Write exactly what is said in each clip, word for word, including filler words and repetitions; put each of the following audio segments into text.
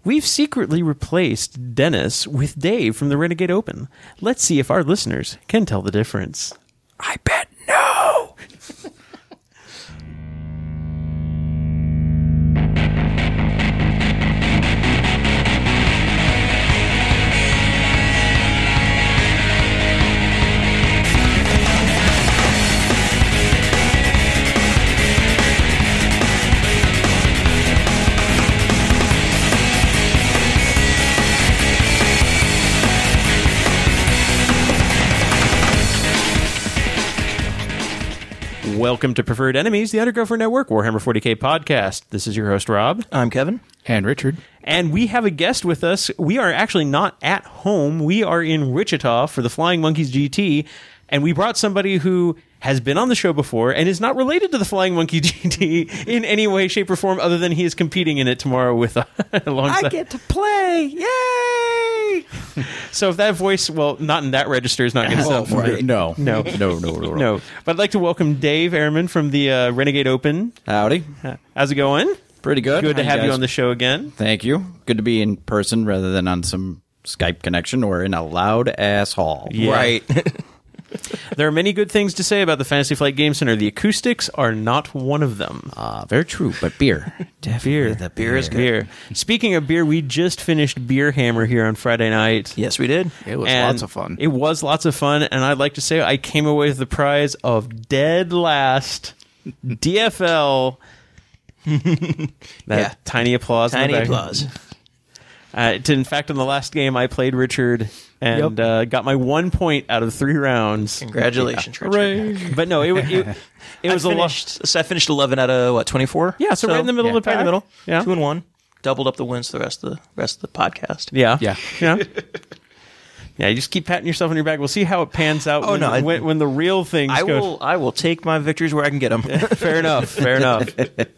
we've secretly replaced Dennis with Dave from the Renegade Open. Let's see if our listeners can tell the difference. I bet no. Welcome to Preferred Enemies, the Undercover Network Warhammer forty K podcast. This is your host, Rob. I'm Kevin. And Richard. And we have a guest with us. We are actually not at home. We are in Wichita for the Flying Monkeys G T. And we brought somebody who has been on the show before and is not related to the Flying Monkey G T in any way, shape, or form other than he is competing in it tomorrow with uh, alongside. I get to play. Yay! So if that voice, well, not in that register, is not going to sound right. No. No. No, no, no, no. No. But I'd like to welcome Dave Ehrman from the uh, Renegade Open. Howdy. How's it going? Pretty good. Good to How have you guys? on the show again. Thank you. Good to be in person rather than on some Skype connection or in a loud-ass hall. Yeah. Right. There are many good things to say about the Fantasy Flight Game Center. The acoustics are not one of them. Uh, very true, but beer. Definitely Beer. the Beer is good. Beer. Speaking of beer, we just finished Beer Hammer here on Friday night. Yes, we did. It was And lots of fun. It was lots of fun, and I'd like to say I came away with the prize of dead last D F L. That Yeah. tiny applause. in the Tiny back. applause. Uh, in fact, in the last game, I played Richard and Yep. uh, got my one point out of three rounds. Congratulations, Richard. But no, it, it, it was I a lot. finished, so I finished eleven out of, what, twenty-four? Yeah, so right in the middle yeah, of the right in the pack. middle. Yeah. Two and one. Doubled up the wins the rest of the rest of the podcast. Yeah. Yeah. Yeah. Yeah, you just keep patting yourself on your back. We'll see how it pans out Oh, when, no, I- when, when the real things I go. will I will take my victories where I can get them. Fair enough. Fair enough.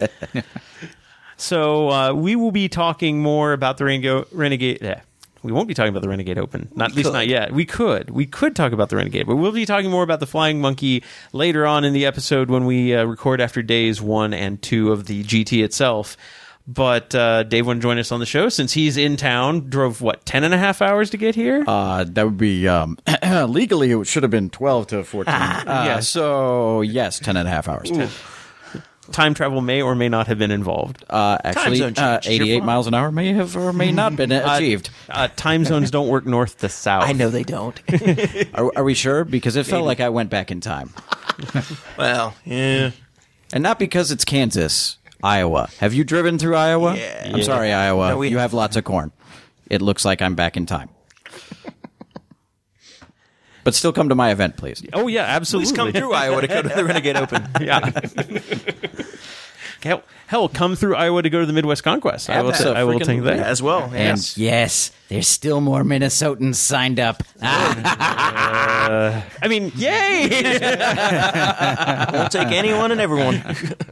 So uh, we will be talking more about the Renegade. Renegade eh, we won't be talking about the Renegade Open. Not at least could. not yet. We could. We could talk about the Renegade, but we'll be talking more about the Flying Monkey later on in the episode when we uh, record after days one and two of the G T itself. But uh, Dave wouldn't join us on the show since he's in town. Drove, what, ten and a half hours to get here? Uh, that would be, um, legally, it should have been twelve to fourteen. uh, yeah. So, yes, ten and a half hours. Time travel may or may not have been involved. Uh, actually, zone uh, change. You're eighty-eight fine. miles an hour may have or may not been achieved. Uh, time zones don't work north to south. I know they don't. Are, are we sure? Because it felt like I went back in time. Well, yeah. And not because it's Kansas, Iowa. Have you driven through Iowa? Yeah. I'm sorry, Iowa. No, we- you have lots of corn. It looks like I'm back in time. But still come to my event, please. Oh, yeah, absolutely. Please come through Iowa to go to the Renegade Open. Yeah. hell, hell, come through Iowa to go to the Midwest Conquest. I will, t- I will take that. As well. And Yes. yes, there's still more Minnesotans signed up. I mean, yay! We'll take anyone and everyone.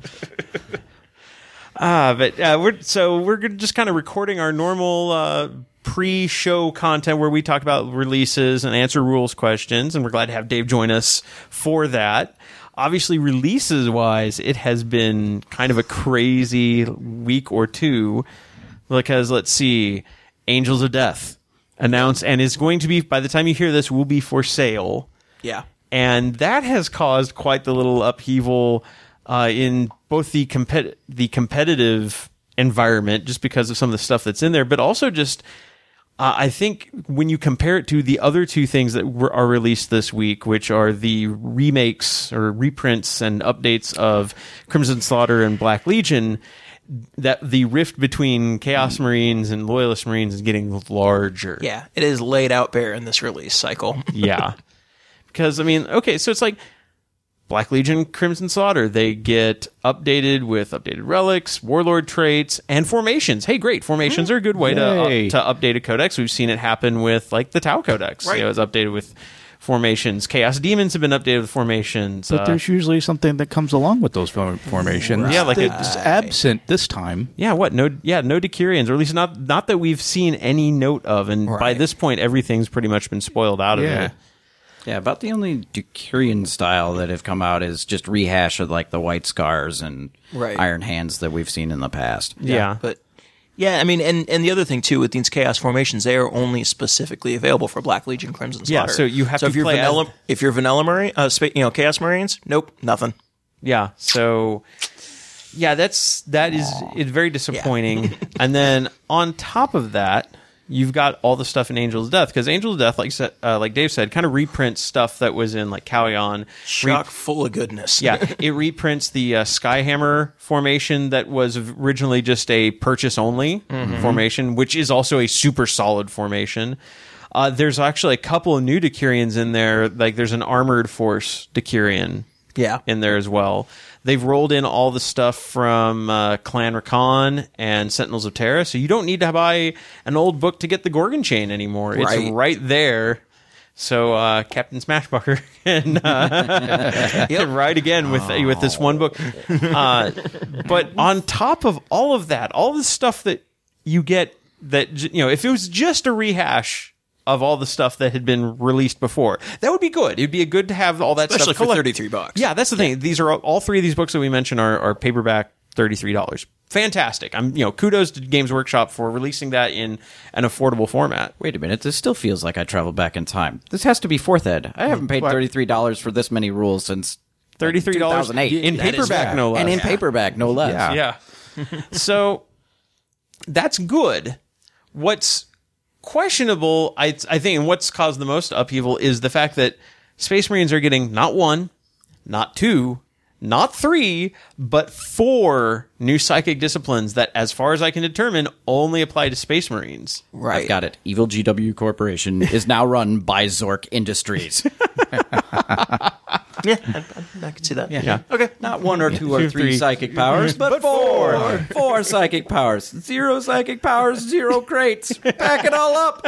Ah, but uh, we're so we're gonna just kind of recording our normal uh, pre-show content where we talk about releases and answer rules questions, and we're glad to have Dave join us for that. Obviously, releases-wise, it has been kind of a crazy week or two because, let's see, Angels of Death announced and is going to be, by the time you hear this, will be for sale. Yeah. And that has caused quite the little upheaval uh, in both the compet- the competitive environment, just because of some of the stuff that's in there, but also just, uh, I think when you compare it to the other two things that were, are released this week, which are the remakes or reprints and updates of Crimson Slaughter and Black Legion, that the rift between Chaos Marines and Loyalist Marines is getting larger. Yeah. It is laid out bare in this release cycle. Yeah. Because, I mean, okay, so it's like Black Legion, Crimson Slaughter, they get updated with updated relics, warlord traits, and formations. Hey, great. Formations are a good way to, uh, Yay. to update a codex. We've seen it happen with, like, the Tau Codex. Right. You know, it's updated with formations. Chaos Demons have been updated with formations. But Uh, there's usually something that comes along with those form- formations. Yeah, like a- it's absent this time. yeah, what? No, yeah, no Decurions, or at least not not that we've seen any note of. And by Right. this point, everything's pretty much been spoiled out of Yeah. it. Yeah, about the only Decurion style that have come out is just rehash of like the White Scars and Right. Iron Hands that we've seen in the past. Yeah. But Yeah, I mean, and, and the other thing too with these chaos formations, they are only specifically available for Black Legion, Crimson Yeah, Slaughter. so you have so to if you're play vanilla, as- if you're vanilla Marine, uh, spa- you know, Chaos Marines, nope, nothing. Yeah, so yeah, that's that is it's very disappointing. And then on top of that, you've got all the stuff in Angels of Death, because Angels of Death, like sa- uh, like Dave said, kind of reprints stuff that was in like Callion. Chock full of goodness. Yeah, it reprints the uh, Skyhammer formation that was originally just a purchase only formation, which is also a super solid formation. Uh, there's actually a couple of new Decurions in there. Like there's an Armored Force Decurion yeah. in there as well. They've rolled in all the stuff from uh, Clan Rakan and Sentinels of Terra, so you don't need to buy an old book to get the Gorgon Chain anymore. Right. It's right there. So uh, Captain Smashbucker can, uh, can ride again with with this one book. Uh, but on top of all of that, all the stuff that you get, that j- you know, if it was just a rehash of all the stuff that had been released before, that would be good. It'd be good to have all that Especially stuff for collect- thirty-three bucks. Yeah, that's the thing. These are all, all three of these books that we mentioned are, are paperback, thirty-three dollars. Fantastic. I'm, you know, kudos to Games Workshop for releasing that in an affordable format. Wait a minute, this still feels like I traveled back in time. This has to be fourth ed. I haven't paid thirty-three dollars for this many rules since thirty-three dollars two thousand eight. in That is paperback, rare. no less. And in paperback, no less. Yeah. So that's good. What's questionable, I, I think, and what's caused the most upheaval is the fact that Space Marines are getting not one, not two, not three, but four new psychic disciplines that, as far as I can determine, only apply to Space Marines. Right. I've got it. Evil G W Corporation is now run by Zork Industries. Yeah, I, I, I can see that. Yeah. Okay. Not one or two or Two, three, three. psychic powers, but, four. Four psychic powers. Zero psychic powers, zero crates. Pack it all up.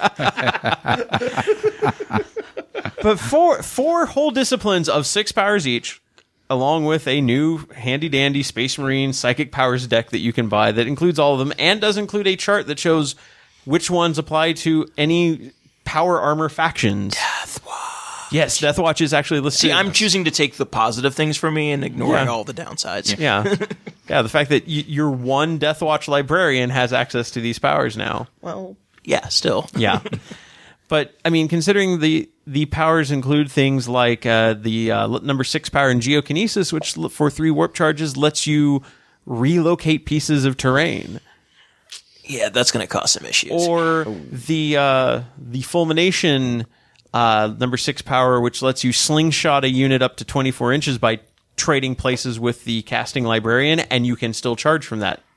But four four whole disciplines of six powers each, along with a new handy-dandy Space Marine Psychic Powers deck that you can buy that includes all of them, and does include a chart that shows which ones apply to any power armor factions. Deathwatch. Yes, Deathwatch is actually listed. See, I'm choosing to take the positive things from me and ignoring Yeah. all the downsides. Yeah. Yeah, the fact that y- your one Deathwatch librarian has access to these powers now. Well, yeah, still. Yeah. But, I mean, considering the the powers include things like uh, the uh, number six power in Geokinesis, which l- for three warp charges lets you relocate pieces of terrain. Yeah, that's going to cause some issues. Or the uh, the Fulmination uh, number six power, which lets you slingshot a unit up to twenty-four inches by trading places with the casting librarian, and you can still charge from that.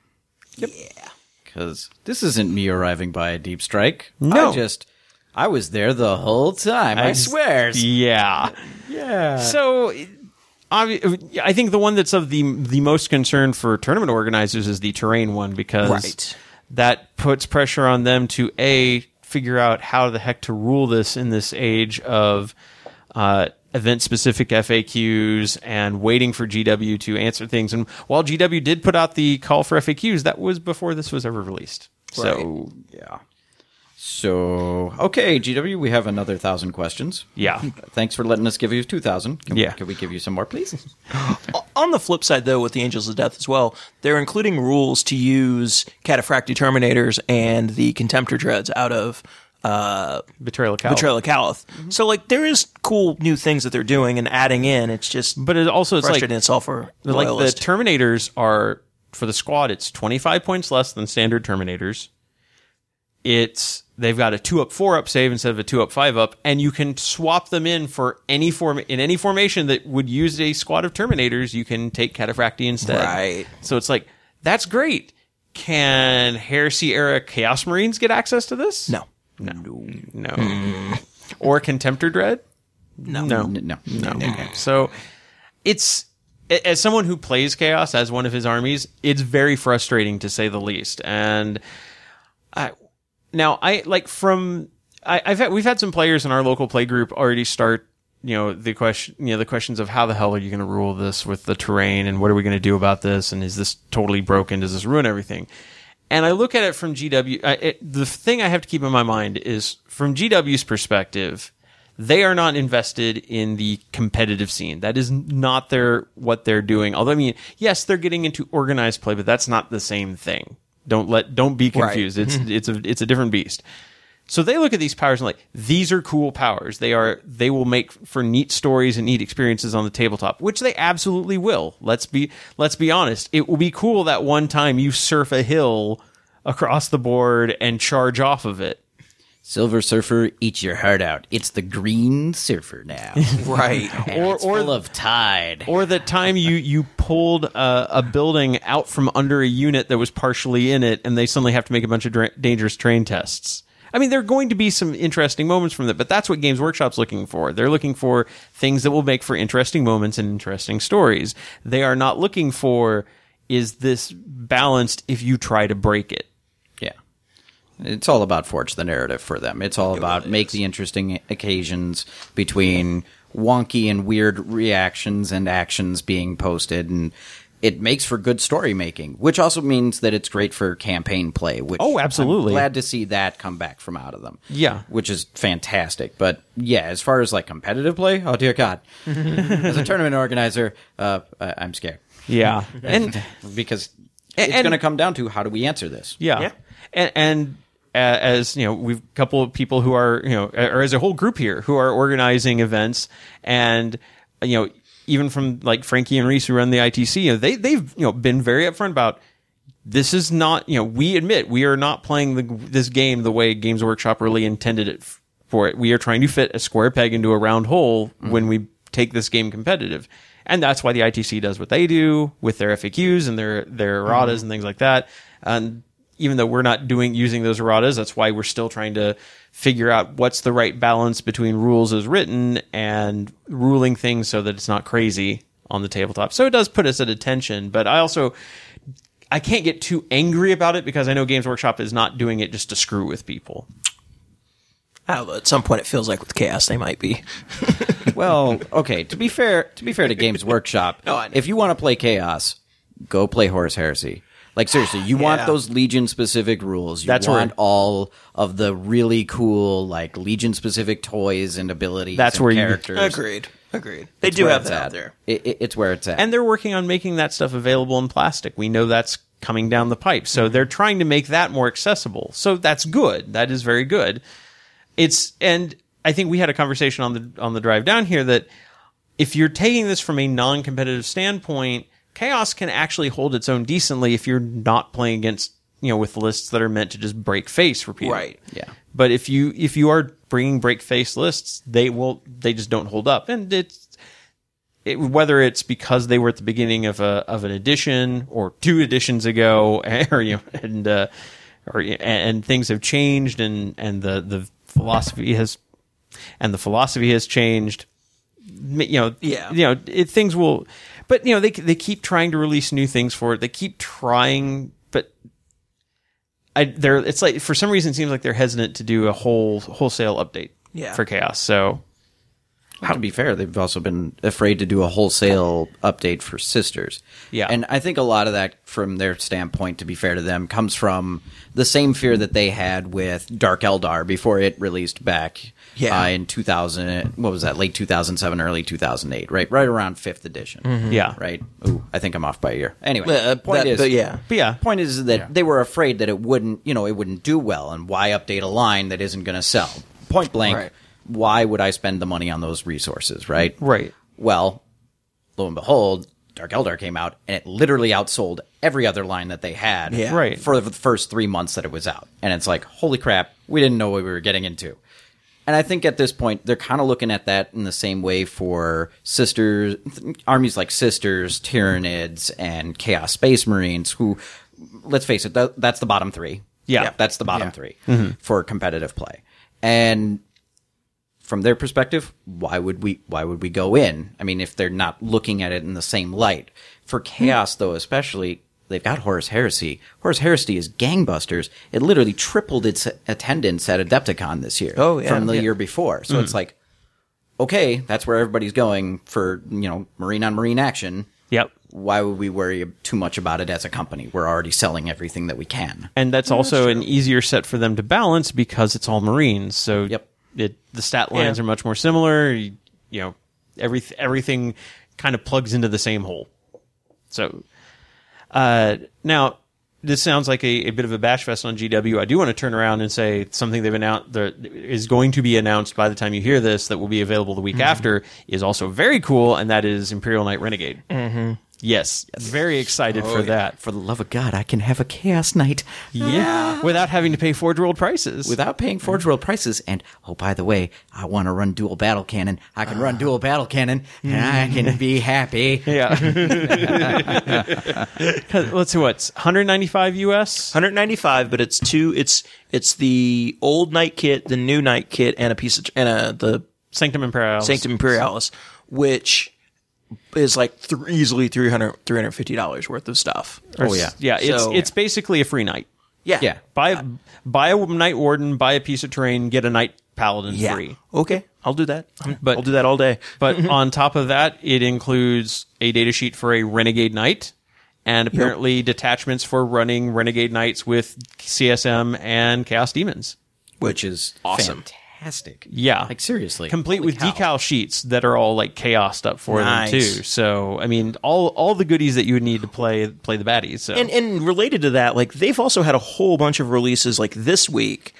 Because this isn't me arriving by a deep strike. No. I just, I was there the whole time. I, I- swear. Yeah. Yeah. So, obvi- I think the one that's of the the most concern for tournament organizers is the terrain one, because Right. that puts pressure on them to a figure out how the heck to rule this in this age of uh, event specific F A Qs and waiting for G W to answer things. And while G W did put out the call for F A Qs, that was before this was ever released. So yeah. So, okay, G W, we have another thousand questions. yeah. Thanks for letting us give you two thousand. Can, Yeah. Can we give you some more, please? On the flip side, though, with the Angels of Death as well, they're including rules to use Cataphractii Terminators and the Contemptor Dreads out of uh, Betrayal of Cal. Betrayal of Calith. So, like, there is cool new things that they're doing and adding in. It's just But it also, it's like, frustrating itself for the like the loyalist. Terminators are, for the squad, it's twenty-five points less than standard Terminators. It's they've got a two up four up save instead of a two up five up, and you can swap them in for any form in any formation that would use a squad of Terminators. You can take Cataphractii instead. Right. So it's like, that's great. Can Heresy era Chaos Marines get access to this? no. No. No. Or Contemptor Dread? No. No. N- no. No. So it's, as someone who plays Chaos as one of his armies, it's very frustrating to say the least. And I, now I like from, I, I've had, we've had some players in our local play group already start, you know, the question, you know, the questions of how the hell are you going to rule this with the terrain, and what are we going to do about this? And is this totally broken? Does this ruin everything? And I look at it from G W. I, it, the thing I have to keep in my mind is, from G W's perspective, they are not invested in the competitive scene. That is not their what they're doing. Although, I mean, yes, they're getting into organized play, but that's not the same thing. Don't let don't be Right. confused. It's it's a it's a different beast. So they look at these powers and like, these are cool powers. They are they will make for neat stories and neat experiences on the tabletop, which they absolutely will. Let's be let's be honest. It will be cool that one time you surf a hill across the board and charge off of it. Silver Surfer, eat your heart out. It's the Green Surfer now. Right. And Or- it's or- full of tide. Or the time you you pulled a, a building out from under a unit that was partially in it, and they suddenly have to make a bunch of dra- dangerous terrain tests. I mean, there are going to be some interesting moments from that, but that's what Games Workshop's looking for. They're looking for things that will make for interesting moments and interesting stories. They are not looking for, is this balanced if you try to break it? Yeah. It's all about forge the narrative for them. It's all about make the interesting occasions between wonky and weird reactions and actions being posted, and it makes for good story making, which also means that it's great for campaign play, which Oh, absolutely. I'm glad to see that come back from out of them. Yeah. Which is fantastic. But yeah, as far as like competitive play, oh dear God. As a tournament organizer, uh, I- I'm scared. Yeah. And Because And- it's and- going to come down to how do we answer this? Yeah, Yeah. and, and uh, as you know, we've a couple of people who are you know, or as a whole group here who are organizing events, and you know, even from like Frankie and Reese who run the I T C, you know, they they've you know been very upfront about this is not you know we admit we are not playing the, this game the way Games Workshop really intended it f- for it. We are trying to fit a square peg into a round hole mm-hmm. when we take this game competitive. And that's why the I T C does what they do with their F A Qs and their their erratas mm-hmm. and things like that. And even though we're not doing using those erratas, that's why we're still trying to figure out what's the right balance between rules as written and ruling things so that it's not crazy on the tabletop. So it does put us at attention, but I also I can't get too angry about it because I know Games Workshop is not doing it just to screw with people. I don't know, at some point it feels like with Chaos they might be. Well, okay. To be fair, to be fair to Games Workshop, No, I know. if you want to play Chaos, go play Horus Heresy. Like seriously, you want Yeah. those Legion specific rules. You That's want where- all of the really cool like Legion specific toys and abilities. That's and where you- characters. Agreed. Agreed. They It's do where have it's that out at. there. It, it, it's where it's at. And they're working on making that stuff available in plastic. We know that's coming down the pipe. So they're trying to make that more accessible. So that's good. That is very good. It's and I think we had a conversation on the on the drive down here that if you're taking this from a non-competitive standpoint, Chaos can actually hold its own decently if you're not playing against, you know, with lists that are meant to just break face repeatedly. Right. Yeah. But if you if you are bringing break face lists, they will they just don't hold up. And it's it, whether it's because they were at the beginning of a of an edition or two editions ago, or you know, and uh, or and things have changed, and and the the philosophy has and the philosophy has changed. You know, Yeah. you know, it, things will, but you know, they they keep trying to release new things for it. They keep trying, but I they're it's like for some reason it seems like they're hesitant to do a whole wholesale update Yeah. for Chaos. So Well, to be fair, they've also been afraid to do a wholesale update for Sisters. Yeah. And I think a lot of that, from their standpoint, to be fair to them, comes from the same fear that they had with Dark Eldar before it released back Yeah. uh, in two thousand, what was that, late two thousand seven, early two thousand eight, right? Right around fifth edition. yeah, Right? Ooh, I think I'm off by a year. Anyway, Uh, point that- is, but yeah. but yeah, point is that they were afraid that it wouldn't, you know, it wouldn't do well, and why update a line that isn't going to sell? Point blank, Right. why would I spend the money on those resources, right? right. Well, lo and behold, Dark Eldar came out, and it literally outsold every other line that they had Yeah. Right. for the first three months that it was out. And it's like, holy crap, we didn't know what we were getting into. And I think at this point, they're kind of looking at that in the same way for Sisters, armies like Sisters, Tyranids, and Chaos Space Marines, who, let's face it, that, that's the bottom three. Yeah. That's the bottom Yeah. three for competitive play. And from their perspective, why would we why would we go in? I mean, if they're not looking at it in the same light. For Chaos, though, especially, they've got Horus Heresy. Horus Heresy is gangbusters. It literally tripled its attendance at Adepticon this year Oh, yeah. from the Yeah. year before. So it's like, okay, that's where everybody's going for, you know, marine on marine action. Yep. Why would we worry too much about it as a company? We're already selling everything that we can. And that's also an easier set for them to balance because it's all Marines. So Yep. it the stat lines Yeah. are much more similar. You, you know, every everything kind of plugs into the same hole. So uh, now this sounds like a, a bit of a bash fest on G W. I do want to turn around and say something they've announced that is going to be announced by the time you hear this that will be available the week mm-hmm. after is also very cool, and that is Imperial Knight Renegade. Mm-hmm. Yes, yes, very excited oh, for yeah. that. For the love of God, I can have a Chaos Knight. Yeah, without having to pay Forge World prices. Without paying Forge World prices. And, oh, by the way, I want to run dual battle cannon. I can uh. run dual battle cannon, and I can be happy. Yeah. Let's see, what's one ninety-five U S? one ninety-five, but it's two. It's it's the old Knight kit, the new Knight kit, and a piece of and a the Sanctum Imperialis. Sanctum Imperialis, which is like th- easily three hundred dollars, three hundred fifty dollars worth of stuff. Oh, yeah. Yeah, it's So- it's basically a free knight. Yeah. Yeah. Buy, buy a Knight Warden, buy a piece of terrain, get a Knight Paladin Yeah. free. Okay. I'll do that. I'm- But- I'll do that all day. But on top of that, it includes a datasheet for a Renegade Knight, and apparently detachments for running Renegade Knights with C S M and Chaos Demons. Which is awesome. fantastic. Yeah. Like, seriously. Complete Holy with cow. decal sheets that are all like chaosed up for Nice. them too. So I mean, all all the goodies that you would need to play play the baddies. So And and related to that, like they've also had a whole bunch of releases like this week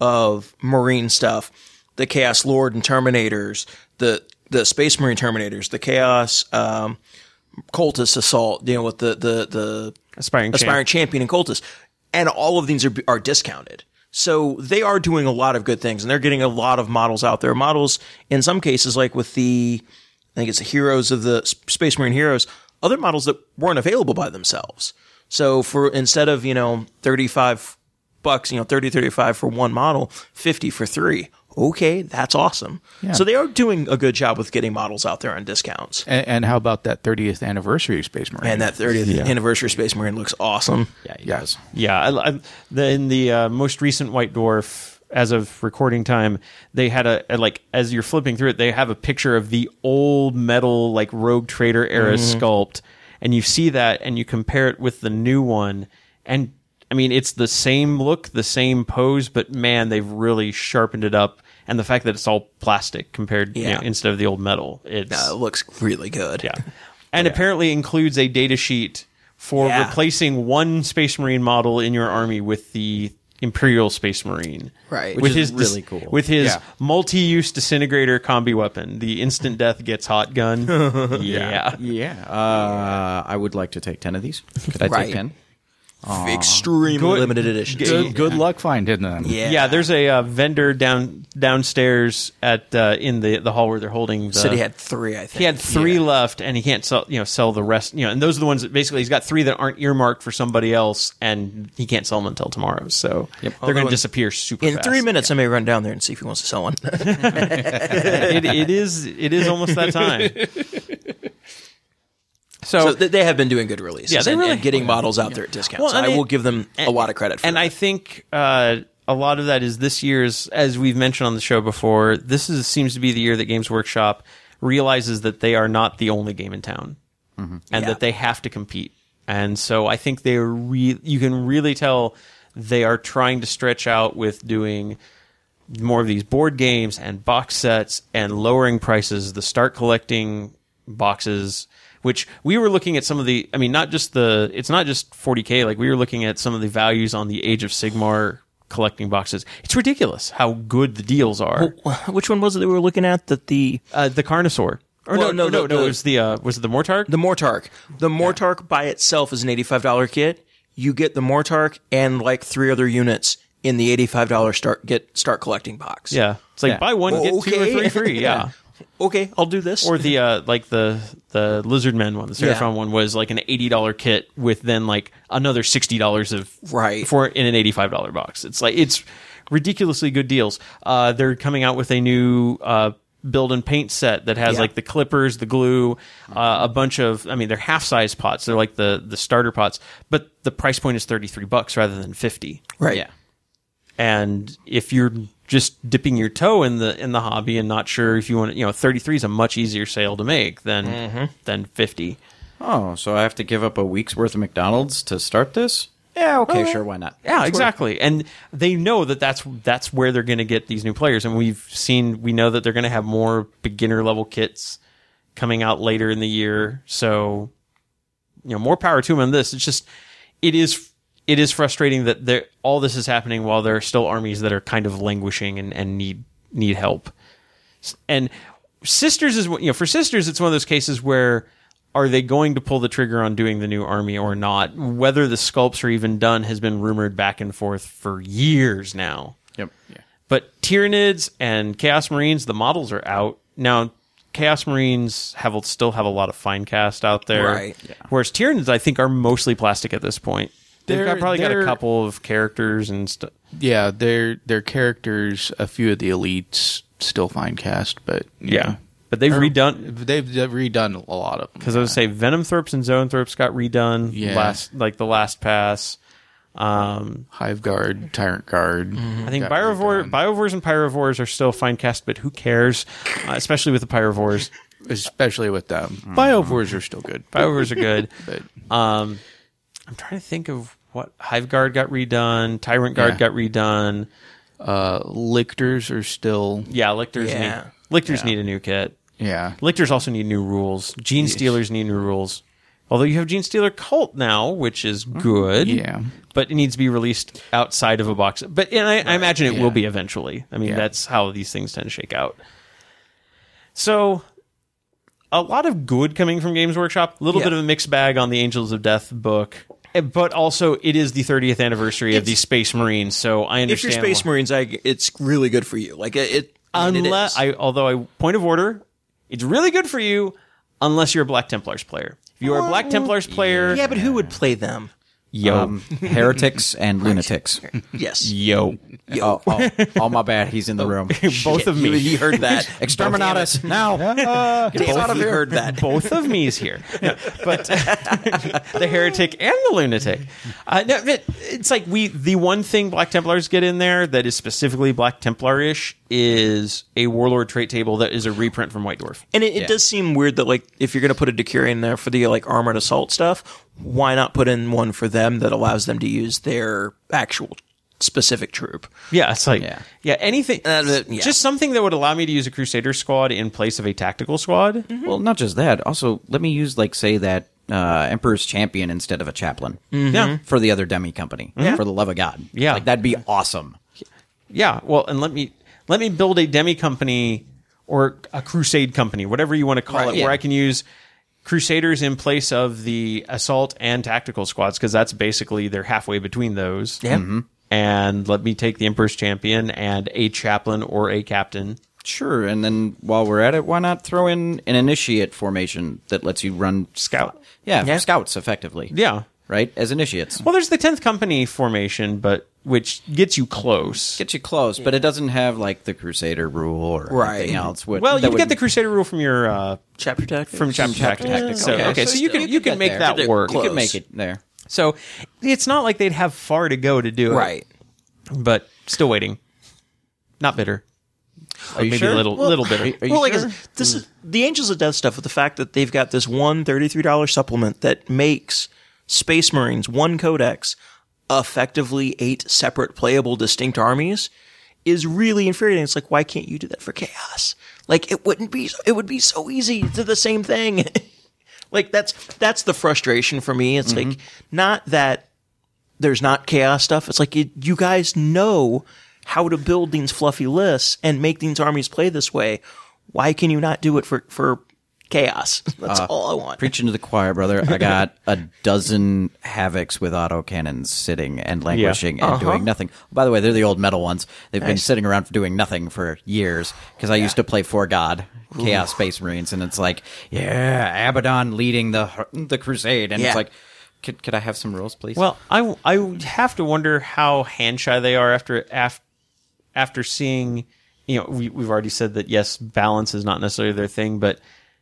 of Marine stuff, the Chaos Lord and Terminators, the the Space Marine Terminators, the Chaos um, Cultist Assault, you know, with the the the aspiring Aspiring champ. Champion and Cultist, and all of these are are discounted. So they are doing a lot of good things, and they're getting a lot of models out there. Models, in some cases, like with the, I think it's the Heroes of the Space Marine Heroes, other models that weren't available by themselves. So for, instead of, you know, thirty-five bucks, you know, thirty, thirty-five for one model, fifty for three. Okay, that's awesome. Yeah. So they are doing a good job with getting models out there on discounts. And, and how about that thirtieth anniversary of Space Marine? And that thirtieth Yeah. anniversary Space Marine looks awesome. Yeah, he Yeah. does. Yeah, I, I, the, in the uh, most recent White Dwarf, as of recording time, they had a, a like as you're flipping through it, they have a picture of the old metal like Rogue Trader era Mm-hmm. sculpt, and you see that, and you compare it with the new one, and I mean it's the same look, the same pose, but man, they've really sharpened it up. And the fact that it's all plastic compared, you Yeah. know, instead of the old metal, it's Uh, it looks really good. yeah, and apparently includes a data sheet for Yeah. replacing one Space Marine model in your army with the Imperial Space Marine, Right. With Which his is really cool. With his Yeah. multi-use disintegrator combi weapon, the instant death gets hot gun. yeah. Yeah. Uh, I would like to take ten of these. Could I Right. take ten? Extremely Good- limited edition. Good, good luck finding them. Yeah. Yeah, there's a uh, vendor down downstairs at uh, in the the hall where they're holding. The, Said he had three, I think. He had three Yeah. left, and he can't sell. You know, sell the rest. You know, and those are the ones that basically he's got three that aren't earmarked for somebody else, and he can't sell them until tomorrow. So they're going Although to in- disappear super In fast. three minutes, I may run down there and see if he wants to sell one. it, it is it is almost that time. So, So th- they have been doing good releases. Yeah, they and, really- and getting models out there at discounts. Well, So and I it- will give them a lot of credit for and that. I think uh, a lot of that is this year's, as we've mentioned on the show before. This is seems to be the year that Games Workshop realizes that they are not the only game in town, and Yeah. that they have to compete. And so I think they're re- you can really tell they are trying to stretch out with doing more of these board games and box sets and lowering prices. The start collecting boxes, which we were looking at some of the, I mean, not just the, it's not just forty K, like we were looking at some of the values on the Age of Sigmar collecting boxes. It's ridiculous how good the deals are. Which one was it that we were looking at? That the Uh, the Carnosaur. Or Well, no, no, no, no, the- no, the- it was the, uh, was it the Mortark? the Mortark. The Mortark by itself is an eighty-five dollars kit. You get the Mortark and like three other units in the eighty-five dollars start get start collecting box. Yeah. It's like Yeah. buy one, get two or Okay. three free. Yeah. Okay, I'll do this. Or the uh, like the the Lizardmen one, the Seraphon Yeah. one was like an eighty dollar kit with then like another sixty dollars of Right. for in an eighty five dollar box. It's like it's ridiculously good deals. Uh, they're coming out with a new uh, build and paint set that has Yeah. like the clippers, the glue, uh, a bunch of. I mean, they're half size pots. They're like the the starter pots, but the price point is thirty three bucks rather than fifty. right. Yeah. And if you're just dipping your toe in the in the hobby and not sure if you want to, you know, thirty-three is a much easier sale to make than Mm-hmm. than fifty. Oh, so I have to give up a week's worth of McDonald's to start this? Yeah, okay, sure, why not? Yeah, exactly. And they know that that's that's where they're going to get these new players. And we've seen, we know that they're going to have more beginner level kits coming out later in the year. So, you know, more power to them on this. It's just, it is it is frustrating that there all this is happening while there are still armies that are kind of languishing and, and need need help. And Sisters is, you know, for Sisters, it's one of those cases where are they going to pull the trigger on doing the new army or not? Whether the sculpts are even done has been rumored back and forth for years now. Yep. Yeah. But Tyranids and Chaos Marines, the models are out now. Chaos Marines have still have a lot of fine cast out there, Right. Yeah. Whereas Tyranids, I think, are mostly plastic at this point. They've They're- got, probably got a they're- couple of characters and stuff. Yeah, their their characters, a few of the elites still fine cast, but Yeah, but they've Or- redone. They've, they've redone a lot of them. Because I would say Venomthorpes and Zoanthropes got redone Yeah. last, like the last pass. Um, Hive Guard, Tyrant Guard. I think got Biovore, redone. Biovores and Pyrovores are still fine cast, but who cares? Uh, especially with the Pyrovores. Especially with them. Biovores are still good. Biovores are good. But Um, I'm trying to think of what Hive Guard got redone. Tyrant Guard Yeah. got redone. uh, Lictors are still, Yeah, Lictors Yeah. need Lictors Yeah. need a new kit. yeah. Lictors also need new rules. Gene Stealers need new rules. Although you have Gene Stealer Cult now, which is good. Yeah. But it needs to be released outside of a box. But and I, I imagine it yeah. will be eventually. I mean, Yeah. that's how these things tend to shake out. So, a lot of good coming from Games Workshop. A little Yeah. bit of a mixed bag on the Angels of Death book. Eh, But also, it is the thirtieth anniversary of It's- the Space Marines, so I If understand. you're Space why- Marines, I, it's really good for you. Like it, it I mean, it unless is. I, although I point of order, it's really good for you unless you're a Black Templars player. If you are a Black Templars player, yeah, but who would play them? yo, Um, heretics and lunatics. Yes. yo, Oh, oh, oh, my bad. He's in the room. both of You, me. you heard that. Exterminatus now. Get out of here. Heard that. Both of me's here, No, but the heretic and the lunatic. Uh, no, but it's like we. The one thing Black Templars get in there that is specifically Black Templar-ish is a Warlord trait table that is a reprint from White Dwarf. And it, it Yeah. does seem weird that like if you're going to put a Decurion in there for the like armored assault stuff, why not put in one for them that allows them to use their actual specific troop? Yeah, it's like yeah, Yeah. anything. Uh, but, yeah. Just something that would allow me to use a Crusader squad in place of a tactical squad. Well, not just that. Also, let me use, like, say, that uh, Emperor's Champion instead of a chaplain. Yeah, For the other demi company. For the love of God. Yeah. Like, that'd be awesome. yeah. Well, and let me let me build a demi company or a crusade company, whatever you want to call Right, it, yeah. where I can use Crusaders in place of the assault and tactical squads because that's basically they're halfway between those. Yeah. And let me take the Emperor's Champion and a chaplain or a captain. Sure, and then while we're at it, why not throw in an initiate formation that lets you run Scout. Yeah, Yeah. scouts effectively. Yeah. Right? As initiates. Well, there's the tenth Company formation, but which gets you close. Get you close, but it doesn't have like the Crusader rule or Right. anything else. What- Well, that you would- get the Crusader rule from your uh, Chapter tactics. from chapter Chapter tactics. Tactics. So, Okay, okay, so so you still- can you you could can get make there. that They're work. You close. can make it there. So it's not like they'd have far to go to do it, Right. But still waiting. Not bitter. Or you maybe sure? a little Well, little bitter. Are you well, like I sure? said, this is the Angels of Death stuff with the fact that they've got this one thirty-three dollars supplement that makes Space Marines one codex effectively eight separate playable distinct armies is really infuriating. It's like, why can't you do that for Chaos? Like it wouldn't be it would be so easy to do the same thing. Like that's that's the frustration for me. It's like not that there's not Chaos stuff. It's like it, you guys know how to build these fluffy lists and make these armies play this way. Why can you not do it for, for Chaos? That's all I want. Preaching to the choir, brother. I got a dozen Havocs with autocannons sitting and languishing and doing nothing. By the way, they're the old metal ones. They've been Nice. sitting around for doing nothing for years because I used to play For God, Chaos Space Marines, and it's like, yeah, Abaddon leading the the crusade, and Yeah. it's like, could, could I have some rules, please? Well, I, I have to wonder how hand shy they are after after after seeing. You know, we we've already said that yes, balance is not necessarily their thing, but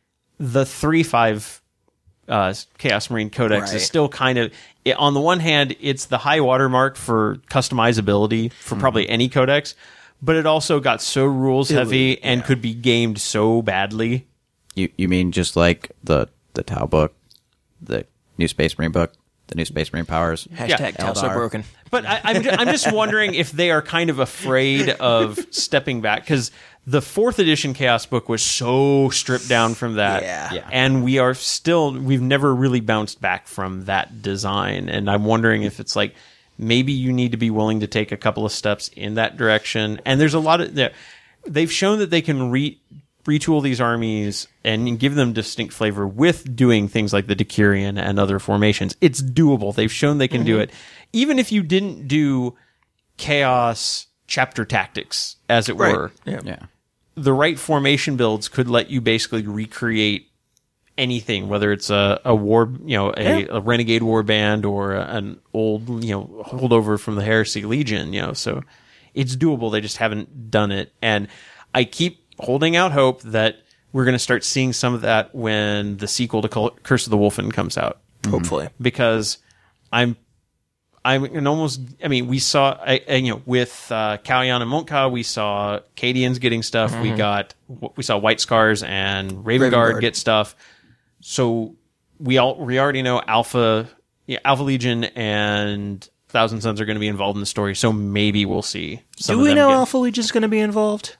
the three five uh, Chaos Marine Codex Right. is still kind of it, on the one hand, it's the high watermark for customizability for probably any codex, but it also got so rules heavy and could be gamed so badly. you you mean just like the the Tau book, the new Space Marine book, the new Space Marine powers? Hashtag Tau so Eldar. broken. But I, I'm, ju- I'm just wondering if they are kind of afraid of stepping back because the fourth edition Chaos book was so stripped down from that, Yeah. Yeah. and we are still we've never really bounced back from that design. And I'm wondering if it's like maybe you need to be willing to take a couple of steps in that direction. And there's a lot of yeah, they've shown that they can re retool these armies and give them distinct flavor with doing things like the Decurion and other formations. It's doable. They've shown they can mm-hmm. do it. Even if you didn't do Chaos chapter tactics, as it right. were. Yeah. yeah. The right formation builds could let you basically recreate anything, whether it's a, a war, you know, a, yeah. a renegade war band or a, an old, you know, holdover from the Heresy Legion, you know, so it's doable. They just haven't done it. And I keep holding out hope that we're going to start seeing some of that when the sequel to Curse of the Wolfen comes out. Hopefully. Because I'm, I'm an almost, I mean, we saw, I, I, you know, with uh, Kalyan and Monka, we saw Cadians getting stuff. Mm-hmm. We got, we saw White Scars and Raven Guard get stuff. So we all, we already know Alpha, yeah, Alpha Legion and Thousand Sons are going to be involved in the story. So maybe we'll see. Some Do of we them know get, Alpha Legion's going to be involved?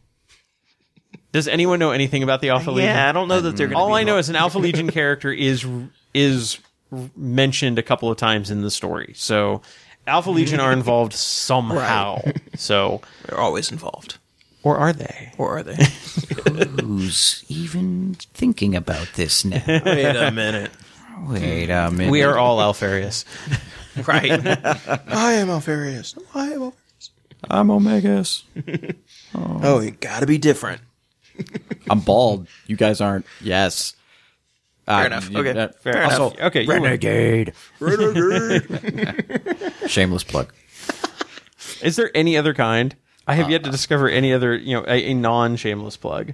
Does anyone know anything about the Alpha Legion? Yeah, I don't know that they're going to All be I know involved. is an Alpha Legion character is is mentioned a couple of times in the story. So Alpha Legion are involved somehow. Right. So they're always involved. Or are they? Or are they? Who's even thinking about this now? Wait a minute. Wait a minute. We are all Alfarius. Right. I am Alfarius. I am Alfarius. I'm Omegas. Oh, oh you gotta be different. I'm bald. You guys aren't. Yes. Fair uh, enough. You, Okay. uh, Fair also, enough. Okay. Renegade. Renegade. Shameless plug. Is there any other kind? I have uh, yet to discover any other, you know, a, a non-shameless plug.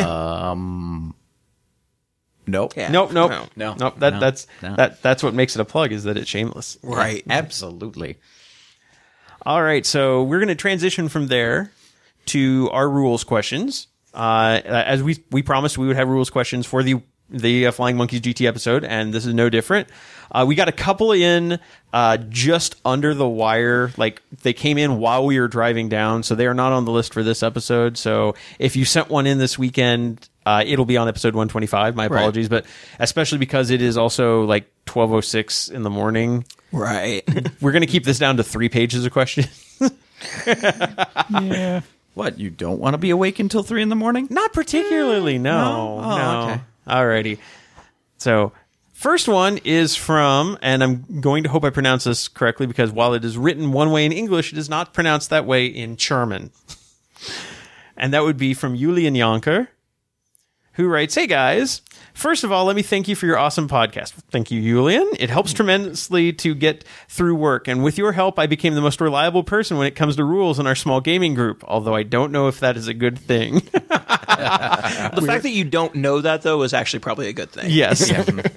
Um. Nope. Yeah. Nope. Nope. No. No. Nope. That No. that's No. that that's what makes it a plug is that it's shameless. Right. Absolutely. All right, so we're going to transition from there to our rules questions. Uh, as we we promised, we would have rules questions for the the uh, Flying Monkeys G T episode, and this is no different. Uh, we got a couple in uh, just under the wire, like they came in while we were driving down, so they are not on the list for this episode. So if you sent one in this weekend, uh, it'll be on episode one twenty-five. My apologies, right. But especially because it is also like twelve oh six in the morning. Right. We're going to keep this down to three pages of questions. Yeah. What, you don't want to be awake until three in the morning? Not particularly, no. No? Oh, no. okay. Alrighty. So, first one is from, and I'm going to hope I pronounce this correctly because while it is written one way in English, it is not pronounced that way in German. And that would be from Julian Jonker, who writes, "Hey guys, first of all, let me thank you for your awesome podcast." Thank you, Julian. It helps tremendously to get through work. And with your help, I became the most reliable person when it comes to rules in our small gaming group, although I don't know if that is a good thing. The fact that you don't know that, though, is actually probably a good thing. Yes.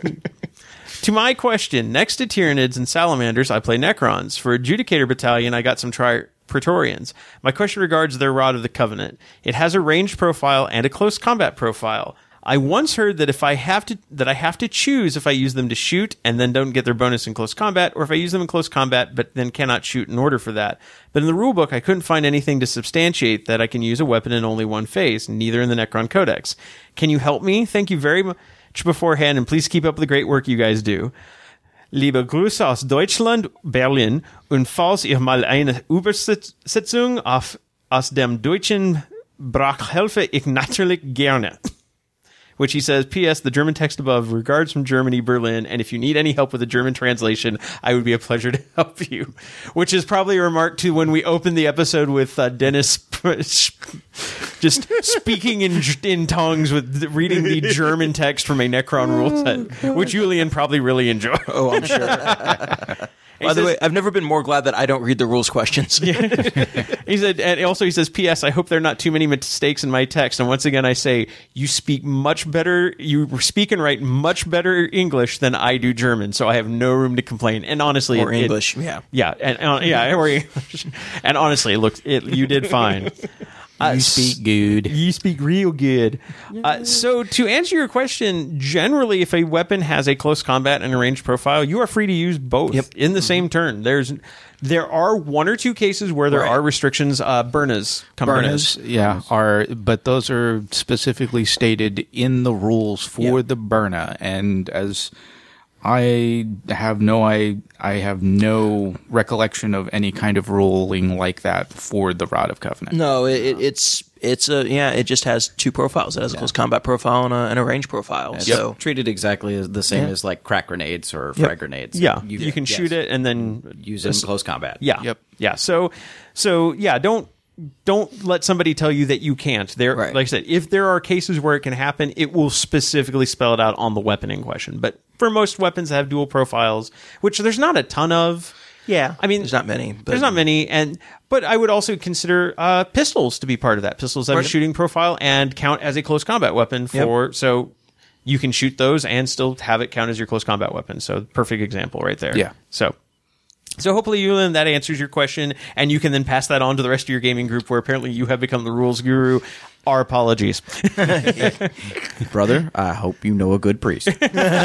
To my question, next to Tyranids and Salamanders, I play Necrons. For Adjudicator Battalion, I got some tri- Praetorians. My question regards their Rod of the Covenant. It has a ranged profile and a close combat profile. I once heard that if I have to, that I have to choose if I use them to shoot and then don't get their bonus in close combat, or if I use them in close combat but then cannot shoot in order for that. But in the rulebook, I couldn't find anything to substantiate that I can use a weapon in only one phase, neither in the Necron Codex. Can you help me? Thank you very much beforehand, and please keep up the great work you guys do. Liebe Grüße aus Deutschland, Berlin, und falls ihr mal eine Übersetzung auf, aus dem Deutschen braucht, helfe ich natürlich gerne. Which he says, P S. The German text above, regards from Germany, Berlin, and if you need any help with the German translation, I would be a pleasure to help you. Which is probably a remark to when we opened the episode with uh, Dennis just speaking in in tongues with reading the German text from a Necron rule set, which Julian probably really enjoyed. Oh, I'm sure. By the way, I've never been more glad that I don't read the rules questions. He said, and also he says, P S. I hope there are not too many mistakes in my text. And once again, I say, you speak much better, you speak and write much better English than I do German, so I have no room to complain. And honestly, or it, English, it, yeah, yeah, and uh, yeah, or English. And honestly, it looked, it you did fine. Uh, you speak good. You speak real good. Uh, so to answer your question, generally, if a weapon has a close combat and a ranged profile, you are free to use both yep. in the mm-hmm. same turn. There's, there are one or two cases where there right. are restrictions. Uh, Burnas, come Burnas, yeah, are but those are specifically stated in the rules for yeah. the Burna, and as I have no I I have no recollection of any kind of ruling like that for the Rod of Covenant. No, it, it, it's it's a yeah. It just has two profiles. It has a close combat profile and a, and a range profile. It's So treated exactly as the same as like crack grenades or frag grenades. Yeah, you, you can yes. shoot it and then use it in close combat. Yeah. Yep. Yeah. So, so yeah, don't don't let somebody tell you that you can't. There, Right. like I said, if there are cases where it can happen, it will specifically spell it out on the weapon in question. But for most weapons that have dual profiles, which there's not a ton of. yeah, I mean, there's not many. But there's not many, and but I would also consider uh, pistols to be part of that. Pistols have a Right. shooting profile and count as a close combat weapon for so you can shoot those and still have it count as your close combat weapon. So perfect example right there. Yeah. So. So hopefully, Yulin, that answers your question, and you can then pass that on to the rest of your gaming group, where apparently you have become the rules guru. Our apologies. Brother, I hope you know a good priest. All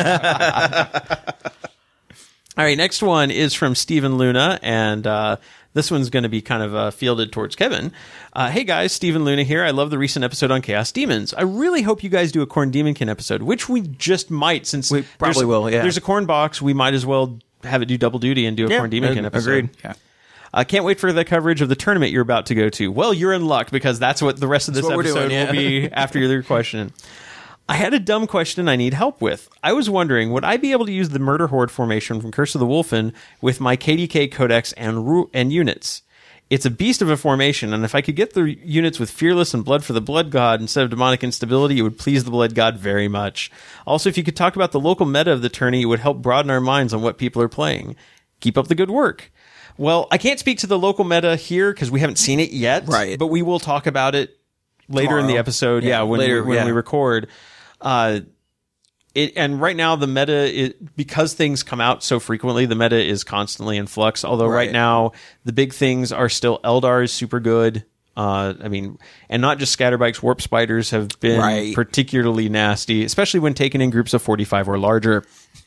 right, next one is from Stephen Luna, and uh, this one's going to be kind of uh, fielded towards Kevin. Uh, hey guys, Stephen Luna here. I love the recent episode on Chaos Demons. I really hope you guys do a Corn Demonkin episode, which we just might, since We probably there's- will, yeah. There's a Corn box. We might as well have it do double duty and do a Yeah, Corn Demonkin ag- episode. agreed. Yeah. I can't wait for the coverage of the tournament you're about to go to. Well, you're in luck, because that's what the rest of this That's what we're episode doing, yeah. will be after your question. I had a dumb question I need help with. I was wondering, would I be able to use the Murder Horde formation from Curse of the Wolfen with my K D K codex and ru- and units? It's a beast of a formation, and if I could get the units with Fearless and Blood for the Blood God instead of Demonic Instability, it would please the Blood God very much. Also, if you could talk about the local meta of the tourney, it would help broaden our minds on what people are playing. Keep up the good work. Well, I can't speak to the local meta here because we haven't seen it yet. Right. But we will talk about it later in the Tomorrow. episode. Yeah, Yeah, when, later, when yeah. we record. Uh, it, and right now the meta, it, because things come out so frequently, the meta is constantly in flux. Although right, Right. now the big things are still Eldar is super good. Uh, I mean, and not just Scatterbikes, Warp Spiders have been Right. particularly nasty, especially when taken in groups of forty-five or larger.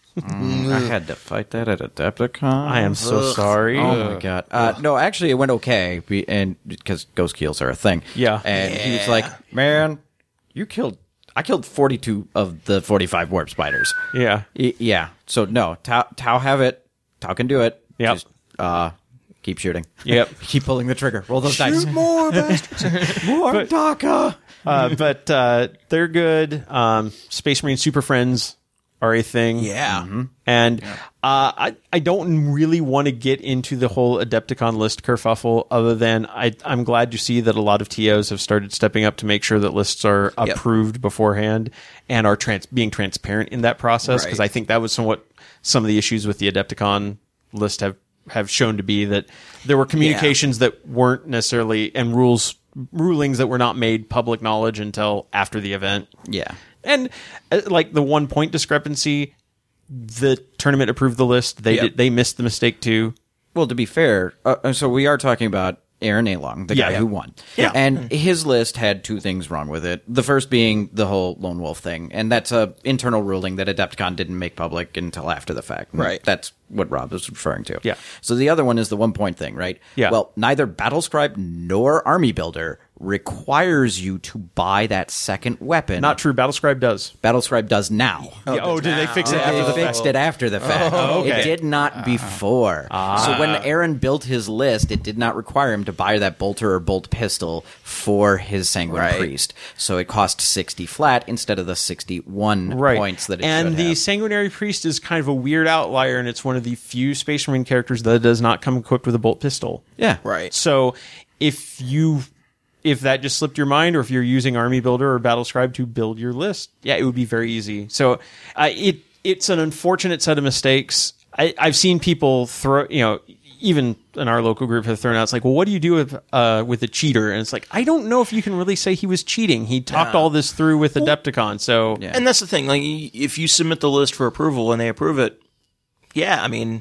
I had to fight that at Adepticon. I am so sorry. Oh my god! Uh, no, actually, it went okay, be- and because ghost kills are a thing. Yeah. and he was like, "Man, you killed. I killed forty-two of the forty-five warp spiders." Yeah. Y- yeah. So no, Tau, Tau have it. Tau can do it. Yep. Just, uh, keep shooting. Yep. Keep pulling the trigger. Roll those dice. more bastards. More Daka. Uh, but uh, they're good. Um, Space Marine Super Friends are a thing. Yeah. And uh, I, I don't really want to get into the whole Adepticon list kerfuffle, other than I, I'm glad to see that a lot of T Os have started stepping up to make sure that lists are Yep. approved beforehand and are trans- being transparent in that process, because Right. I think that was somewhat some of the issues with the Adepticon list have, have shown to be that there were communications that weren't necessarily, and rules rulings that were not made public knowledge until after the event. Yeah. And uh, like the one point discrepancy, the tournament approved the list. They Yep. did, they missed the mistake too. Well, to be fair, uh, so we are talking about Aaron Along, the Yeah, guy yeah. who won. Yeah. And his list had two things wrong with it. The first being the whole Lone Wolf thing. And that's a internal ruling that Adepticon didn't make public until after the fact. And Right. That's what Rob was referring to. Yeah. So the other one is the one point thing, right? Yeah. Well, neither Battlescribe nor Army Builder requires you to buy that second weapon. Not true. Battlescribe does. Battlescribe does now. Yeah, oh, did they fix it They after the fixed fact? it after the fact. Oh, okay. It did not before. So when Aaron built his list, it did not require him to buy that bolter or bolt pistol for his Sanguine Right. Priest. So it cost sixty flat instead of the sixty-one Right. points that it and should the have. Sanguinary Priest is kind of a weird outlier, and it's one of the few Space Marine characters that does not come equipped with a bolt pistol. Yeah. Right. So if you if that just slipped your mind, or if you're using Army Builder or Battlescribe to build your list, yeah, it would be very easy. So uh, it it's an unfortunate set of mistakes. I, I've seen people throw, you know, even in our local group have thrown out, it's like, well, what do you do with uh, with a cheater? And it's like, I don't know if you can really say he was cheating. He talked Nah. all this through with Adepticon. So Yeah. And that's the thing. Like, y- if you submit the list for approval and they approve it, yeah, I mean,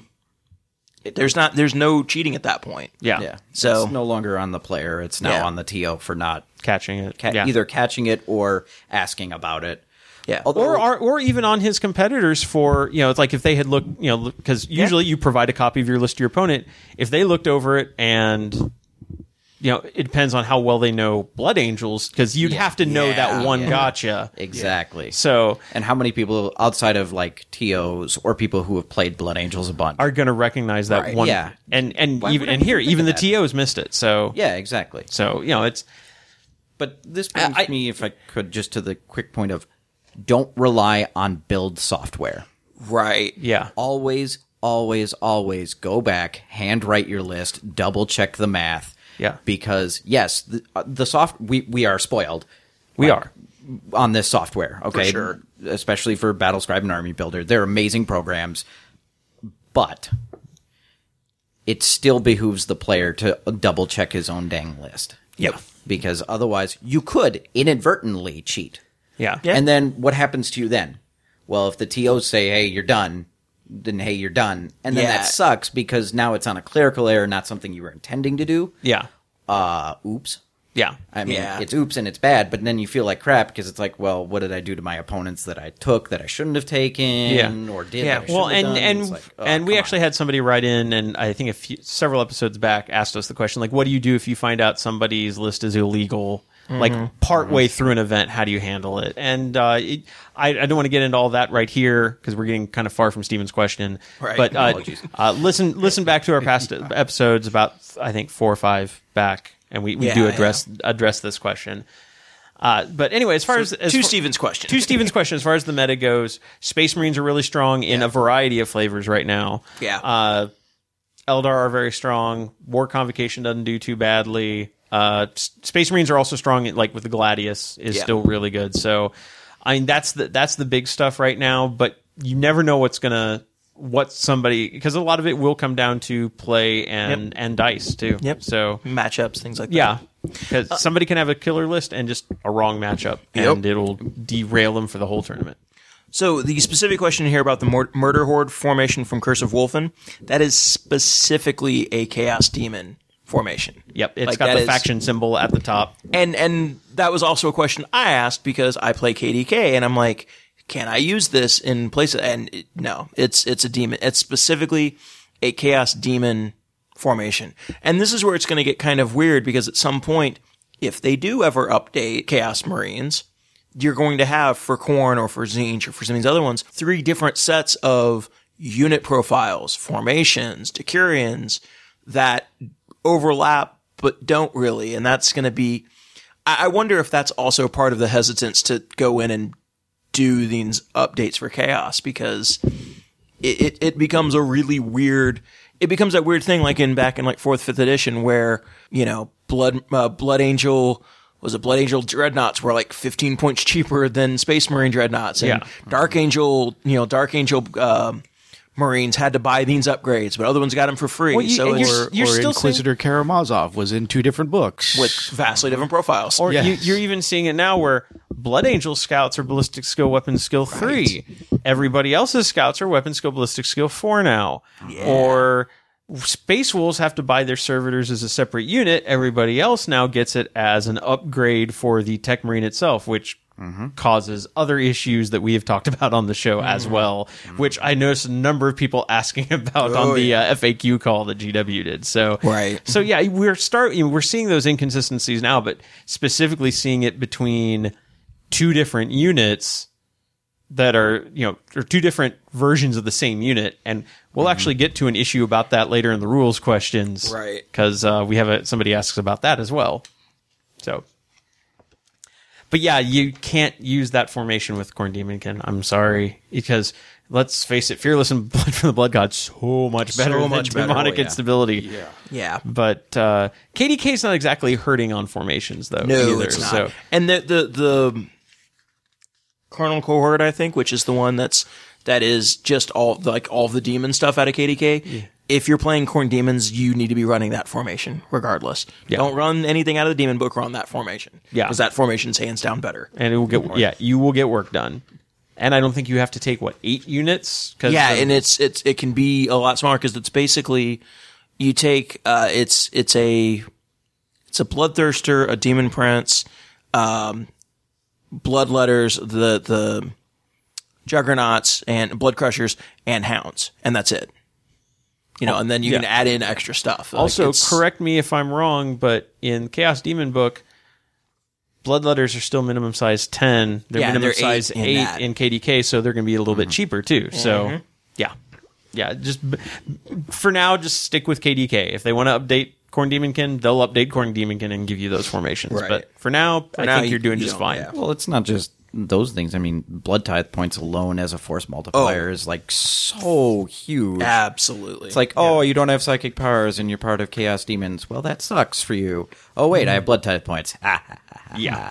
it- there's not, there's no cheating at that point. yeah, Yeah. So- it's no longer on the player. It's now Yeah. on the T O for not catching it. ca- yeah. either catching it or asking about it. Yeah. Although- or, or or even on his competitors for, you know, it's like if they had looked, you know, because usually you provide a copy of your list to your opponent. If they looked over it and you know, it depends on how well they know Blood Angels, because you'd Yeah. have to know Yeah. that one Yeah. gotcha. Exactly. So And how many people outside of like T Os or people who have played Blood Angels a bunch are going to recognize that Right. one. Yeah. And and Why even would I and here, think even the of that? T Os missed it. So Yeah, exactly. so you know, it's But this brings I- me, if I could, just to the quick point of don't rely on build software. Right. yeah. Always, always, always go back, handwrite your list, double check the math. Yeah. Because yes, the, uh, the soft we we are spoiled. We like, are. on this software. Okay, sure. Especially for Battlescribe and Army Builder, they're amazing programs, but it still behooves the player to double check his own dang list. Yep. Because otherwise, you could inadvertently cheat. Yeah. Yeah. And then what happens to you then? Well, if the T Os say, hey, you're done, then hey, you're done. And then Yeah. that sucks because now it's on a clerical error, not something you were intending to do. Yeah. Uh, oops. Yeah. I mean, Yeah. it's oops and it's bad, but then you feel like crap because it's like, well, what did I do to my opponents that I took that I shouldn't have taken Yeah. or did Yeah. that I Well, shouldn't and have done? and It's like, oh, and we come actually on. had somebody write in, and I think a few several episodes back asked us the question, like, what do you do if you find out somebody's list is illegal? Like part way through an event, how do you handle it? And uh, it, I, I don't want to get into all that right here because we're getting kind of far from Steven's question. Right. But uh, Apologies. uh, listen, listen back to our past episodes about I think four or five back, and we, we Yeah, do address address this question. Uh, but anyway, as far as, as To far- Steven's question. to Steven's question, as far as the meta goes, Space Marines are really strong in a variety of flavors right now. Yeah. Uh, Eldar are very strong. War Convocation doesn't do too badly. Uh, S- Space Marines are also strong, like with the Gladius, is Yeah. still really good. So, I mean, that's the that's the big stuff right now. But you never know what's gonna what somebody because a lot of it will come down to play and and dice too. Yep. So Matchups, things like that. yeah, because somebody can have a killer list and just a wrong matchup, and Yep. it'll derail them for the whole tournament. So the specific question here about the Mur- Murder Horde formation from Curse of Wolfen, that is specifically a Chaos Demon formation. Yep, it's Like, got that the is- faction symbol at the top. And and that was also a question I asked because I play K D K and I'm like, can I use this in place of, and it, no, it's it's a demon. It's specifically a Chaos Demon formation. And this is where it's going to get kind of weird because at some point, if they do ever update Chaos Marines, you're going to have for Khorne or for Tzeentch or for some of these other ones, three different sets of unit profiles, formations, Decurions that overlap but don't really. And that's going to be, I I wonder if that's also part of the hesitance to go in and do these updates for Chaos because it, it, it becomes a really weird, it becomes that weird thing like in back in like fourth, fifth edition where, you know, Blood, uh, Blood Angel, was it Blood Angel Dreadnoughts were like fifteen points cheaper than Space Marine Dreadnoughts. And Yeah. Dark Angel, you know, Dark Angel, um, Marines had to buy these upgrades, but other ones got them for free. Well, you- so and it's you're- or, you're or still Inquisitor Karamazov was in two different books. with vastly different profiles. Or Yes. you, you're even seeing it now where Blood Angel scouts are ballistic skill weapon skill three. Everybody else's scouts are weapon skill ballistic skill four now. Or Space Wolves have to buy their servitors as a separate unit. Everybody else now gets it as an upgrade for the Tech Marine itself, which causes other issues that we have talked about on the show as well, which I noticed a number of people asking about on the uh, F A Q call that G W did. So, Right. So yeah, we're start you know, we're seeing those inconsistencies now, but specifically seeing it between two different units that are, you know, or two different versions of the same unit. And we'll actually get to an issue about that later in the rules questions. Right. Because uh, we have a, somebody asks about that as well. So, but yeah, you can't use that formation with Khorne Demonkin. I'm sorry. Because let's face it, Fearless and Blood from the Blood God so much better So than much better. Demonic Oh, yeah. Instability. yeah. yeah. But uh, K D K is not exactly hurting on formations, though. No, either, it's not. So. And the the the Colonel Cohort, I think, which is the one that's that is just all like all of the demon stuff out of K D K. If you're playing Khorne Demons, you need to be running that formation regardless. Yeah. Don't run anything out of the demon book. Run that formation. Yeah. because that formation's hands down better. And it will get yeah, you will get work done. And I don't think you have to take what eight units. Cause Yeah, the- and it's it's it can be a lot smaller because it's basically you take uh it's it's a it's a bloodthirster, a demon prince, um, bloodletters, the the juggernauts and blood crushers and hounds, and that's it. You know, and then you Yeah. can add in extra stuff. Like, Also, it's- correct me if I'm wrong, but in Chaos Demon book, Bloodletters are still minimum size ten. They're Yeah, minimum they're size eight in eight that. in K D K, so they're going to be a little bit cheaper too. So, yeah. Yeah, just b- for now, just stick with K D K. If they want to update Khorne Demonkin, they'll update Khorne Demonkin and give you those formations. Right. But for now, I now, think you- you're doing you just don't- fine. yeah. Well, it's not just those things. I mean, blood tithe points alone as a force multiplier Oh. is like so huge. Absolutely. It's like, oh, you don't have psychic powers and you're part of Chaos Demons. Well, that sucks for you. Oh, wait, I have blood tithe points. Yeah.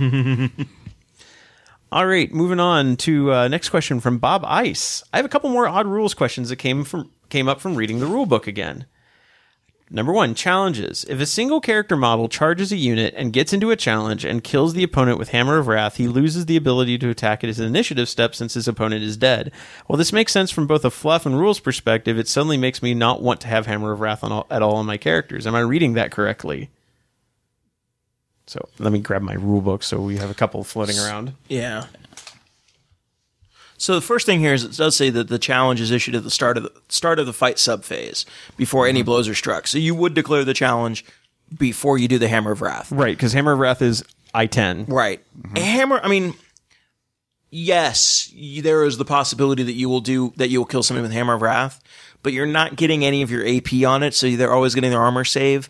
All right, moving on to uh, next question from Bob Ice. I have a couple more odd rules questions that came from came up from reading the rule book again. Number one, challenges. If a single character model charges a unit and gets into a challenge and kills the opponent with Hammer of Wrath, he loses the ability to attack at his initiative step since his opponent is dead. While this makes sense from both a fluff and rules perspective, it suddenly makes me not want to have Hammer of Wrath on all, at all on my characters. Am I reading that correctly? So let me grab my rule book so we have a couple floating around. Yeah. So the first thing here is it does say that the challenge is issued at the start of the start of the fight subphase before any blows are struck. So you would declare the challenge before you do the Hammer of Wrath. Right, because Hammer of Wrath is I ten. Right. A hammer, I mean, yes, y- there is the possibility that you will do that you will kill somebody with Hammer of Wrath, but you're not getting any of your A P on it, so they're always getting their armor save.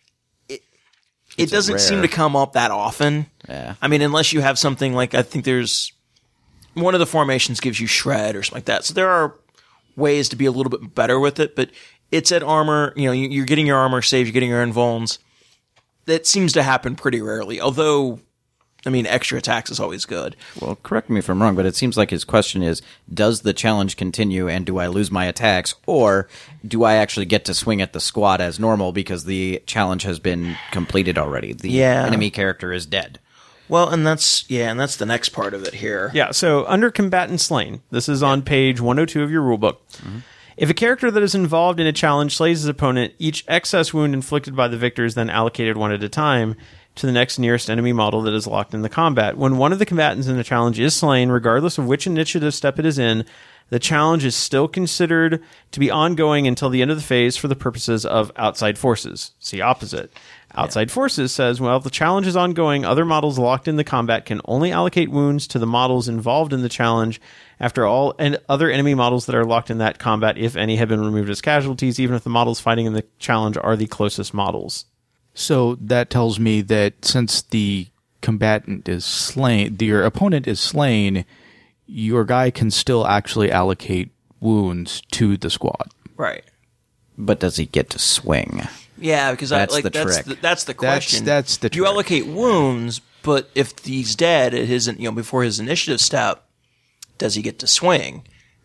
It it doesn't seem to come up that often. Yeah. I mean, unless you have something like I think there's one of the formations gives you shred or something like that. So there are ways to be a little bit better with it, but it's at armor, you know, you- you're getting your armor saved, you're getting your invulns. That seems to happen pretty rarely. Although, I mean, extra attacks is always good. Well, correct me if I'm wrong, but it seems like his question is, does the challenge continue and do I lose my attacks, or do I actually get to swing at the squad as normal because the challenge has been completed already? The Yeah. enemy character is dead. Well, and that's, yeah, and that's the next part of it here. Yeah, so under combatant slain, this is on page one oh two of your rulebook. If a character that is involved in a challenge slays his opponent, each excess wound inflicted by the victor is then allocated one at a time to the next nearest enemy model that is locked in the combat. When one of the combatants in the challenge is slain, regardless of which initiative step it is in, the challenge is still considered to be ongoing until the end of the phase for the purposes of outside forces. See opposite. Outside forces says, well, if the challenge is ongoing, other models locked in the combat can only allocate wounds to the models involved in the challenge after all and other enemy models that are locked in that combat, if any, have been removed as casualties, even if the models fighting in the challenge are the closest models. So that tells me that since the combatant is slain, your opponent is slain, your guy can still actually allocate wounds to the squad. Right. But does he get to swing? Yeah, because I, That's like the that's trick. the, that's the That's- question. that's the You trick. allocate wounds, but if he's dead at his, you know, before his initiative step, does he get to swing?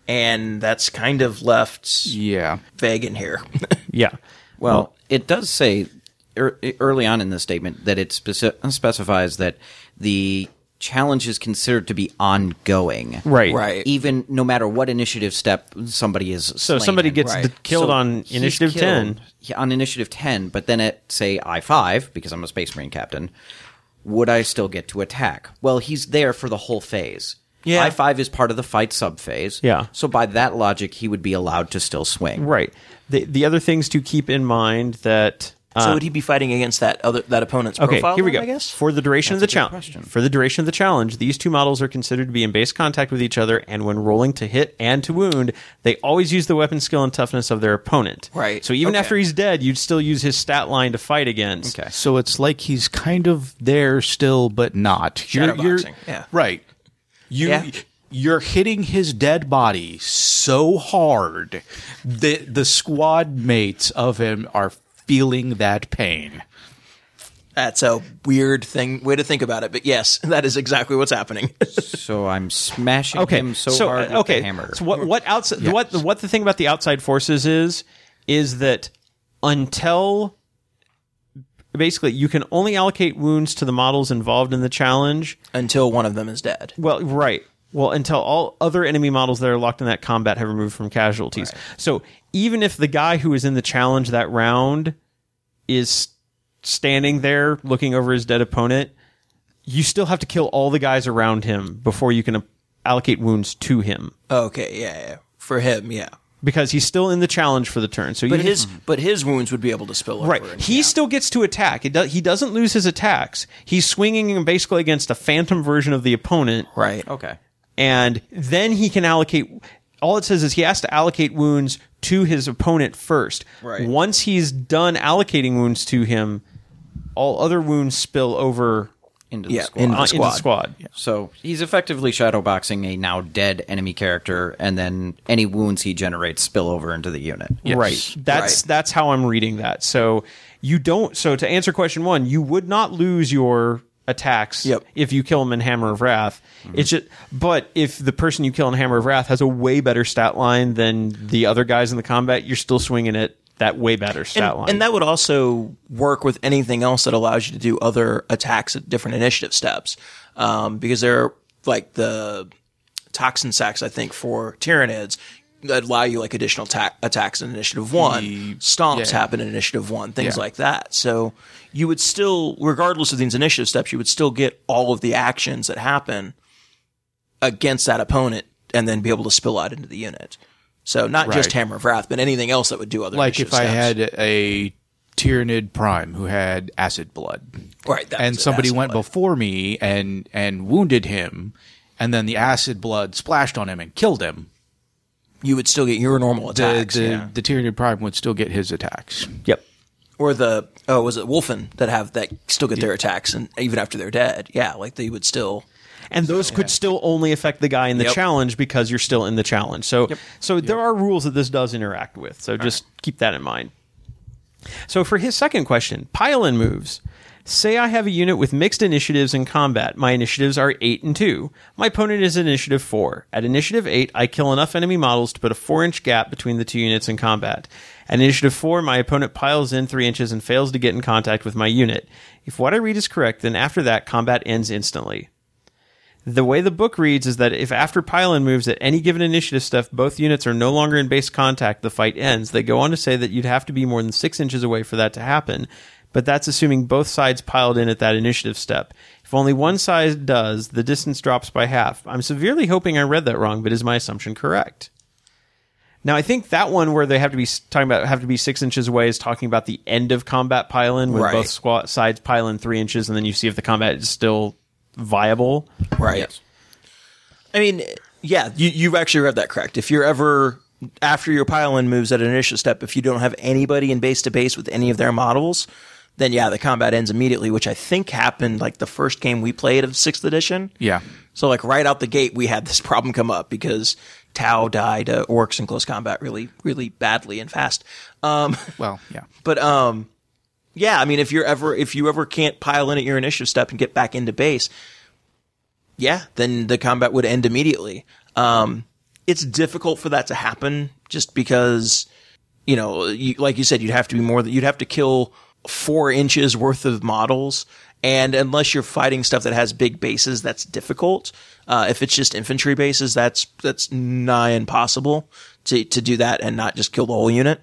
And that's kind of left Yeah. vague in here. Yeah. Well, it does say er, early on in the statement that it speci- specifies that the challenge is considered to be ongoing. Right. Right. Even no matter what initiative step somebody is So slain somebody in. gets Right. d- killed So on he's initiative killed ten. he- on initiative ten, but then at, say, I five, because I'm a Space Marine captain, would I still get to attack? Well, he's there for the whole phase. Yeah. I five is part of the fight subphase. Yeah. So by that logic, he would be allowed to still swing. Right. The the other things to keep in mind that so would he be fighting against that other that opponent's Okay, profile? here we then, go. I guess. For the duration of the challenge, for the duration of the challenge, these two models are considered to be in base contact with each other, and when rolling to hit and to wound, they always use the weapon skill and toughness of their opponent. Right. So even Okay. after he's dead, you'd still use his stat line to fight against. Okay. So it's like he's kind of there still, but not. Shadowboxing, yeah. Right. You, Yeah. You're hitting his dead body so hard that the squad mates of him are feeling that pain. That's a weird thing way to think about it, but yes, that is exactly what's happening. So I'm smashing Okay. him so, so hard uh, with okay. the hammer. So what what outside what what the thing about the outside forces is is that until basically you can only allocate wounds to the models involved in the challenge. Until one of them is dead. Well, right. Well, until all other enemy models that are locked in that combat have removed from casualties. So even if the guy who is in the challenge that round is standing there looking over his dead opponent, you still have to kill all the guys around him before you can uh, allocate wounds to him. Okay, yeah, yeah. For him, yeah. because he's still in the challenge for the turn. So But even his but his wounds would be able to spill over. Right. and- He yeah. still gets to attack. It do, he doesn't lose his attacks. He's swinging basically against a phantom version of the opponent. Right. Okay. And then he can allocate. All it says is he has to allocate wounds to his opponent first. Right. Once he's done allocating wounds to him, all other wounds spill over Into the Yeah, squad. into the uh, into the squad. squad. So he's effectively shadowboxing a now dead enemy character, and then any wounds he generates spill over into the unit. Right. That's Right. that's how I'm reading that. So you don't. So to answer question one, you would not lose your attacks Yep. if you kill him in Hammer of Wrath. It's just, but if the person you kill in Hammer of Wrath has a way better stat line than the other guys in the combat, you're still swinging it that way better stat And, line. and that would also work with anything else that allows you to do other attacks at different initiative steps. Um, because they're like the toxin sacks, I think, for Tyranids that allow you like additional ta- attacks in initiative one. The- Stomps yeah. happen in initiative one, things Yeah. like that. So you would still, regardless of these initiative steps, you would still get all of the actions that happen against that opponent and then be able to spill out into the unit. So not just Right. Hammer of Wrath, but anything else that would do other Like if initiative I steps. had a Tyranid Prime who had acid blood, Right, that and was it, somebody acid went blood. before me and and wounded him, and then the acid blood splashed on him and killed him. you would still get your normal The attacks. the, yeah. the Tyranid Prime would still get his attacks. yep. Or the, oh, was it Wolfen that have, that still get their attacks and even after they're dead? Yeah, like they would still. And those could still only affect the guy in the Yep. challenge because you're still in the challenge. So, so there are rules that this does interact with. So just keep that in mind. So for his second question, pile-in moves. Say I have a unit with mixed initiatives in combat. My initiatives are eight and two. My opponent is initiative four. At initiative eight, I kill enough enemy models to put a four inch gap between the two units in combat. At initiative four, my opponent piles in three inches and fails to get in contact with my unit. If what I read is correct, then after that, combat ends instantly. The way the book reads is that if after pile-in moves at any given initiative step, both units are no longer in base contact, the fight ends. They go on to say that you'd have to be more than six inches away for that to happen, but that's assuming both sides piled in at that initiative step. If only one side does, the distance drops by half. I'm severely hoping I read that wrong, but is my assumption correct? Now, I think that one where they have to be talking about have to be six inches away is talking about the end of combat pile-in, when Right. both squad sides pile in three inches, and then you see if the combat is still viable. Right. I mean, yeah, you, you've actually read that correct. If you're ever, after your pile-in moves at an initiative step, if you don't have anybody in base to base with any of their models, then yeah, the combat ends immediately, which I think happened like the first game we played of sixth edition. Yeah. So like right out the gate, we had this problem come up because Tau died to orcs in close combat really, really badly and fast. Um, Well, yeah. but um, yeah, I mean, if you're ever if you ever can't pile in at your initiative step and get back into base, yeah, then the combat would end immediately. Um, it's difficult for that to happen just because, you know, you, like you said, you'd have to be more. You'd have to kill four inches worth of models. And unless you're fighting stuff that has big bases, that's difficult. Uh, if it's just infantry bases, that's that's nigh impossible to to do that and not just kill the whole unit.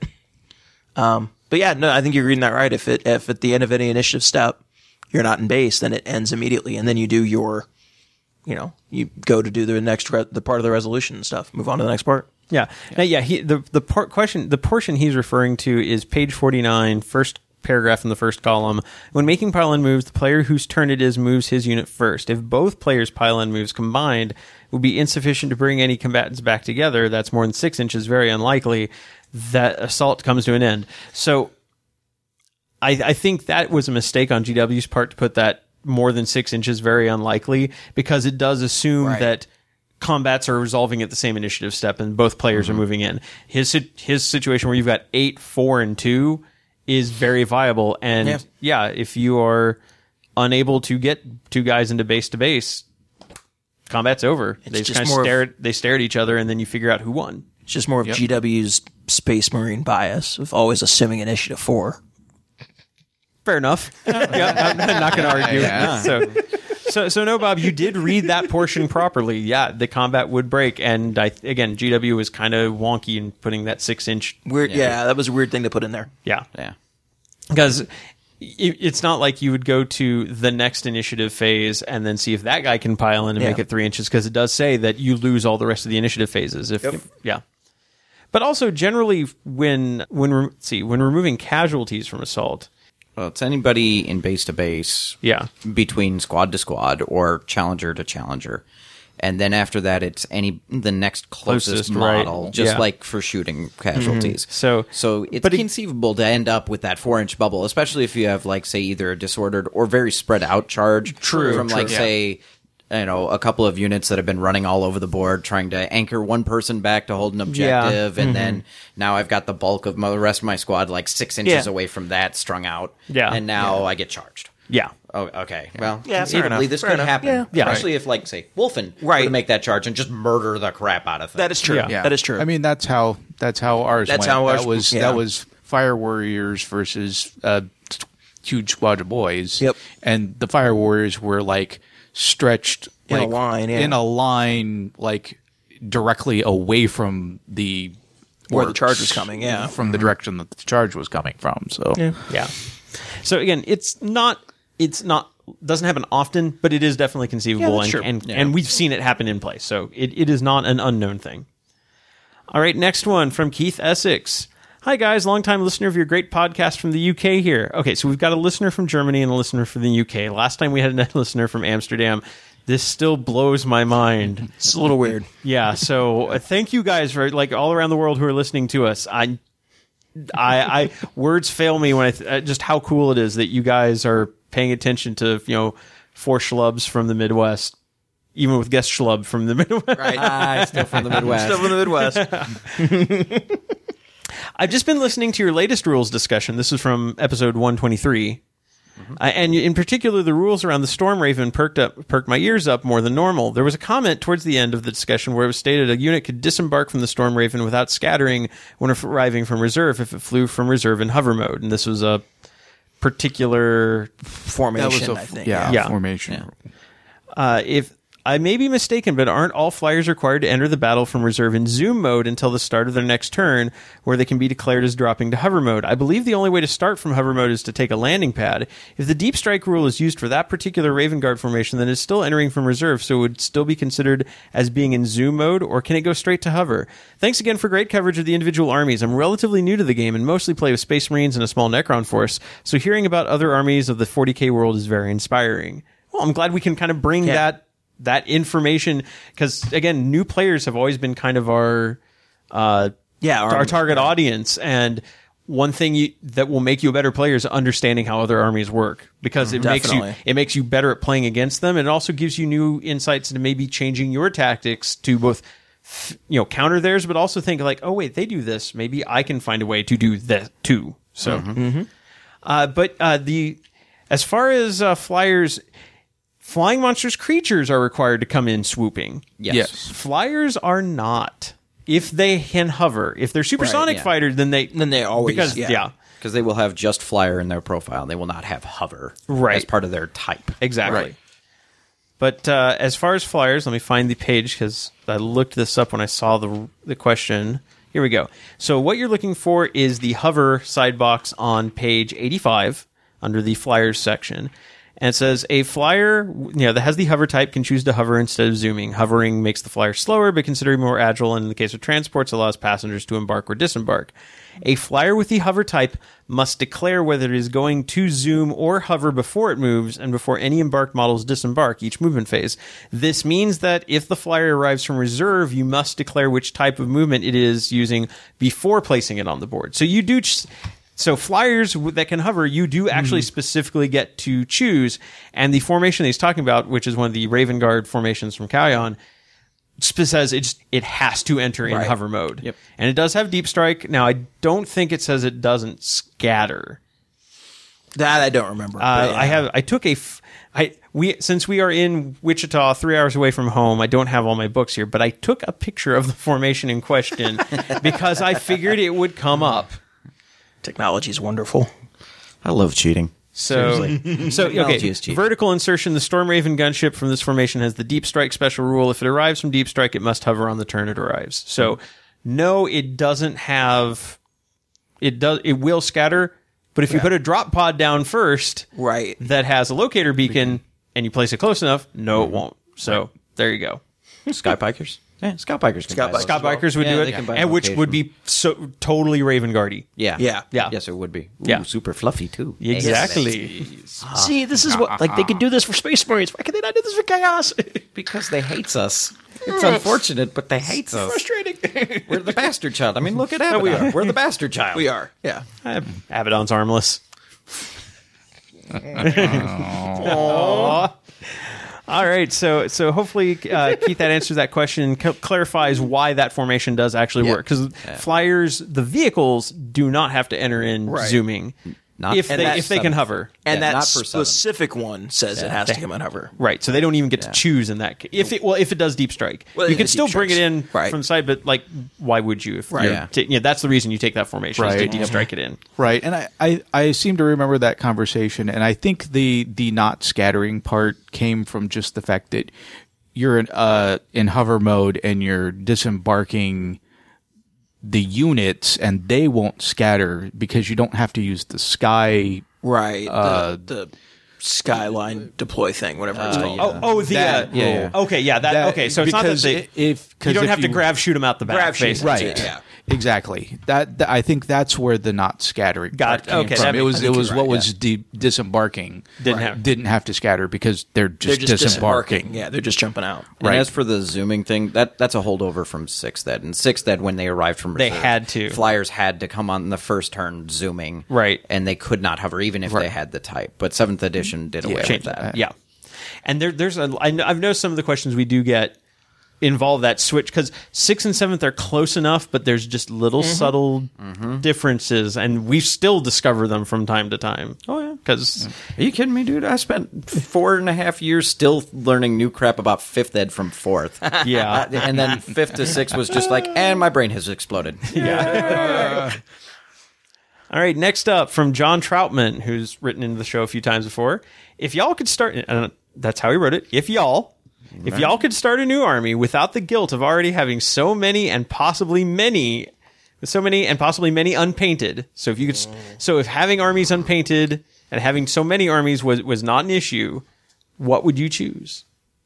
Um, but yeah, no, I think you're reading that right. If it if at the end of any initiative step you're not in base, then it ends immediately, and then you do your, you know, you go to do the next re- the part of the resolution and stuff. Move on to the next part. Yeah, yeah. Now, yeah he, the the part question, the portion he's referring to is page forty-nine, first paragraph in the first column. When making pile-in moves, the player whose turn it is moves his unit first. If both players' pile-in moves combined would be insufficient to bring any combatants back together, that's more than six inches, very unlikely, that assault comes to an end. So I, I think that was a mistake on G W's part to put that more than six inches, very unlikely, because it does assume Right. that combats are resolving at the same initiative step and both players Mm-hmm. are moving in. His sit- his situation where you've got eight, four, and two is very viable. And Yeah. yeah, if you are unable to get two guys into base to base, combat's over. They just just kind of more of- stare at, they stare at each other, and then you figure out who won. It's just more of G W's Space Marine bias of always assuming initiative four. Fair enough. yeah, I'm, I'm not going to argue. Yeah. So, so, so no, Bob, you did read that portion properly. Yeah, the combat would break, and I again, G W was kind of wonky in putting that six inch. Weird. Yeah. that was a weird thing to put in there. Yeah, Yeah. because it, it's not like you would go to the next initiative phase and then see if that guy can pile in and Yeah. make it three inches, because it does say that you lose all the rest of the initiative phases. If Yep. yeah. But also, generally, when when re- let's see when removing casualties from assault, Well, it's anybody in base to base, yeah, between squad to squad or challenger to challenger. And then after that, it's any the next closest, Closest, right. model, just Yeah. like for shooting casualties. So- so it's but it- conceivable to end up with that four inch bubble, especially if you have, like, say, either a disordered or very spread out charge. True, from true. like Yeah. say, you know, a couple of units that have been running all over the board, trying to anchor one person back to hold an objective, and then now I've got the bulk of my, the rest of my squad like six inches Yeah. away from that, strung out. Yeah. and now I get charged. yeah. Oh, okay. Well, Yeah, fair conceivably, enough, this fair could enough. happen. Yeah. Yeah. Especially if, like, say, Wolfen Right. were to make that charge and just murder the crap out of things. That is true. Yeah. That is true. I mean, that's how that's how ours That's went. how ours- that was yeah. that was Fire Warriors versus a huge squad of boys. Yep. And the Fire Warriors were like stretched In a like, line, yeah. in a line, like directly away from the Where the works, charge was coming, yeah. from the direction that the charge was coming from. So Yeah. So again, it's not it's not doesn't happen often, but it is definitely conceivable, Yeah, that's and true. and, Yeah. and we've seen it happen in play. So it, it is not an unknown thing. All right, next one from Keith Essex. Hi guys, longtime listener of your great podcast from the U K here. Okay, so we've got a listener from Germany and a listener from the U K. Last time we had a listener from Amsterdam. This still blows my mind. It's a little weird. Yeah, so uh, thank you guys for like all around the world who are listening to us. I, I, I words fail me when I th- uh, just how cool it is that you guys are paying attention to you know four schlubs from the Midwest, even with guest schlub from the Midwest. Right. Ah, still from the Midwest. Stuff in the Midwest. I've just been listening to your latest rules discussion. This is from episode one twenty-three. Uh, and in particular, the rules around the Storm Raven perked up, perked my ears up more than normal. There was a comment towards the end of the discussion where it was stated a unit could disembark from the Storm Raven without scattering when arriving from reserve if it flew from reserve in hover mode. And this was a particular Formation, that was a I think. yeah, Yeah. formation. Uh, if I may be mistaken, but aren't all flyers required to enter the battle from reserve in zoom mode until the start of their next turn, where they can be declared as dropping to hover mode? I believe the only way to start from hover mode is to take a landing pad. If the deep strike rule is used for that particular Raven Guard formation, then it's still entering from reserve, so it would still be considered as being in zoom mode, or can it go straight to hover? Thanks again for great coverage of the individual armies. I'm relatively new to the game and mostly play with Space Marines and a small Necron force, so hearing about other armies of the forty K world is very inspiring. Well, I'm glad we can kind of bring Yeah. that that information, because again, new players have always been kind of our uh Yeah, our, our- target audience, and one thing you, that will make you a better player is understanding how other armies work, because it makes you Definitely. it makes you better at playing against them, and it also gives you new insights into maybe changing your tactics to both you know counter theirs, but also think like, oh wait, they do this, maybe I can find a way to do that too. So uh but uh the as far as uh, flyers, flying monsters creatures are required to come in swooping. Yes. Yes. Flyers are not. If they can hover, if they're supersonic yeah. fighters, then they Then they always- because yeah. yeah, Because they will have just flyer in their profile. They will not have hover Right. as part of their type. exactly. Right. But uh, as far as flyers, let me find the page because I looked this up when I saw the the question. Here we go. So what you're looking for is the hover side box on page eighty-five under the flyers section. And it says a flyer, you know, that has the hover type can choose to hover instead of zooming. Hovering makes the flyer slower, but considerably more agile, and in the case of transports, allows passengers to embark or disembark. A flyer with the hover type must declare whether it is going to zoom or hover before it moves and before any embarked models disembark each movement phase. This means that if the flyer arrives from reserve, you must declare which type of movement it is using before placing it on the board. So you do... Ch- So flyers that can hover, you do actually specifically get to choose. And the formation that he's talking about, which is one of the Raven Guard formations from Kauyon, sp- says it just, it has to enter in Right. hover mode. Yep. And it does have deep strike. Now, I don't think it says it doesn't scatter. That I don't remember. Uh, but yeah. I have. I took a. F- I we since we are in Wichita, three hours away from home. I don't have all my books here, but I took a picture of the formation in question because I figured it would come up. Technology is wonderful. I love cheating. So, so Technology okay. is cheap. Vertical insertion. The Storm Raven gunship from this formation has the deep strike special rule. If it arrives from deep strike, it must hover on the turn it arrives. So, no, it doesn't have. It does. It will scatter, but if you put a drop pod down first, Right. that has a locator beacon, and you place it close enough, no, it won't. So there you go. Sky Pikers? Yeah, Scout Bikers can Scout buy Bikers. those. Scout Bikers would Yeah, do they it, can buy and which location. would be so totally Raven Guardy. Yeah. Yeah. Yeah. Yes, it would be. Ooh, Yeah. super fluffy, too. Exactly. See, this is what like they could do this for Space Marines. Why can they not do this for Chaos? Because they hates us. It's unfortunate, but they hates us. Frustrating. We're the bastard child. I mean, look at Abaddon. we are. We're the bastard child. we are. Yeah. Abaddon's armless. Aw. All right, so so hopefully uh, Keith, that answers that question, c- clarifies why that formation does actually Yeah. work. Because flyers, the vehicles do not have to enter in Right. zooming Not if for they that if they can seven. hover. And Yeah, that not for seven. specific one says it has to come in hover. Right, so they don't even get to choose in that case. If it well, if it does deep strike, Well, you yeah, can deep still bring it strikes. in Right. from the side. But like, why would you? If Right. you're Yeah. ta- yeah, that's the reason you take that formation is to Right. deep strike it in. Right, and I, I, I seem to remember that conversation, and I think the the not scattering part came from just the fact that you're in uh in hover mode and you're disembarking the units, and they won't scatter because you don't have to use the sky. Right. Uh, the, the skyline deploy thing, whatever it's called. Oh, oh, the That- uh, yeah, yeah. okay, yeah, that, That- okay. So it's not that because they, if 'cause you don't if have to you- grab shoot them out the back. Grab shoot, basically. Right. Yeah. Exactly. That, that I think that's where the not scattering Got- part came okay, from. that It makes- was I it think was you're what right, was de- disembarking Didn't have- didn't have to scatter because they're just, They're just disembarking. disembarking. Yeah, they're just jumping out. And Right. as for the zooming thing, that that's a holdover from Sixth Ed. And Sixth Ed, when they arrived from They reserve, had to. Flyers had to come on the first turn zooming, Right. And they could not hover even if they had the type. But Seventh Edition did away with Change that. Yeah, and there, there's a. I, know- I've noticed some of the questions we do get involve that switch because sixth and seventh are close enough, but there's just little subtle differences, and we still discover them from time to time. Oh yeah, because Are you kidding me, dude? I spent four and a half years still learning new crap about Fifth Ed from Fourth. yeah, And then Fifth to Sixth was just like, and my brain has exploded. All right, next up from John Troutman, who's written into the show a few times before. If y'all could start, uh, that's how he wrote it. If y'all, if y'all could start a new army without the guilt of already having so many and possibly many, so many and possibly many unpainted. So if you could, so if having armies unpainted and having so many armies was was not an issue, what would you choose?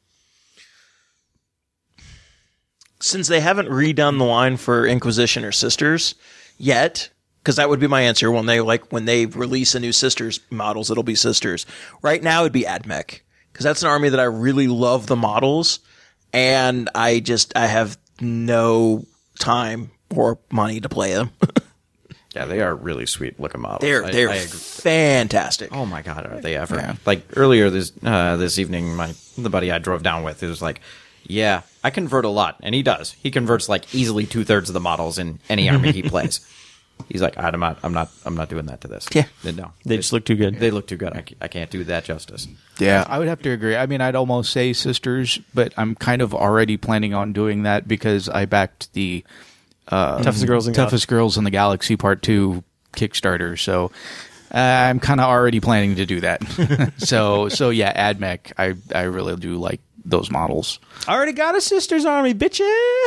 Since they haven't redone the line for Inquisition or Sisters yet, because that would be my answer when they like when they release a new Sisters models, it'll be Sisters. Right now, it'd be AdMech because that's an army that I really love the models, and I just I have no time or money to play them. Yeah, they are really sweet looking models. they're I- they're I agree. fantastic. Oh my god, are they ever? Like earlier this uh, this evening, my the buddy I drove down with, it was like, yeah, I convert a lot, and he does. He converts like easily two thirds of the models in any army he plays. He's like, I'm not, I'm not, I'm not doing that to this. Yeah. no, They just look too good. they look too good. I, ca- I can't do that justice. Yeah, I would have to agree. I mean, I'd almost say Sisters, but I'm kind of already planning on doing that because I backed the uh, Toughest Girls in Toughest Girls in the Galaxy Part Two Kickstarter, so uh, I'm kind of already planning to do that. so, so yeah, AdMech, I I really do like those models. I already got a sister's army, bitches.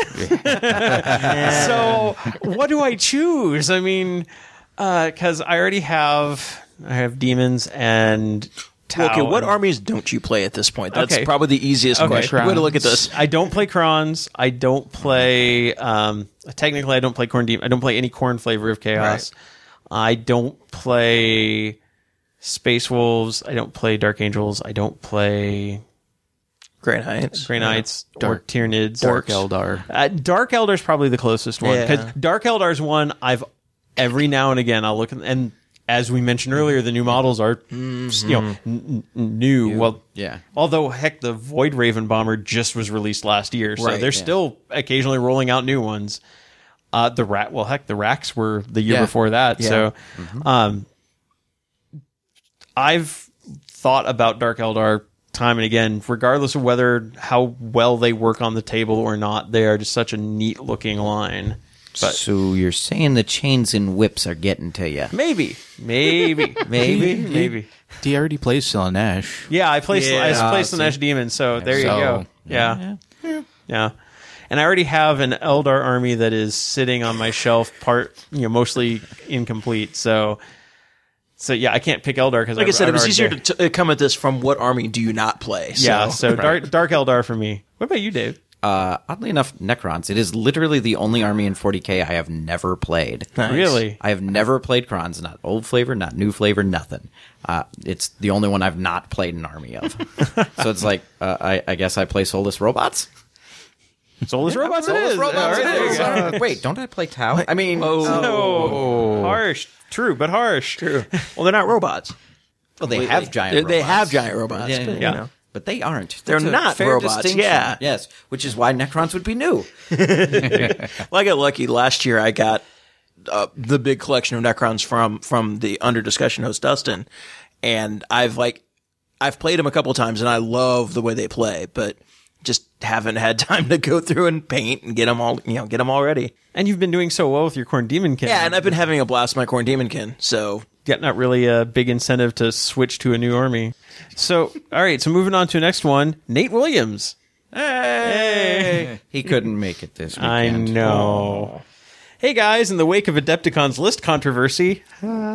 So what do I choose? I mean, because I already have I have demons and Tau. Okay, what and- armies don't you play at this point? That's Okay. probably the easiest Okay. question. Way to look at this. I don't play Krons. I don't play. Um, technically, I don't play Corn Demon. I don't play any Corn flavor of Chaos. I don't play Space Wolves. I don't play Dark Angels. I don't play Grey Knights. Grey Knights or Dark- Tyranids. Dark Eldar. Uh, Dark Eldar's probably the closest one because Yeah. Dark Eldar's one I've every now and again I'll look at, and as we mentioned earlier, the new models are you know n- n- new. Well, Yeah. Although heck, the Void Raven Bomber just was released last year, so Right, they're yeah. still occasionally rolling out new ones. Uh, the rat, well, heck, the racks were the year Yeah. before that. Yeah. So, um, I've thought about Dark Eldar time and again, regardless of whether how well they work on the table or not. They are just such a neat looking line. But So you're saying the chains and whips are getting to you? maybe, maybe, maybe, maybe. Do you already play Slanesh? Yeah, I placed I Yeah. placed the Nesh Demon, so there you So, go. Yeah. yeah. And I already have an Eldar army that is sitting on my shelf, part you know, mostly incomplete. So, so yeah, I can't pick Eldar because Like I said, it was easier to t- uh, come at this from what army do you not play. So. yeah. So Dark Dark Eldar for me. What about you, Dave? Uh, oddly enough, Necrons. It is literally the only army in forty K I have never played. Nice. Really? I have never played Crons, not old flavor, not new flavor, nothing. Uh, it's the only one I've not played an army of. So it's like, uh, I, I guess I play Soulless Robots? Soulless Robots it is. Robots All right, it there you is. go. Uh, wait, don't I play Tau? I mean, Oh, harsh. True, but harsh. True. Well, they're not robots. well, they have giant They, robots. they have giant robots. Yeah, but, you yeah. know. But they aren't. They're That's a not fair robots, distinction. yeah. Yes, which is why Necrons would be new. Well, I got lucky. Last year, I got uh, the big collection of Necrons from from the under discussion host Dustin, and I've like I've played them a couple times, and I love the way they play, but just haven't had time to go through and paint and get them all you know get them all ready. And you've been doing so well with your Corn Demonkin. Yeah, and I've been having a blast with my Corn Demonkin. So Got not really a big incentive to switch to a new army. So, all right. So moving on to the next one, Nate Williams. Hey, He couldn't make it this weekend. I know. Hey guys, in the wake of Adepticon's list controversy,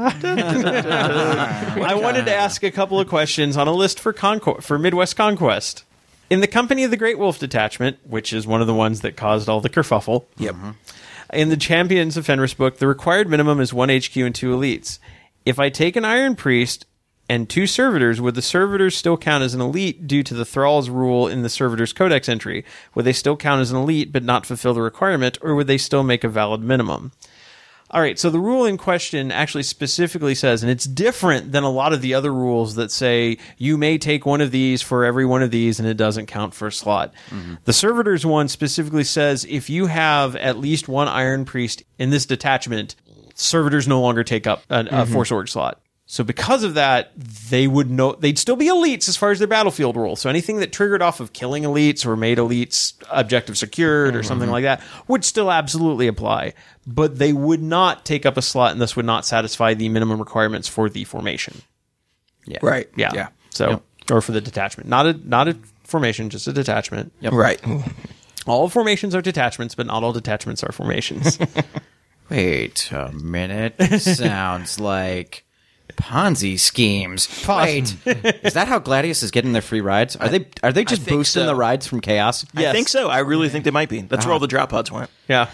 I wanted to ask a couple of questions on a list for Conqu- for Midwest Conquest. In the company of the Great Wolf Detachment, which is one of the ones that caused all the kerfuffle. yep. In the Champions of Fenris book, the required minimum is one H Q and two elites. If I take an Iron Priest and two servitors, would the servitors still count as an elite due to the Thrall's rule in the servitors codex entry? Would they still count as an elite but not fulfill the requirement, or would they still make a valid minimum? All right, so the rule in question actually specifically says, and it's different than a lot of the other rules that say you may take one of these for every one of these and it doesn't count for a slot. Mm-hmm. The servitors one specifically says if you have at least one Iron Priest in this detachment, servitors no longer take up a, mm-hmm. a Force Org slot. So because of that, they would know they'd still be elites as far as their battlefield rule. So anything that triggered off of killing elites or made elites objective secured or something like that would still absolutely apply. But they would not take up a slot and thus would not satisfy the minimum requirements for the formation. Yeah. Right. Yeah. Yeah. So Yep. or for the detachment. Not a not a formation, just a detachment. Yep. Right. All formations are detachments, but not all detachments are formations. Wait a minute. Sounds like Ponzi schemes. Wait, is that how Gladius is getting their free rides? Are they are they just think boosting so. the rides from Chaos? I think so. I really think they might be. That's where all the drop pods went. Yeah.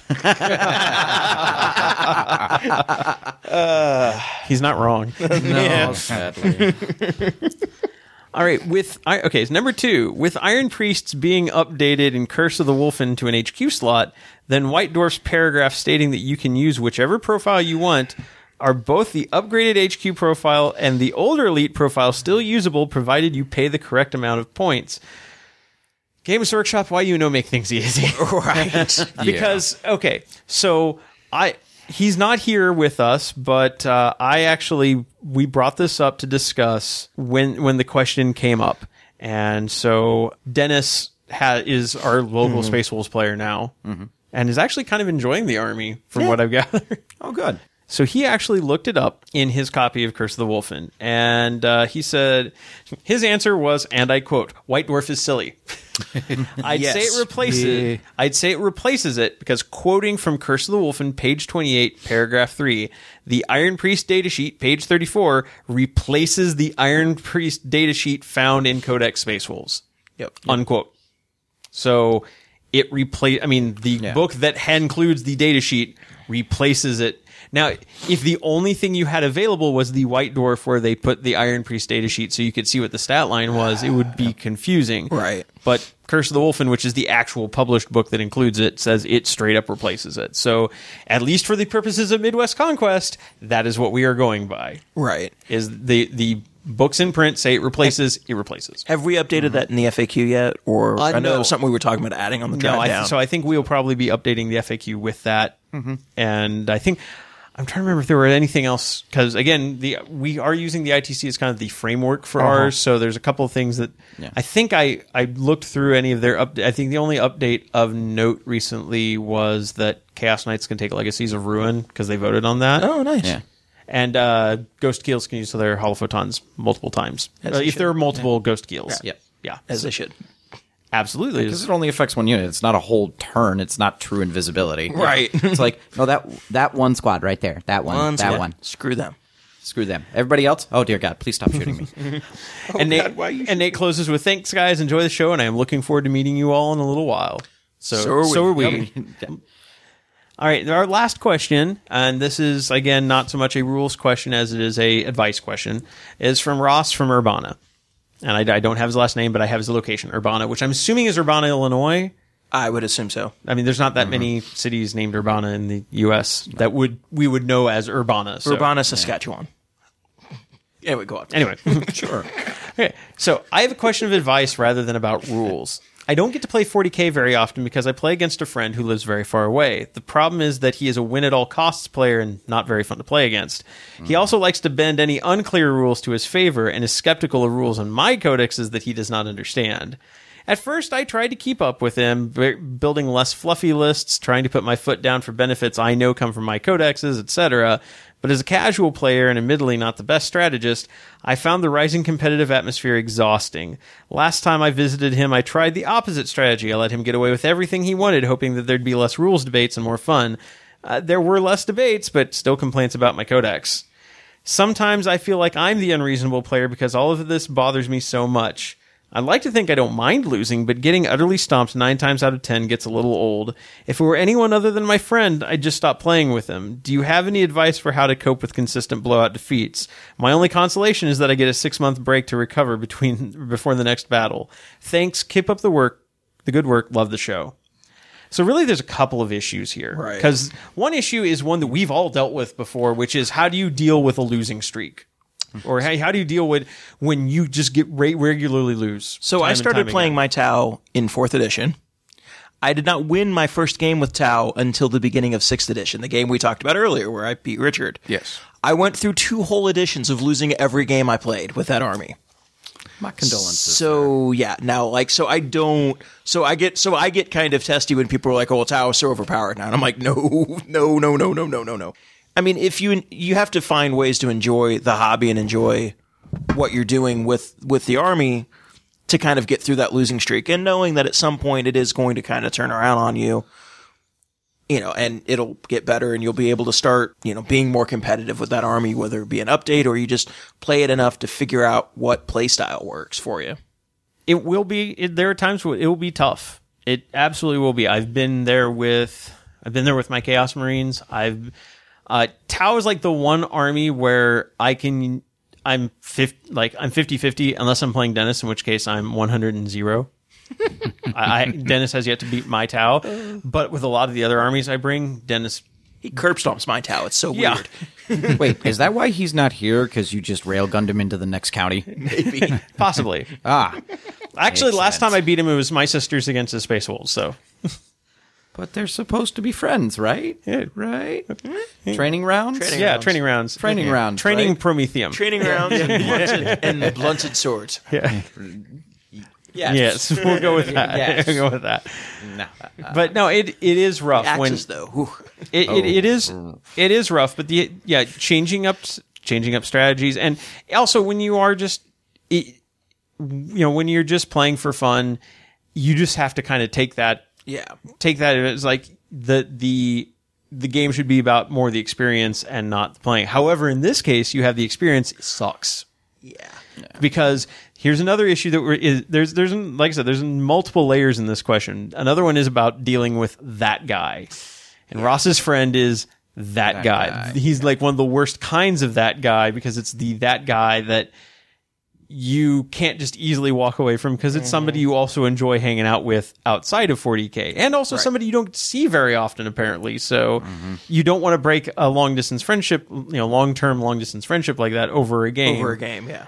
uh, he's not wrong. No, sadly. All right, with I- okay, so number two, with Iron Priests being updated in Curse of the Wolfen to an H Q slot, then White Dwarf's paragraph stating that you can use whichever profile you want are both the upgraded H Q profile and the older Elite profile still usable provided you pay the correct amount of points. Games Workshop, why you know make things easy? Right. Because okay, so I he's not here with us, but uh, I actually we brought this up to discuss when when the question came up, and so Dennis ha- is our local Mm-hmm. Space Wolves player now, mm-hmm. and is actually kind of enjoying the army from Yeah. what I've gathered. Oh, good. So he actually looked it up in his copy of Curse of the Wolfen, and uh, he said his answer was, and I quote, "White Dwarf is silly." I'd Yes. say it replaces. Yeah. I'd say it replaces it because quoting from Curse of the Wolfen, page twenty-eight, paragraph three, the Iron Priest datasheet, page thirty-four, replaces the Iron Priest datasheet found in Codex Space Wolves. Yep. Unquote. So it replace. I mean, the Yeah. book that includes the datasheet replaces it. Now, if the only thing you had available was the White Dwarf where they put the Iron Priest datasheet so you could see what the stat line was, it would be confusing. Right. But Curse of the Wolfen, which is the actual published book that includes it, says it straight up replaces it. So, at least for the purposes of Midwest Conquest, that is what we are going by. Right. Is the the books in print say it replaces, it replaces. Have we updated that in the F A Q yet? Or Uh, I know no. it was something we were talking about adding on the drive No, I down. th- so I think we'll probably be updating the F A Q with that, and I think I'm trying to remember if there were anything else because again, the we are using the I T C as kind of the framework for ours. So there's a couple of things that Yeah. I think I I looked through any of their up. I think the only update of note recently was that Chaos Knights can take Legacies of Ruin because they voted on that. oh, nice. Yeah. And uh, Ghost Keels can use their holophotons multiple times As uh, they if there are should. multiple Ghost Keels. Yeah. yeah, As they should. absolutely. Because it only affects one unit. It's not a whole turn. It's not true invisibility. Right. It's like, no, that that one squad right there. That one. One's that good. one. Screw them. Screw them. Everybody else? Oh, dear God. Please stop shooting me. and Nate, and Nate closes with thanks, guys. Enjoy the show, and I am looking forward to meeting you all in a little while. So, So are we. So are we. All right, our last question, and this is, again, not so much a rules question as it is a advice question, is from Ross from Urbana. And I, I don't have his last name, but I have his location, Urbana, which I'm assuming is Urbana, Illinois. I would assume so. I mean, there's not that many cities named Urbana in the U S that would we would know as Urbana. So. Urbana, Saskatchewan. Anyway, go on. Anyway. Sure. Okay, so I have a question of advice rather than about rules. I don't get to play forty K very often because I play against a friend who lives very far away. The problem is that he is a win-at-all-costs player and not very fun to play against. Mm. He also likes to bend any unclear rules to his favor and is skeptical of rules on my codexes that he does not understand. At first, I tried to keep up with him, b- building less fluffy lists, trying to put my foot down for benefits I know come from my codexes, et cetera. But as a casual player and admittedly not the best strategist, I found the rising competitive atmosphere exhausting. Last time I visited him, I tried the opposite strategy. I let him get away with everything he wanted, hoping that there'd be less rules debates and more fun. Uh, there were less debates, but still complaints about my codex. Sometimes I feel like I'm the unreasonable player because all of this bothers me so much. I'd like to think I don't mind losing, but getting utterly stomped nine times out of ten gets a little old. If it were anyone other than my friend, I'd just stop playing with him. Do you have any advice for how to cope with consistent blowout defeats? My only consolation is that I get a six-month break to recover between before the next battle. Thanks. Keep up the work, the good work. Love the show. So really, there's a couple of issues here. Right. Because one issue is one that we've all dealt with before, which is how do you deal with a losing streak? Or how, how do you deal with when you just get re- regularly lose? So I started playing my Tau in fourth edition. I did not win my first game with Tau until the beginning of sixth edition, the game we talked about earlier where I beat Richard. Yes. I went through two whole editions of losing every game I played with that army. My condolences. So yeah, now like so I don't so I get so I get kind of testy when people are like, "Oh, well, Tau is so overpowered now," and I'm like, "No, no, no, no, no, no, no, no." I mean, if you you have to find ways to enjoy the hobby and enjoy what you're doing with with the army to kind of get through that losing streak, and knowing that at some point it is going to kind of turn around on you, you know, and it'll get better, and you'll be able to start, you know, being more competitive with that army, whether it be an update or you just play it enough to figure out what play style works for you. It will be. It, there are times where it will be tough. It absolutely will be. I've been there with. I've been there with my Chaos Marines. I've. Uh, Tau is like the one army where I can, I'm fifty, like I'm fifty-fifty unless I'm playing Dennis, in which case I'm one hundred and zero. I, I, Dennis has yet to beat my Tau, but with a lot of the other armies I bring, Dennis, He curb stomps my Tau. It's so yeah. weird. Wait, is that why he's not here? Because you just railgunned him into the next county? Maybe. possibly. Ah. Actually, Makes last sense. time I beat him, it was my sisters against the Space Wolves, so. But they're supposed to be friends, right? Yeah. Right? Training rounds? Training Yeah, rounds. training rounds. Training rounds, Training right? Prometheum. Training rounds and, blunted, and blunted swords. Yeah. Yes. Yes, we'll go with that. Yes. We'll go with that. No. But no, it it is rough when Axes, though. Whew. it, it it is it is rough. But the yeah, changing up changing up strategies, and also when you are just it, you know when you're just playing for fun, you just have to kind of take that Yeah. take that as like the the the game should be about more the experience and not the playing. However, in this case, you have the experience. It sucks. Yeah. Because here's another issue that we're, is there's there's like I said there's multiple layers in this question. Another one is about dealing with that guy, and Ross's friend is that, That guy. guy. He's like one of the worst kinds of that guy because it's the that guy that you can't just easily walk away from because it's somebody you also enjoy hanging out with outside of forty K, and also somebody you don't see very often apparently. So you don't want to break a long distance friendship, you know, long term long distance friendship like that over a game. Over a game, yeah.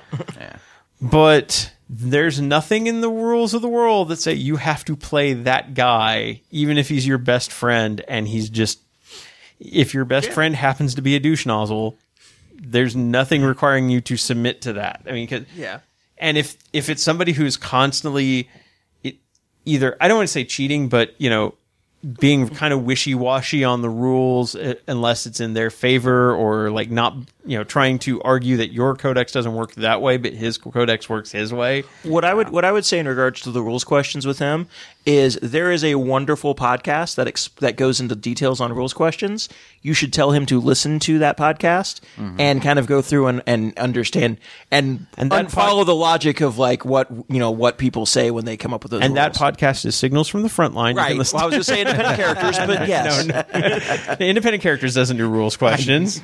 But there's nothing in the rules of the world that say you have to play that guy, even if he's your best friend and he's just, if your best friend happens to be a douche nozzle, there's nothing requiring you to submit to that. I mean, 'cause, Yeah. and if, if it's somebody who's constantly it, either, I don't want to say cheating, but, you know, being kind of wishy-washy on the rules uh, unless it's in their favor or like not you know, trying to argue that your codex doesn't work that way, but his codex works his way. What I would what I would say in regards to the rules questions with him is there is a wonderful podcast that ex- that goes into details on rules questions. You should tell him to listen to that podcast mm-hmm. and kind of go through and, and understand and and that follow pod- the logic of like what you know what people say when they come up with those. And rules. that podcast is Signals from the Front Line. Right. Well, I was going to say independent characters, but yes, no, no. Independent characters doesn't do rules questions.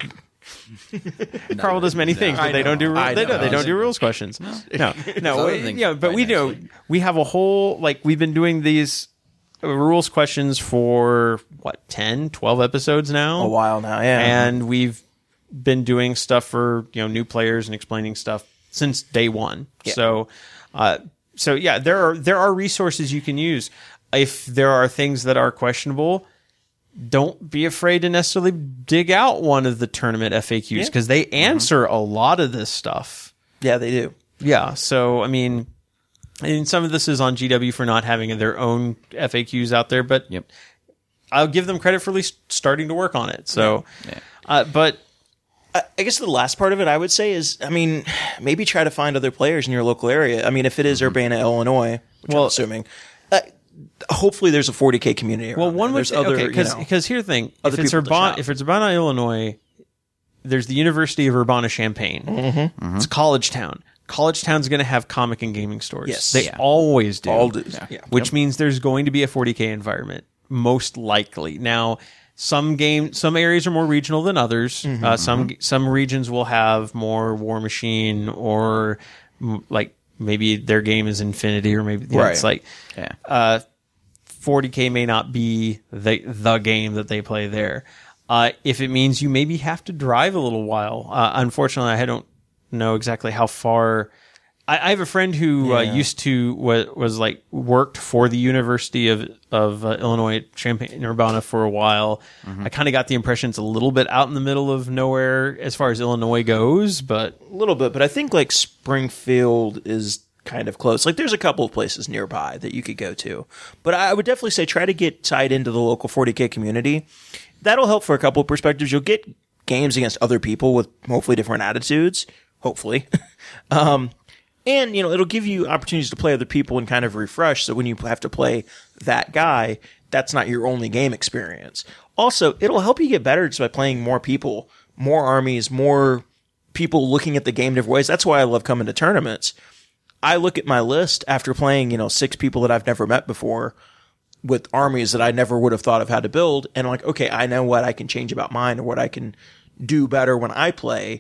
Carl does many things, but they don't do I they know. don't they don't do rules questions. No, no, no other we, things you know, but quite we know nicely. we have a whole like we've been doing these rules questions for what ten, twelve episodes now, a while now, yeah, and we've been doing stuff for you know new players and explaining stuff since day one. Yeah. So, uh, so yeah, there are there are resources you can use if there are things that are questionable. Don't be afraid to necessarily dig out one of the tournament F A Qs because they answer mm-hmm. a lot of this stuff. yeah, they do. Yeah. So, I mean, and some of this is on G W for not having their own F A Qs out there, but Yep. I'll give them credit for at least starting to work on it. So, Yeah. uh, but I I guess the last part of it I would say is, I mean, maybe try to find other players in your local area. I mean, if it is Urbana, Illinois, which Well- I'm assuming, uh, hopefully there's a forty K community around well, one there. would There's say, other, okay, you know, because here's the thing: if other it's people to Urbana, shop. if it's Urbana, Illinois, there's the University of Urbana-Champaign. Mm-hmm. It's a college town. College town's going to have comic and gaming stores. Yes. They Yeah. always do. all do. Yeah. Which means there's going to be a forty K environment, most likely. Now, some game, some areas are more regional than others. Mm-hmm, uh, some some regions will have more War Machine or m- like maybe their game is Infinity or maybe yeah, Right. it's like Yeah. uh, forty K may not be the the game that they play there. Uh, if it means you maybe have to drive a little while, uh, unfortunately, I don't know exactly how far. I, I have a friend who uh, Yeah. used to was, was like worked for the University of of uh, Illinois at Champaign Urbana for a while. I kind of got the impression it's a little bit out in the middle of nowhere as far as Illinois goes, but A little bit, but I think like Springfield is kind of close. Like there's a couple of places nearby that you could go to. But I would definitely say try to get tied into the local forty K community. That'll help for a couple of perspectives. You'll get games against other people with hopefully different attitudes. Hopefully. um, and, you know, it'll give you opportunities to play other people and kind of refresh. So when you have to play that guy, that's not your only game experience. Also, it'll help you get better just by playing more people, more armies, more people looking at the game different ways. That's why I love coming to tournaments. I look at my list after playing, you know, six people that I've never met before with armies that I never would have thought of how to build. And I'm like, okay, I know what I can change about mine or what I can do better when I play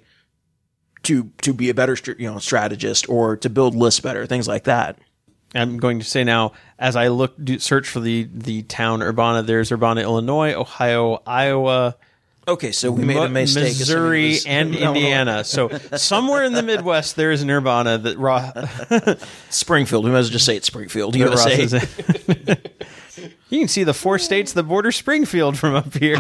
to, to be a better, str- you know, strategist or to build lists better, things like that. I'm going to say now, as I look, do, search for the, the town Urbana, there's Urbana, Illinois, Ohio, Iowa, Okay, so we made a mistake. assuming it Missouri, was- and No, no. Indiana. So somewhere in the Midwest, there is an Urbana that Ross, Springfield. We might as well just say it's Springfield, that Ross U S A. is in. You can see the four states that border Springfield from up here.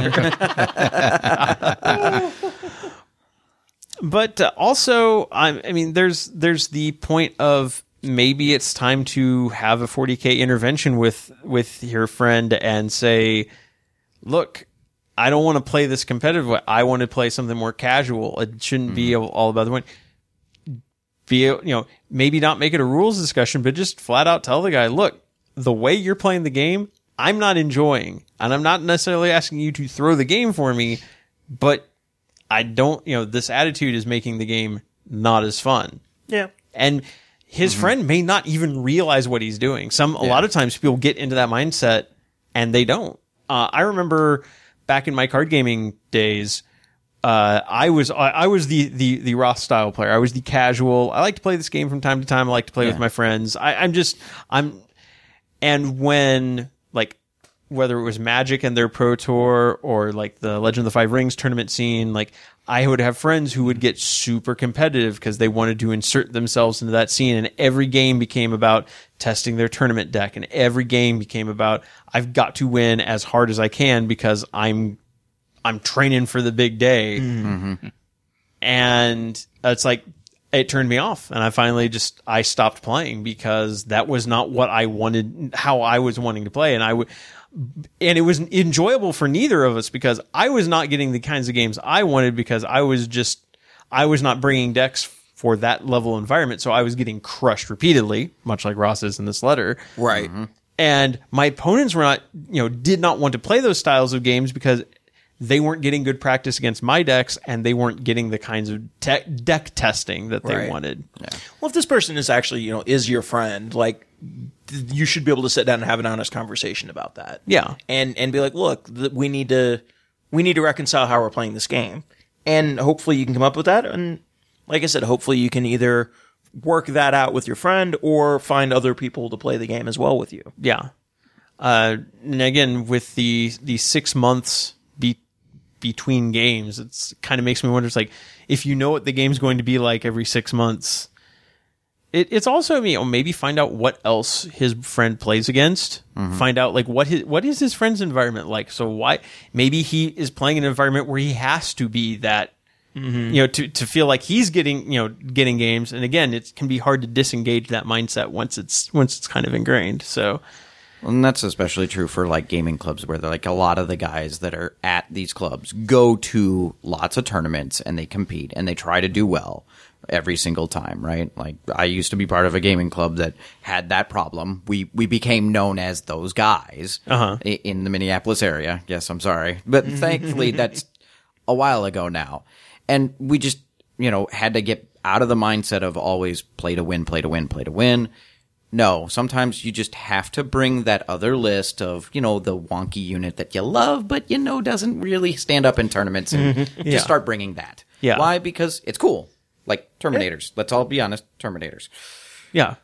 But uh, also, I, I mean, there's there's the point of maybe it's time to have a forty K intervention with with your friend and say, look, I don't want to play this competitive way. I want to play something more casual. It shouldn't mm-hmm. be all about the win. Be, you know, maybe not make it a rules discussion, but just flat out tell the guy, look, the way you're playing the game, I'm not enjoying, and I'm not necessarily asking you to throw the game for me, but I don't, you know, this attitude is making the game not as fun. Yeah. And his mm-hmm. friend may not even realize what he's doing. Some, yeah. a lot of times people get into that mindset and they don't. Uh, I remember back in my card gaming days, uh, I was, I, I was the, the, the Roth style player. I was the casual. I like to play this game from time to time. I like to play yeah. with my friends. I, I'm just, I'm, and when like, whether it was Magic and their Pro Tour or like the Legend of the Five Rings tournament scene, like I would have friends who would get super competitive because they wanted to insert themselves into that scene. And every game became about testing their tournament deck. And every game became about, I've got to win as hard as I can because I'm, I'm training for the big day. Mm-hmm. And it's like, it turned me off, and I finally just I stopped playing because that was not what I wanted, how I was wanting to play, and I would, and it was enjoyable for neither of us because I was not getting the kinds of games I wanted because I was just I was not bringing decks for that level environment, so I was getting crushed repeatedly, much like Ross is in this letter, Right. Mm-hmm. And my opponents were not, you know, did not want to play those styles of games because they weren't getting good practice against my decks, and they weren't getting the kinds of te- deck testing that they Right. wanted. Well, if this person is actually, you know, is your friend, like, th- you should be able to sit down and have an honest conversation about that. Yeah. And and be like, look, th- we need to we need to reconcile how we're playing this game, and hopefully you can come up with that. And like I said, hopefully you can either work that out with your friend or find other people to play the game as well with you. Yeah. Uh, and again, with the the six months be- between games, it's kind of makes me wonder. It's like if you know what the game's going to be like every six months, it, it's also you know maybe find out what else his friend plays against. Find out like what his what is his friend's environment like. So why maybe he is playing in an environment where he has to be that. You know, to, to feel like he's getting, you know, getting games. And again, it can be hard to disengage that mindset once it's, once it's kind of ingrained. So, And that's especially true for like gaming clubs where they're like a lot of the guys that are at these clubs go to lots of tournaments and they compete and they try to do well every single time, right? Like I used to be part of a gaming club that had that problem. We we became known as those guys Uh-huh. i- in the Minneapolis area. Yes, I'm sorry. But thankfully that's a while ago now. And we just, you know, had to get out of the mindset of always play to win, play to win, play to win. No, sometimes you just have to bring that other list of, you know, the wonky unit that you love, but you know doesn't really stand up in tournaments and just start bringing that. Yeah. Why? Because it's cool. Like Terminators. Let's all be honest. Terminators. yeah.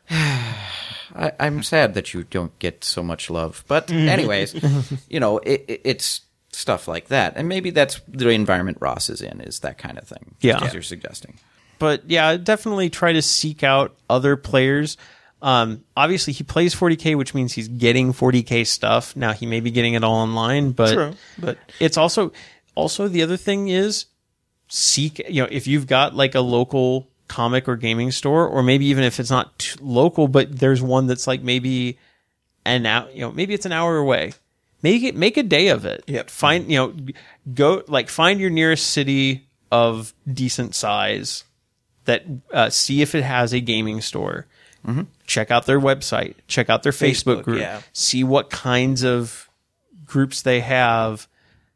I, I'm sad that you don't get so much love. But anyways, you know, it, it, it's stuff like that. And maybe that's the environment Ross is in, is that kind of thing. Yeah. As you're suggesting. But yeah, definitely try to seek out other players. Um, obviously he plays forty K, which means he's getting forty K stuff. Now he may be getting it all online, but True, but- it's also, also the other thing is seek, you know, if you've got like a local comic or gaming store, or maybe even if it's not t- local, but there's one that's like maybe an hour, you know, maybe it's an hour away. Make it, make a day of it. Yep. Find, you know, go, like, find your nearest city of decent size that, uh, see if it has a gaming store. Mm-hmm. Check out their website. Check out their Facebook, Facebook, group. yeah. See what kinds of groups they have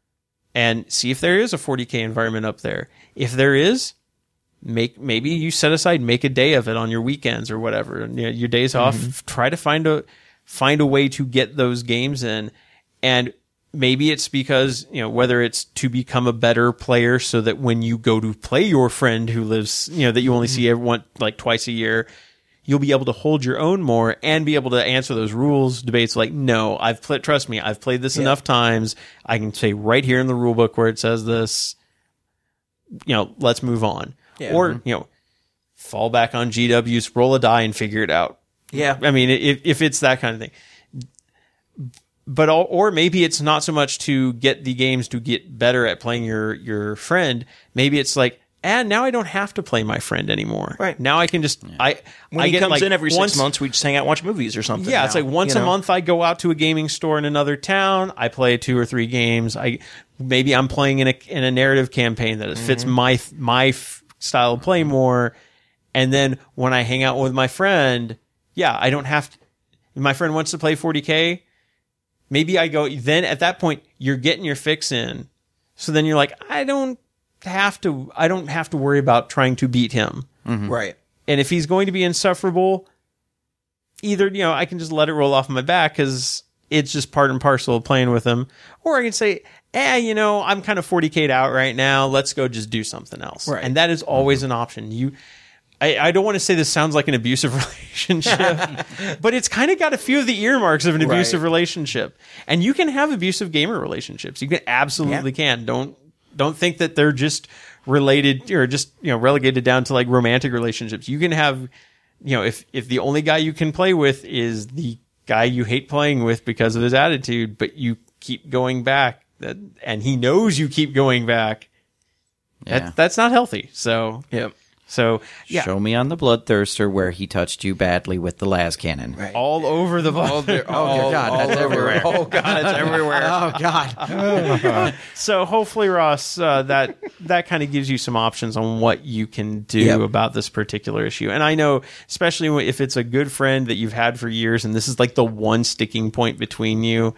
and see if there is a forty K environment up there. If there is, make, maybe you set aside, make a day of it on your weekends or whatever. And, you know, your days off, Mm-hmm. try to find a, find a way to get those games in. And maybe it's because, you know, whether it's to become a better player so that when you go to play your friend who lives, you know, that you only see every one, like twice a year, you'll be able to hold your own more and be able to answer those rules debates like, no, I've played, trust me, I've played this enough times. I can say right here in the rule book where it says this, you know, let's move on. Yeah. Or, you know, fall back on G Ws, roll a die and figure it out. Yeah. I mean, if, if it's that kind of thing. But, all, or maybe it's not so much to get the games to get better at playing your, your friend. Maybe it's like, and now I don't have to play my friend anymore. Right. Now I can just, I, When I he get comes like in every once, six months, we just hang out and watch movies or something. Yeah, it's now, like once you a know? month I go out to a gaming store in another town. I play two or three games. I maybe I'm playing in a in a narrative campaign that fits Mm-hmm. my my f- style of play more. And then when I hang out with my friend, yeah, I don't have to. If my friend wants to play forty K, maybe I go. Then at that point, you're getting your fix in. So then you're like, I don't have to. I don't have to worry about trying to beat him. Right. And if he's going to be insufferable, either, you know, I can just let it roll off my back because it's just part and parcel of playing with him. Or I can say, eh, you know, I'm kind of forty K'd out right now. Let's go just do something else. Right. And that is always an option. You, I, I don't want to say this sounds like an abusive relationship, but it's kind of got a few of the earmarks of an abusive Right. relationship. And you can have abusive gamer relationships. You can absolutely can. Don't, don't think that they're just related or just, you know, relegated down to like romantic relationships. You can have, you know, if, if the only guy you can play with is the guy you hate playing with because of his attitude, but you keep going back that, and he knows you keep going back. Yeah. That, that's not healthy. So Yep. So yeah, Show me on the Bloodthirster where he touched you badly with the las cannon. Right. all over the ball. Oh, dear God, that's everywhere. Oh God, it's everywhere. Oh, God. So hopefully, Ross, uh, that that kind of gives you some options on what you can do Yep. about this particular issue. And I know, especially if it's a good friend that you've had for years, and this is like the one sticking point between you,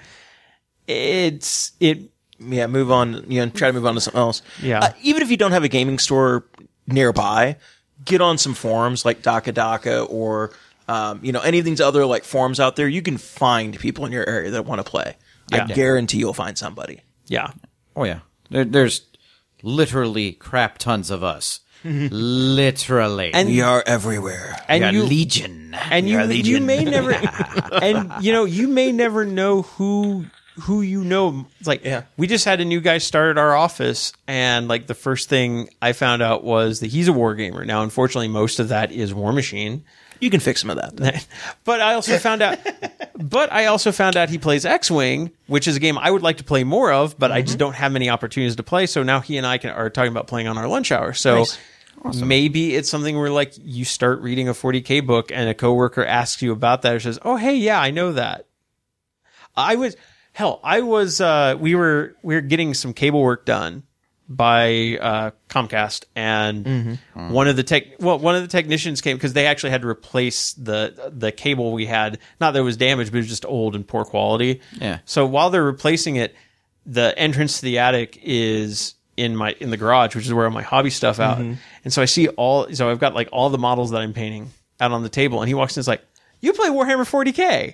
it's it. Yeah, move on. You know, try to move on to something else. Yeah. Uh, even if you don't have a gaming store nearby, get on some forums like Daka Daka or um, you know any of these other like forums out there. You can find people in your area that want to play. Yeah. I guarantee you'll find somebody. Yeah. Oh, yeah. There, there's literally crap tons of us. Literally. And- We are everywhere. And We are you legion. and We you are you legion. may never and you know you may never know who who you know. It's like Yeah. we just had a new guy start at our office, and like the first thing I found out was that he's a war gamer. Now, unfortunately, most of that is War Machine. You can fix some of that. But I also found out but I also found out he plays X-Wing, which is a game I would like to play more of, but I just don't have many opportunities to play. So now he and I can, are talking about playing on our lunch hour. So Nice. maybe it's something where like you start reading a forty K book and a coworker asks you about that or says, "Oh, hey, yeah, I know that." I was hell, I was uh we were we were getting some cable work done by uh Comcast, and one of the tech well one of the technicians came because they actually had to replace the the cable we had. Not that it was damaged, but it was just old and poor quality. Yeah. So while they're replacing it, the entrance to the attic is in my in the garage, which is where all my hobby stuff out. And so I see all so I've got like all the models that I'm painting out on the table, and he walks in and is like, "You play Warhammer forty K?"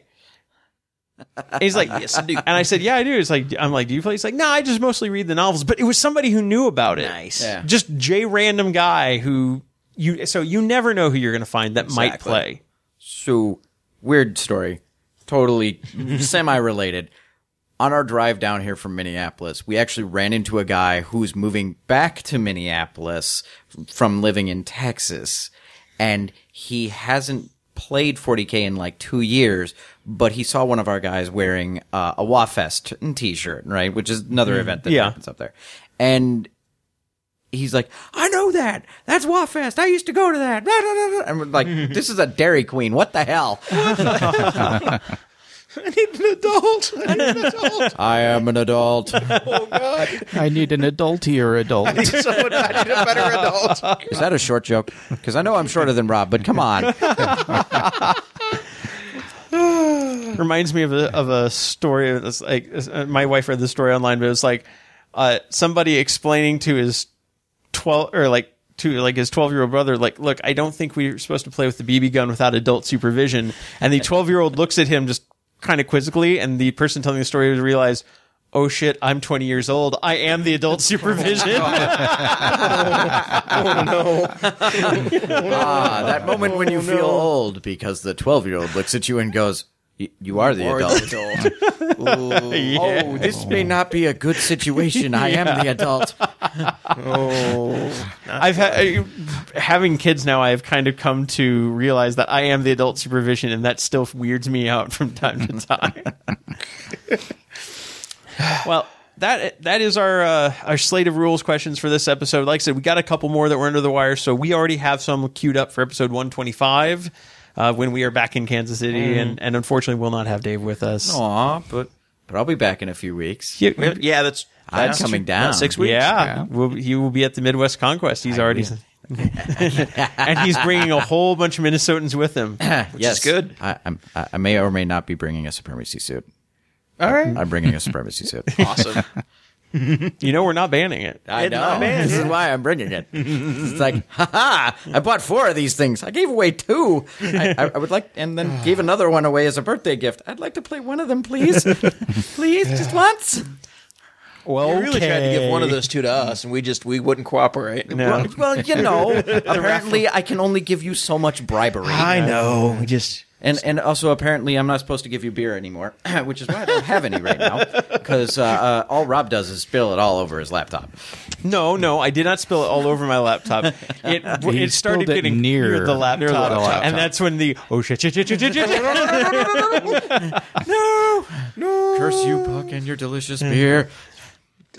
And he's like, "Yes, I do." And I said, "Yeah, I do." It's like, I'm like, "Do you play?" He's like, "No, I just mostly read the novels." But it was somebody who knew about it. Nice. Yeah. Just J random guy who you. So you never know who you're going to find that might Exactly. play. So, weird story. Totally semi-related. On our drive down here from Minneapolis, we actually ran into a guy who's moving back to Minneapolis from living in Texas. And he hasn't played forty K in like two years, but he saw one of our guys wearing uh, a WaFest t-shirt, right? Which is another event that Yeah. happens up there. And he's like, "I know that. That's WaFest. I used to go to that." Blah, blah, blah, blah. And we're like, "This is a Dairy Queen. What the hell?" I need an adult. I need an adult. I am an adult. Oh God. I need an adultier adult. Someone, I need a better adult. Is that a short joke? Because I know I'm shorter than Rob, but come on. Reminds me of a of a story. It's like uh, my wife read the story online, but it was like uh, somebody explaining to his twelve or like to like his twelve year old brother, like, "Look, I don't think we're supposed to play with the B B gun without adult supervision." And the twelve year old looks at him just kind of quizzically, and the person telling the story realized, "Oh shit, I'm twenty years old. I am the adult supervision." Ah, that moment when you feel old because the twelve-year-old looks at you and goes, "Y- you are the Or adult." the adult. Oh, this may not be a good situation. I am the adult. I've had I, having kids now. I've kind of come to realize that I am the adult supervision, and that still weirds me out from time to time. Well, that that is our uh, our slate of rules questions for this episode. Like I said, we got a couple more that were under the wire, so we already have some queued up for episode one twenty-five uh, when we are back in Kansas City, and, and unfortunately, we'll not have Dave with us. Aw, but but I'll be back in a few weeks. Yeah, Yeah, that's, I'm that's coming about down. six weeks. yeah. We'll, he will be at the Midwest Conquest. He's already. And he's bringing a whole bunch of Minnesotans with him. yes, is good. I, I'm, I I may or may not be bringing a supremacy suit. All right. I'm bringing a supremacy suit. Awesome. You know, we're not banning it. I It's not know. bad. This is why I'm bringing it. It's like, haha, I bought four of these things. I gave away two. I, I, I would like, and then gave another one away as a birthday gift. I'd like to play one of them, please. Please, just once. Well, You really tried to give one of those two to us, and we just we wouldn't cooperate. No. Well, you know, apparently I can only give you so much bribery. I know. We just And and also apparently I'm not supposed to give you beer anymore, which is why I don't have any right now. Because uh, uh, all Rob does is spill it all over his laptop. No, no, I did not spill it all over my laptop. It He it started spilled it getting near- near the laptop, near the laptop. and that's when the oh shit shit shit shit shit shit. No, no, curse you, Puck, and your delicious beer.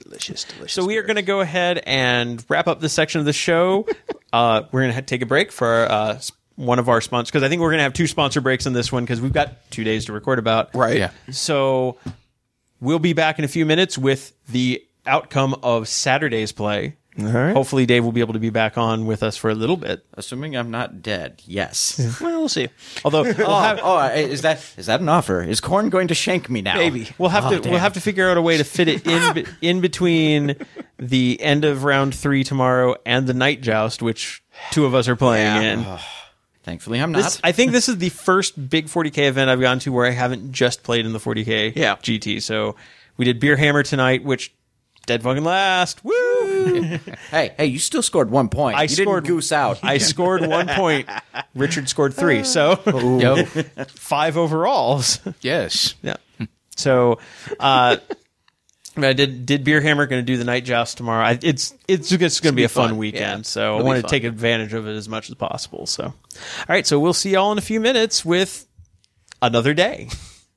delicious, delicious. So we are beer. going to go ahead and wrap up this section of the show. uh, we're going to take a break for uh, s- one of our sponsors, because I think we're going to have two sponsor breaks in this one because we've got two days to record about. Right. Yeah. So we'll be back in a few minutes with the outcome of Saturday's play. All right. Hopefully Dave will be able to be back on with us for a little bit. Assuming I'm not dead, yes. Well, we'll see. Although we'll Oh, have, oh, is that is that an offer? Is Korn going to shank me now? Maybe. we'll have Oh, to damn. we'll have to figure out a way to fit it in be- in between the end of round three tomorrow and the night joust, which two of us are playing Yeah. in. Thankfully, I'm not. This, I think this is the first big forty K event I've gone to where I haven't just played in the forty K Yeah. G T. So we did Beer Hammer tonight, which dead fucking last. Woo! hey, hey, you still scored one point. I you scored didn't goose out. I scored one point. Richard scored three. So Yo, five overalls. yes. Yeah. So, uh, I did did Beer Hammer going to do the night joust tomorrow. I, it's it's just going to be a fun, fun. weekend. Yeah. So I It'll be want to fun. take advantage of it as much as possible. So, all right. So we'll see y'all in a few minutes with another day.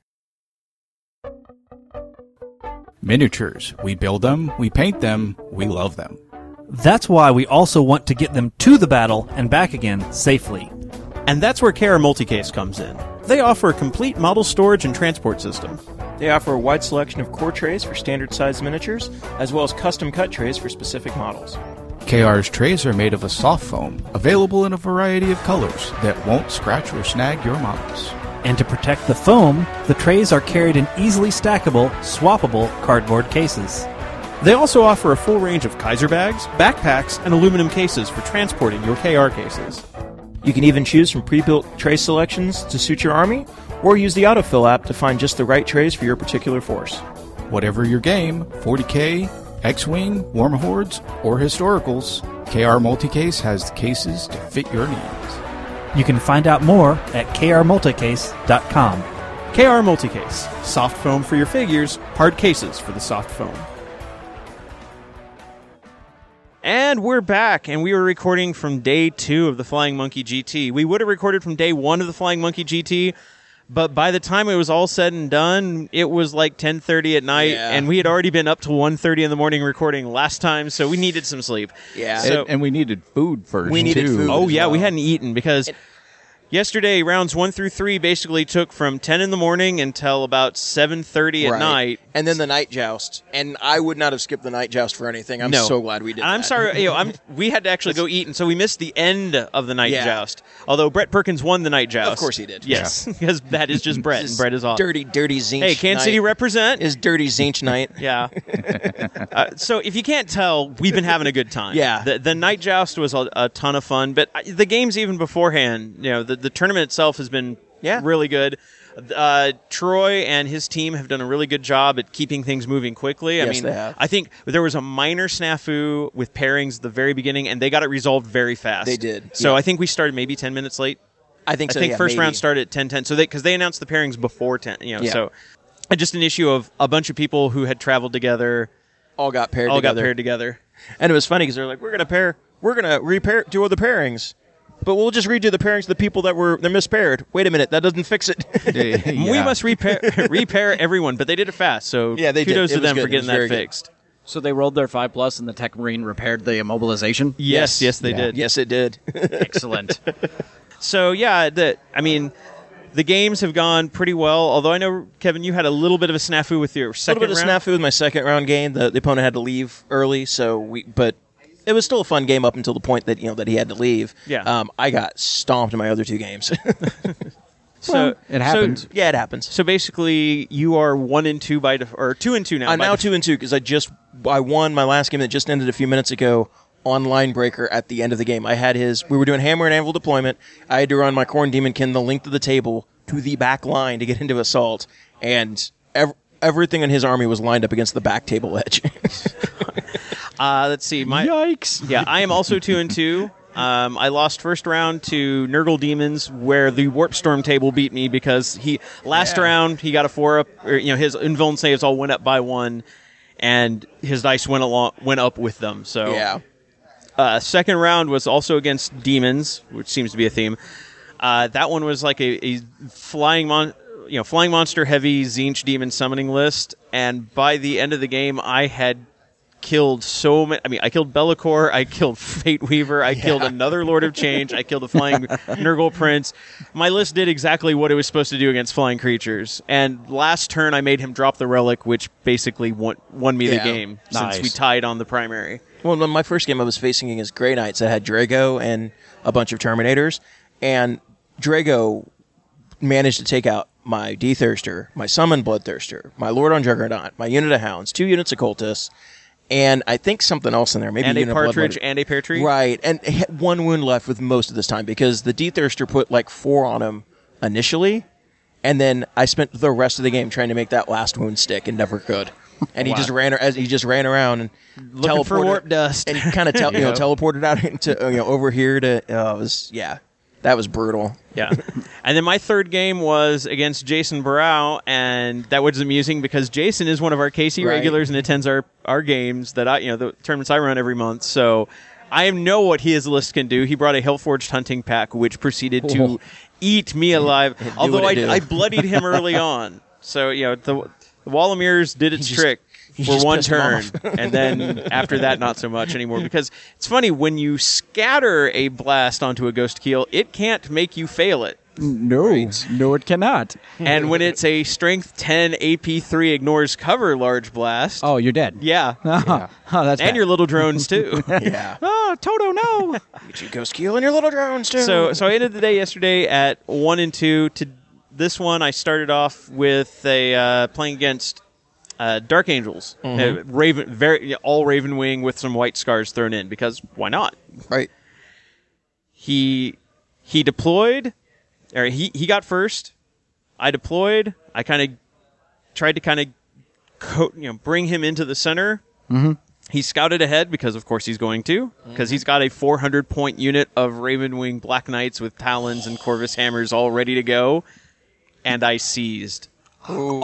Miniatures. We build them, we paint them, we love them. That's why we also want to get them to the battle and back again safely. And that's where K R Multicase comes in. They offer a complete model storage and transport system. They offer a wide selection of core trays for standard size miniatures, as well as custom cut trays for specific models. K R's trays are made of a soft foam, available in a variety of colors that won't scratch or snag your models. And to protect the foam, the trays are carried in easily stackable, swappable cardboard cases. They also offer a full range of Kaiser bags, backpacks, and aluminum cases for transporting your K R cases. You can even choose from pre-built tray selections to suit your army, or use the autofill app to find just the right trays for your particular force. Whatever your game, forty K, X-Wing, Warm Hordes, or Historicals, K R Multicase has the cases to fit your needs. You can find out more at k r multicase dot com. K R Multicase. Soft foam for your figures, hard cases for the soft foam. And we're back, and we were recording from day two of the Flying Monkey G T. We would have recorded from day one of the Flying Monkey G T, but by the time it was all said and done, it was like ten thirty at night, Yeah. and we had already been up till one thirty in the morning recording last time, so we needed some sleep. Yeah. So, and, and we needed food first, We needed too. food. oh, as yeah, we well. hadn't eaten because yesterday, rounds one through three basically took from ten in the morning until about seven thirty at Right. night. And then the night joust. And I would not have skipped the night joust for anything. I'm No. so glad we did And I'm that. sorry, you know, I'm we had to actually go eat, and so we missed the end of the night Yeah. joust. Although Brett Perkins won the night joust, Of course he did. Yes, because that is just Brett, and Brett is awesome. Dirty, dirty Zinch Hey, Kansas City night represent. is dirty Zinch night. Yeah. uh, so if you can't tell, we've been having a good time. Yeah. The, the night joust was a, a ton of fun, but I- the games even beforehand, you know, the, the tournament itself has been Yeah. really good. Uh, Troy and his team have done a really good job at keeping things moving quickly. I Yes, mean, they have. I think there was a minor snafu with pairings at the very beginning, and they got it resolved very fast. They did, So yeah. I think we started maybe ten minutes late. I think I so. think yeah, first maybe. round started at ten ten. So they because they announced the pairings before ten. You know, Yeah. so uh, just an issue of a bunch of people who had traveled together all got paired all together. got paired together. And it was funny because they're like, we're gonna pair, we're gonna repair, do all the pairings, but we'll just redo the pairings of the people that were they're mispaired. Wait a minute, that doesn't fix it. We must repair repair everyone, but they did it fast. So Yeah, they did. kudos It to was them good. for It getting was that very good. fixed. So they rolled their five plus, and the Tech Marine repaired the immobilization. Yes, yes, they Yeah. did. Yes, it did. Excellent. So yeah, the I mean, the games have gone pretty well. Although I know Kevin, you had a little bit of a snafu with your A little second bit of round. snafu with my second round game. The, the opponent had to leave early, so we. But it was still a fun game up until the point that you know that he had to leave. Yeah. Um, I got stomped in my other two games. So it happens. So, yeah, it happens. so basically, you are one and two by def- or two and two now. I'm by now def- two and two because I just I won my last game that just ended a few minutes ago on Line Breaker at the end of the game. I had his. We were doing hammer and anvil deployment. I had to run my Corn Demonkin the length of the table to the back line to get into assault, and ev- everything in his army was lined up against the back table edge. Uh, let's see. My Yikes! Yeah, I am also two and two. Um, I lost first round to Nurgle Demons, where the Warp Storm table beat me because he last Yeah. round he got a four up, or you know his invuln saves all went up by one, and his dice went along went up with them. So Yeah. Uh, second round was also against Demons, which seems to be a theme. Uh, that one was like a, a flying mon, you know, flying monster heavy Zinch Demon summoning list, and by the end of the game, I had killed so many. I mean, I killed Be'lakor, I killed Fate Weaver, I yeah. killed another Lord of Change, I killed a flying Nurgle Prince. My list did exactly what it was supposed to do against flying creatures. And last turn, I made him drop the relic, which basically won, won me yeah. the game nice. since we tied on the primary. Well, in my first game, I was facing against Grey Knights that had Drago and a bunch of Terminators, and Drago managed to take out my D-Thirster, my Summon Bloodthirster, my Lord on Juggernaut, my unit of Hounds, two units of Cultists, and I think something else in there. Maybe and a unit Partridge Blood and a Pear Tree. Right, and he had one wound left with most of this time because the D-Thirster put like four on him initially, and then I spent the rest of the game trying to make that last wound stick and never could. And he wow. just ran as he just ran around and looking for warp dust, and he kind of te- you know teleported out into you know over here to uh, it was yeah. That was brutal. Yeah. And then my third game was against Jason Barrow, and that was amusing because Jason is one of our K C right. regulars and attends our, our games that I, you know, the tournaments I run every month. So I know what his list can do. He brought a Hellforged hunting pack, which proceeded to oh. eat me alive, although I, I bloodied him early on. So, you know, the, the Wallamirs did its he trick. Just, for one turn, and then after that, not so much anymore. Because it's funny, when you scatter a blast onto a Ghost Keel, it can't make you fail it. No, right. no, it cannot. And when it's a Strength ten A P three ignores cover large blast, oh, you're dead. Yeah, yeah. Oh, that's and bad. your little drones too. yeah. Oh, Toto, no. Get you Ghost Keel and your little drones too. So, so I ended the day yesterday at one and two. To this one, I started off with a uh, playing against. Uh, Dark Angels, mm-hmm. uh, Raven, very all Raven Wing with some white scars thrown in because why not? Right. He he deployed, or he he got first. I deployed. I kind of tried to kind of co- you know bring him into the center. Mm-hmm. He scouted ahead because of course he's going to because mm-hmm. he's got a four hundred point unit of Raven Wing Black Knights with Talons and Corvus Hammers all ready to go, and I seized. Oh.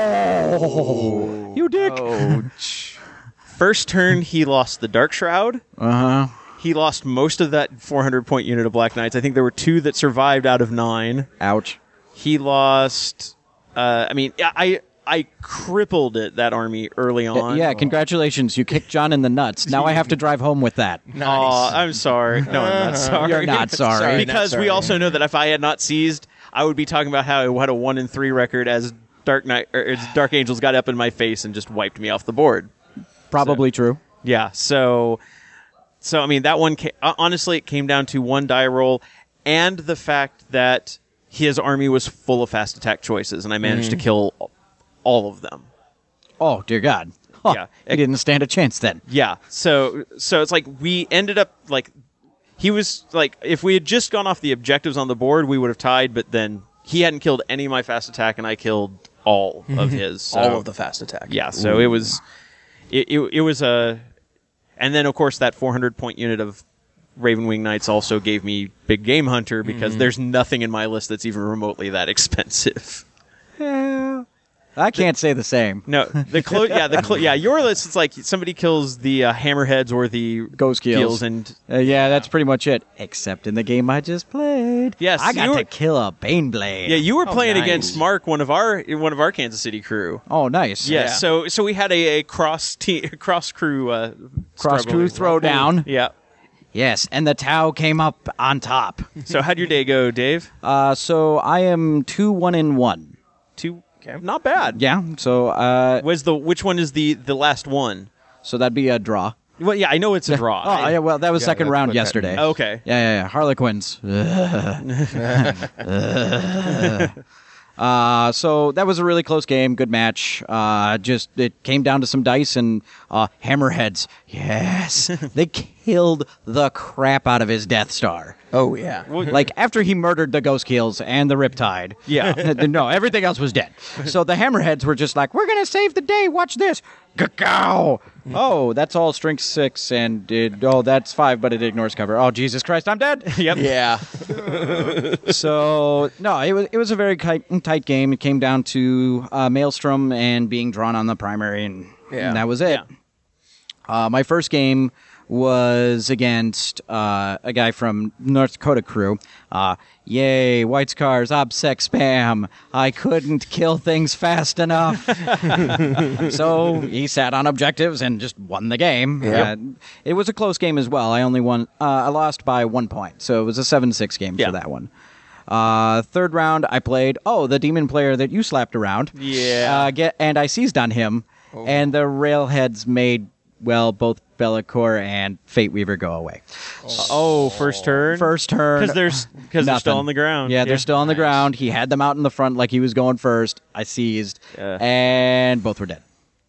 oh, you dick! Ouch. First turn, he lost the Dark Shroud. Uh huh. He lost most of that four hundred point unit of Black Knights. I think there were two that survived out of nine. Ouch. He lost. Uh, I mean, I I crippled it that army early on. Yeah, congratulations! You kicked John in the nuts. Now I have to drive home with that. Nice. Oh, I'm sorry. No, I'm not sorry. You're not sorry. sorry because not sorry. We also know that if I had not seized, I would be talking about how I had a one and three record as Dark Knight or as Dark Angels got up in my face and just wiped me off the board. Probably so, true. Yeah. So, so I mean, that one came, honestly, it came down to one die roll and the fact that his army was full of fast attack choices, and I managed mm. to kill all of them. Oh dear God! Huh. Yeah, he didn't stand a chance then. Yeah. So, so it's like we ended up like. He was like, if we had just gone off the objectives on the board, we would have tied, but then he hadn't killed any of my fast attack, and I killed all of his. So, all of the fast attack. Yeah, so Ooh. it was, it, it, it was a, and then of course that four hundred point unit of Ravenwing Knights also gave me Big Game Hunter, because mm-hmm. there's nothing in my list that's even remotely that expensive. Yeah. I can't the, say the same. No, the clo- yeah, the clo- yeah, your list. It's like somebody kills the uh, Hammerheads or the Ghost Keels, and uh, yeah, that's pretty much it. Except in the game I just played, yes, I got were, to kill a Baneblade. Yeah, you were oh, playing nice. against Mark, one of our one of our Kansas City crew. Oh, nice. Yeah, yeah. so so we had a, a cross te- cross crew uh, cross crew throwdown. Yeah. Yes, and the Tau came up on top. So how'd your day go, Dave? Uh, so I am two one in one. Two. Okay. Not bad. Yeah. So, uh, was the which one is the, the last one? So that'd be a draw. Well, yeah, I know it's a draw. oh, I, yeah. Well, that was yeah, second round yesterday. Oh, okay. Yeah, yeah, yeah. Harlequins. uh, so that was a really close game. Good match. Uh, just it came down to some dice and uh, hammerheads. Yes, they killed the crap out of his Death Star. Oh, yeah. Like, after he murdered the Ghost Keels and the Riptide. Yeah. No, everything else was dead. So the Hammerheads were just like, we're going to save the day. Watch this. Gah-gow. Oh, that's all strength six, and it, oh, that's five, but it ignores cover. Oh, Jesus Christ, I'm dead. Yep. Yeah. So, no, it was it was a very tight, tight game. It came down to uh, Maelstrom and being drawn on the primary, and, yeah. and that was it. Yeah. Uh, my first game was against uh, a guy from North Dakota crew. Uh, yay, White Scars, OBSEC spam. I couldn't kill things fast enough. So he sat on objectives and just won the game. Yep. Uh, it was a close game as well. I only won, uh, I lost by one point. So it was a seven six game Yeah. for that one. Uh, third round, I played, oh, the demon player that you slapped around. Yeah. Uh, get, and I seized on him, and the railheads made, well, both Bellicor and Fate Weaver go away. Oh, first turn. First turn. because there's because they're still nothing. on the ground. Yeah, they're still on the ground. He had them out in the front like he was going first. I seized, Yeah. and both were dead.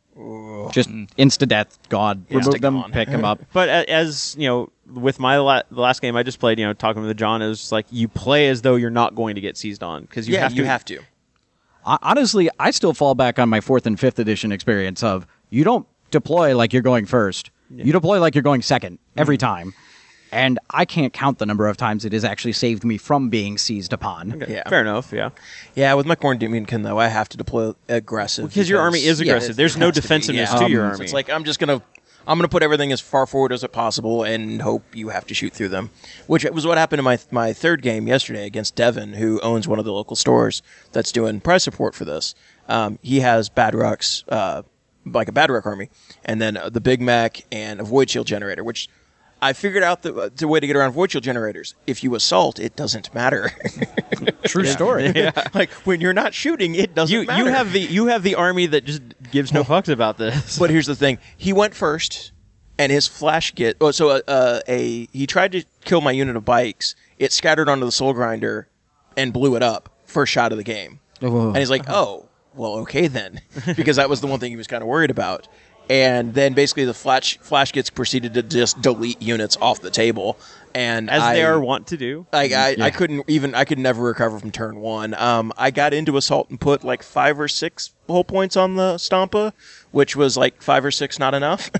Just insta death. God, remove them, gone. pick them up. But a- as you know, with my la- the last game I just played, you know, talking with John, it was just like you play as though you're not going to get seized on because you yeah, have to. you have to. Hon- Honestly, I still fall back on my fourth and fifth edition experience of you don't deploy like you're going first. You deploy like you're going second every time. And I can't count the number of times it has actually saved me from being seized upon. Yeah. Fair enough. Yeah. Yeah, with my Khorne Demonkin, though, I have to deploy aggressive. Because your army is yeah, aggressive. it- There's it no has to be, defensiveness yeah. to your Um, army. so it's like, I'm just going to I'm gonna put everything as far forward as it possible and hope you have to shoot through them, which was what happened in my my third game yesterday against Devin, who owns one of the local stores that's doing price support for this. Um, he has Badruck's, uh, like a Badruck army, and then uh, the Big Mac and a Void Shield generator, which I figured out the, uh, the way to get around Void Shield generators. If you assault, it doesn't matter. True story. Like when you're not shooting, it doesn't you matter. you have the you have the army that just gives no fucks about this. But here's the thing: he went first, and his flash get. Oh, so uh, uh, a he tried to kill my unit of bikes. It scattered onto the Soul Grinder, and blew it up. First shot of the game, Oh. and he's like, "Oh, well, okay then," because that was the one thing he was kind of worried about. And then basically the flash flash gets proceeded to just delete units off the table, and As I, they are wont to do. Like I, I couldn't even I could never recover from turn one. Um, I got into assault and put like five or six whole points on the Stompa, which was like five or six not enough,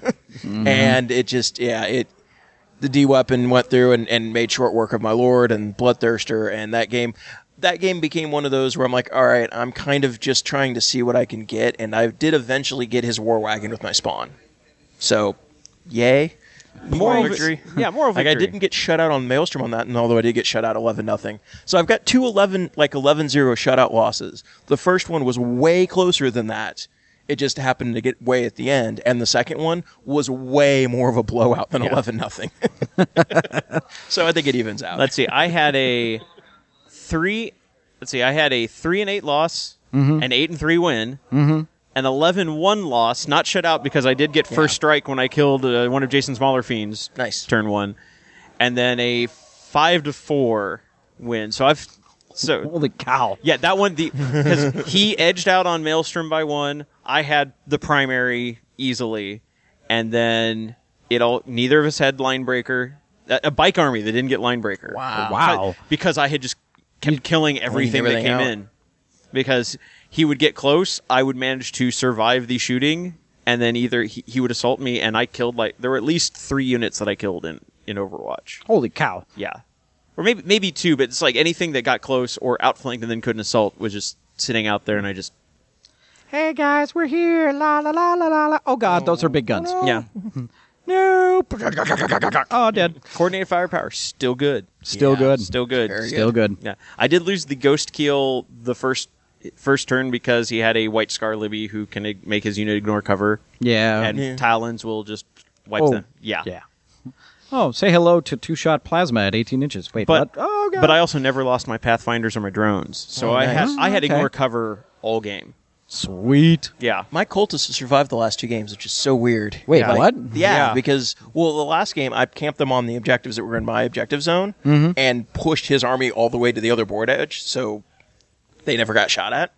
and it just yeah it the D weapon went through and, and made short work of my Lord and Bloodthirster, and that game that game became one of those where I'm like, all right, I'm kind of just trying to see what I can get, and I did eventually get his War Wagon with my spawn, so yay. Moral victory. vi- yeah, moral Like I victory. didn't get shut out on Maelstrom on that, and although I did get shut out eleven nothing. So I've got two eleven like eleven zero shutout losses. The first one was way closer than that. It just happened to get way at the end, and the second one was way more of a blowout than eleven nothing. So I think it evens out. Let's see. I had a three. Let's see. I had a three and eight loss, an eight and three win, an eleven one loss. Not shut out because I did get first strike when I killed uh, one of Jason's Smaller Fiends. Nice. Turn one, and then a five to four win. So I've so Holy cow. yeah that one the because he edged out on Maelstrom by one. I had the primary easily, and then it all. Neither of us had line breaker. A, a bike army that didn't get line breaker. Wow. Wow. Because I had just kept killing everything, everything that came out. in. Because he would get close, I would manage to survive the shooting, and then either he, he would assault me, and I killed like there were at least three units that I killed in in Overwatch. Holy cow. Yeah, or maybe maybe two, but it's like anything that got close or outflanked and then couldn't assault was just sitting out there, and I just Hey guys, we're here. La la la la la la. Oh god, those are big guns. yeah. No. Oh, dead. Coordinated firepower still good, Still good. still good, Very Still good. Yeah, I did lose the ghost keel the first first turn because he had a white scar Libby who can ig- make his unit ignore cover, Yeah. and Talons will just wipe Oh, them. Yeah, Yeah. Oh, say hello to two-shot plasma at eighteen inches. Wait, but what? Oh, God. but I also never lost my pathfinders or my drones, so Oh, I nice. had I had Okay. ignore cover all game. Sweet. Yeah, My cultists have survived the last two games, which is so weird. Wait, Yeah. what? Yeah, Yeah. because well, the last game I camped them on the objectives that were in my objective zone Mm-hmm. and pushed his army all the way to the other board edge, so they never got shot at.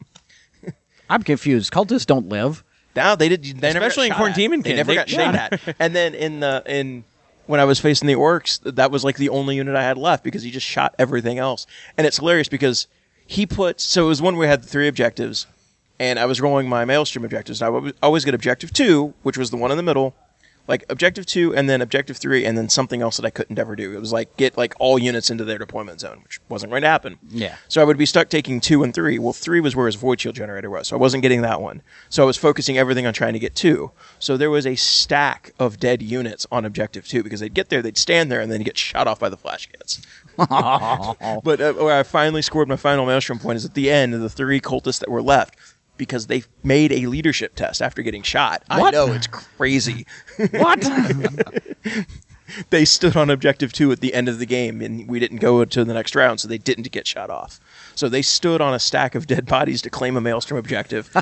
I'm confused. Cultists don't live. No, they did. They never Especially in got shot at. Khorne They Demonkin, never they- got shot at. And then in the in when I was facing the orcs, that was like the only unit I had left because he just shot everything else. And it's hilarious because he put so it was one where we had the three objectives, and I was rolling my Maelstrom objectives. I would always get objective two, which was the one in the middle, like objective two, and then objective three, and then something else that I couldn't ever do. It was like get like all units into their deployment zone, which wasn't going to happen. Yeah. So I would be stuck taking two and three. Well, three was where his void shield generator was, so I wasn't getting that one. So I was focusing everything on trying to get two. So there was a stack of dead units on objective two because they'd get there, they'd stand there, and then get shot off by the flash kits. But uh, where I finally scored my final maelstrom point is at the end of the three cultists that were left. Because they made a leadership test after getting shot. I What? know, it's crazy. What? They stood on objective two at the end of the game, and we didn't go to the next round, so they didn't get shot off. So they stood on a stack of dead bodies to claim a maelstrom objective.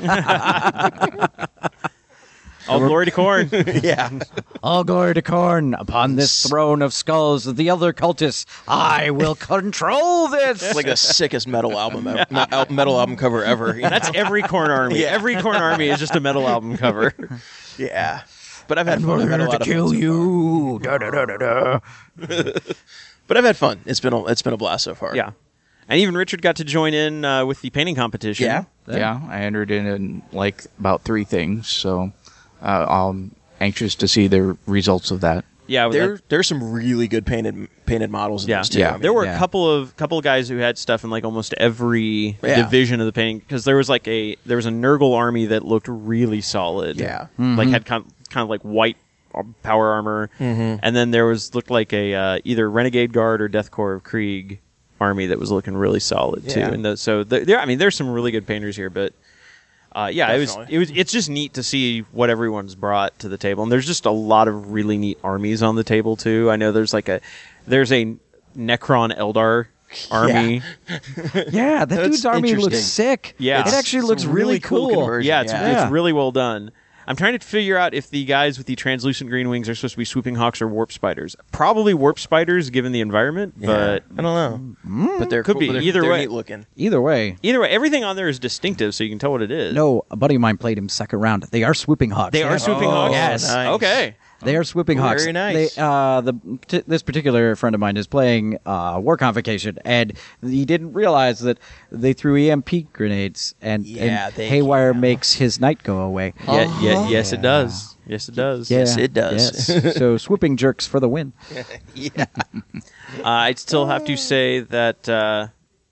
All glory to Khorne. Yeah. All glory to Khorne. Upon this throne of skulls of the other cultists, I will control this. It's like the sickest metal album ever, not- metal album cover ever. you know? That's every Khorne army. Yeah. Every Khorne army is just a metal album cover. Yeah. But I've had fun. We're I've had a here lot to of kill fun so you. Da, da, da, da, da. far. But I've had fun. It's been a, it's been a blast so far. Yeah. And even Richard got to join in uh, with the painting competition. Yeah. Yeah, I entered in, in like about three things, so uh, I'm anxious to see the results of that. Yeah. There, that- there's some really good painted painted models in yeah. this too. Yeah. I mean, There were yeah. a couple of couple of guys who had stuff in like almost every Yeah. division of the painting because there was like a there was a Nurgle army that looked really solid. Yeah. Like had kind of, kind of like white power armor, Mm-hmm. and then there was looked like a uh, either Renegade Guard or Death Corps of Krieg army that was looking really solid too. Yeah. And the, so the, there, I mean, there's some really good painters here, but uh, yeah, it was Definitely. it was it's just neat to see what everyone's brought to the table, and there's just a lot of really neat armies on the table too. I know there's like a there's a Necron Eldar army. Yeah, that That's dude's army looks interesting. sick. Yeah. It It's actually looks some really, really cool cool. conversion. Yeah, it's Yeah. it's really well done. I'm trying to figure out if the guys with the translucent green wings are supposed to be swooping hawks or warp spiders. Probably warp spiders, given the environment, but I don't know. But they're Could cool, be. but they're, Either they're way. neat looking. Either way. either way, everything on there is distinctive, so you can tell what it is. No, a buddy of mine played him second round. They are swooping hawks. they are swooping Oh, hawks. yes. nice. Okay. They are swooping hawks. Very nice. They, uh, the t- this particular friend of mine is playing uh, War Convocation, and he didn't realize that they threw E M P grenades, and, Yeah, and they Haywire can. makes his knight go away. Yeah, yeah, yes, it does. Yes, it does. Yeah, Yes, it does. yes. So swooping jerks for the win. Yeah. Uh, I'd still have to say that uh,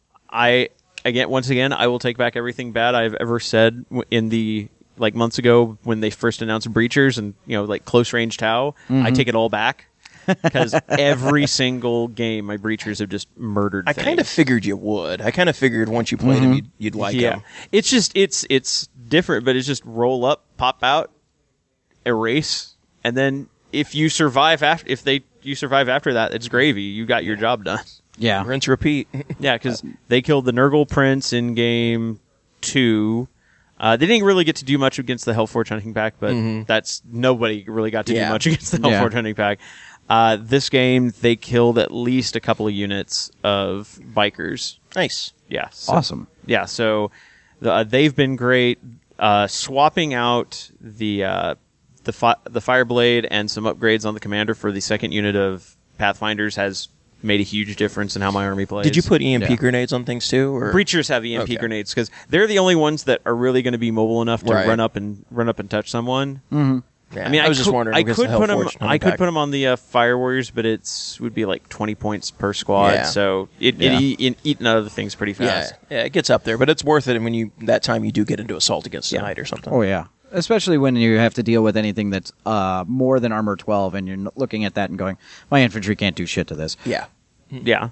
I again, once again, I will take back everything bad I've ever said w- in the like months ago when they first announced breachers and you know like close range Tau. I take it all back because every single game my breachers have just murdered. I things. kind of figured you would. I kind of figured once you played him, you'd, you'd like yeah. him. It's just it's it's different, but it's just roll up, pop out, erase, and then if you survive after if they you survive after that, it's gravy. You got your job done. Yeah. Rinse, repeat. Yeah, because they killed the Nurgle Prince in game two. Uh, they didn't really get to do much against the Hellforge Hunting Pack, but that's nobody really got to Yeah. do much against the Yeah. Hellforge Hunting Pack. Uh, this game, they killed at least a couple of units of bikers. Nice. Yeah, so, Awesome. Yeah, so the, uh, they've been great. Uh, swapping out the uh, the fi- the Fireblade and some upgrades on the commander for the second unit of Pathfinders has made a huge difference in how my army plays. Did you put E M P Yeah. grenades on things too? Or? Breachers have E M P Okay. grenades because they're the only ones that are really going to be mobile enough to Right. run up and run up and touch someone. Yeah. I mean, I was could, just wondering. I because could the put them. Hellforge Hunting I could Pack. put them on the uh, Fire Warriors, but it's would be like twenty points per squad. Yeah. So it Yeah. it, eat, it eating other things pretty Yeah, fast. yeah, it gets up there, but it's worth it when you that time you do get into assault against Yeah. a knight or something. Oh yeah. Especially when you have to deal with anything that's uh, more than armor twelve, and you're n- looking at that and going, "My infantry can't do shit to this." Yeah. Yeah.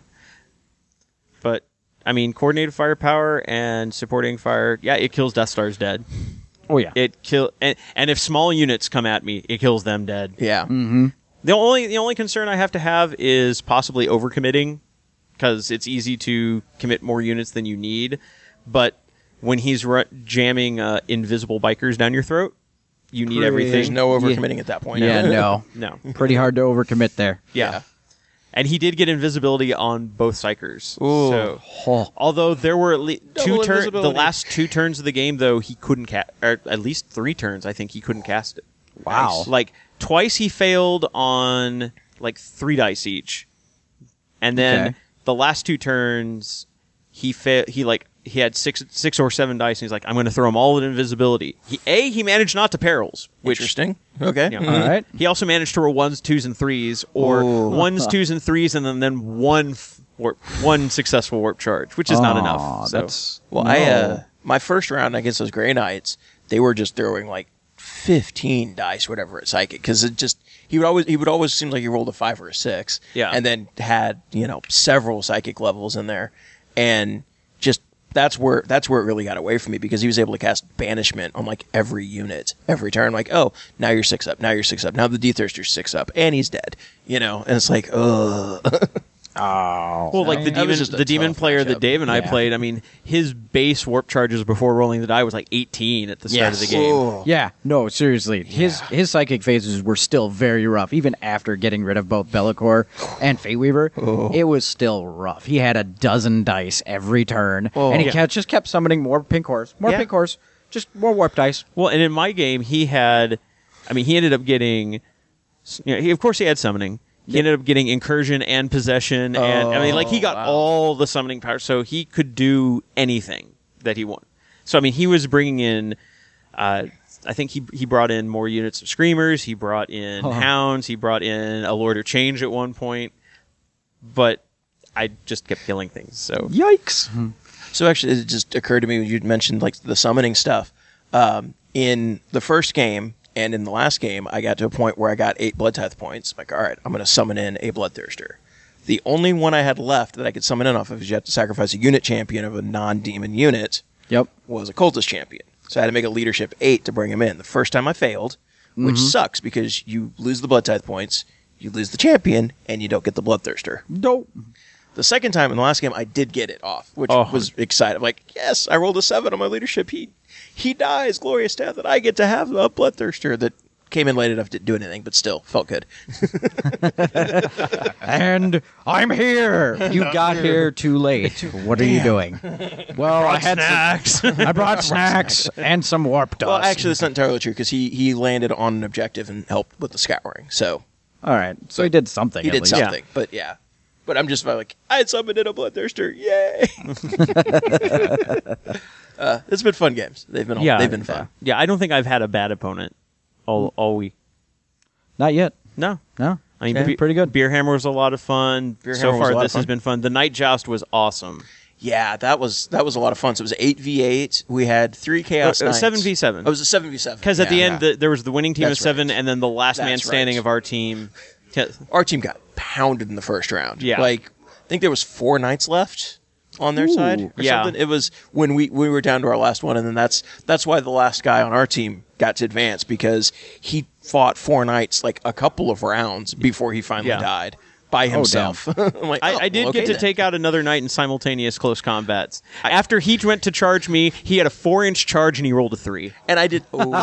But I mean, coordinated firepower and supporting fire. Yeah, it kills Death Stars dead. Oh yeah. It kill and, and if small units come at me, it kills them dead. Yeah. The only the only concern I have to have is possibly overcommitting, because it's easy to commit more units than you need. But when he's ru- jamming uh, invisible bikers down your throat, you need Pretty- everything. There's no overcommitting at that point. yeah. No. no. Pretty hard to overcommit there. Yeah. Yeah. And he did get invisibility on both psychers. Ooh. So, Oh. although there were at least two Double turns, the invisibility. last two turns of the game, though he couldn't cast, or at least three turns, I think he couldn't cast it. Wow. Like twice he failed on like three dice each, and then Okay. the last two turns he fa- he like he had six six or seven dice, and he's like, I'm going to throw them all at invisibility. He, A, he managed not to perils, which Interesting. Okay. you know, All right. He also managed to roll ones, twos, and threes, or ones, twos, and threes, and then, then one f- warp, one successful warp charge, which is not Aw, enough. So. That's Well, I uh, my first round against those Grey Knights, they were just throwing like fifteen dice, whatever, at psychic, because it just he would always he would always seem like he rolled a five or a six, Yeah. and then had you know several psychic levels in there, and just that's where that's where it really got away from me because he was able to cast banishment on like every unit every turn, like oh now you're six up, now you're six up, now the D-Thirster's six up, and he's dead, you know, and it's like ugh. oh. Well, like the That demon, was just a the demon tough player matchup. that Dave and I Yeah. played. I mean, his base warp charges before rolling the die was like eighteen at the start of the game. Yeah, no, seriously. His his psychic phases were still very rough, even after getting rid of both Bellicor and Fate Weaver. It was still rough. He had a dozen dice every turn, and he Yeah. kept, just kept summoning more pink horse, more Yeah. pink horse, just more warp dice. Well, and in my game, he had, I mean, he ended up getting, you know, he, of course he had summoning. He ended up getting incursion and possession, and I mean, like he got all the summoning power, so he could do anything that he wanted. So I mean, he was bringing in, uh, I think he he brought in more units of screamers. He brought in hounds. He brought in a Lord of Change at one point, but I just kept killing things. So Yikes! So actually, it just occurred to me when you mentioned like the summoning stuff. Um, in the first game and in the last game, I got to a point where I got eight Blood Tithe points. Like, all right, I'm going to summon in a Bloodthirster. The only one I had left that I could summon in off of is you have to sacrifice a unit champion of a non-demon unit. Yep. Was a cultist champion. So I had to make a leadership eight to bring him in. The first time I failed, which sucks because you lose the Blood Tithe points, you lose the champion, and you don't get the Bloodthirster. Nope. The second time in the last game, I did get it off, which Oh. was exciting. Like, yes, I rolled a seven on my leadership. He he dies, glorious death, and I get to have a Bloodthirster that came in late enough to do anything, but still felt good. And I'm here. You got here too late. What are you doing? Well, I had snacks. I brought snacks and some warp dust. Well, actually, that's not entirely true because he, he landed on an objective and helped with the scouring. So all right. So he did something. he at did least. something, but yeah. But I'm just like, I had summoned in a Bloodthirster. Yay! uh, it's been fun games. They've been yeah, they've been fun. Yeah, I don't think I've had a bad opponent all all week. Not yet. No. No. I mean, Yeah, Be- pretty good. Beer Hammer was a lot of fun. Beer so Hammer was far, a lot this of has fun. been fun. The Night Joust was awesome. Yeah, that was that was a lot of fun. So it was eight v eight. We had three Chaos Uh, uh, Knights. seven v seven. Oh, it was a seven v seven. Because at the end, the, there was the winning team That's of seven, right. and then the last man That's standing right. of our team. Yeah. Our team got pounded in the first round. Yeah. Like, I think there was four knights left on their side or Yeah. something. It was when we, we were down to our last one, and then that's that's why the last guy on our team got to advance, because he fought four knights like a couple of rounds before he finally Yeah. died by himself. I'm like, I, oh, I did well, okay get to then. take out another knight in simultaneous close combats. After he went to charge me, he had a four-inch charge and he rolled a three. And I did, oh. and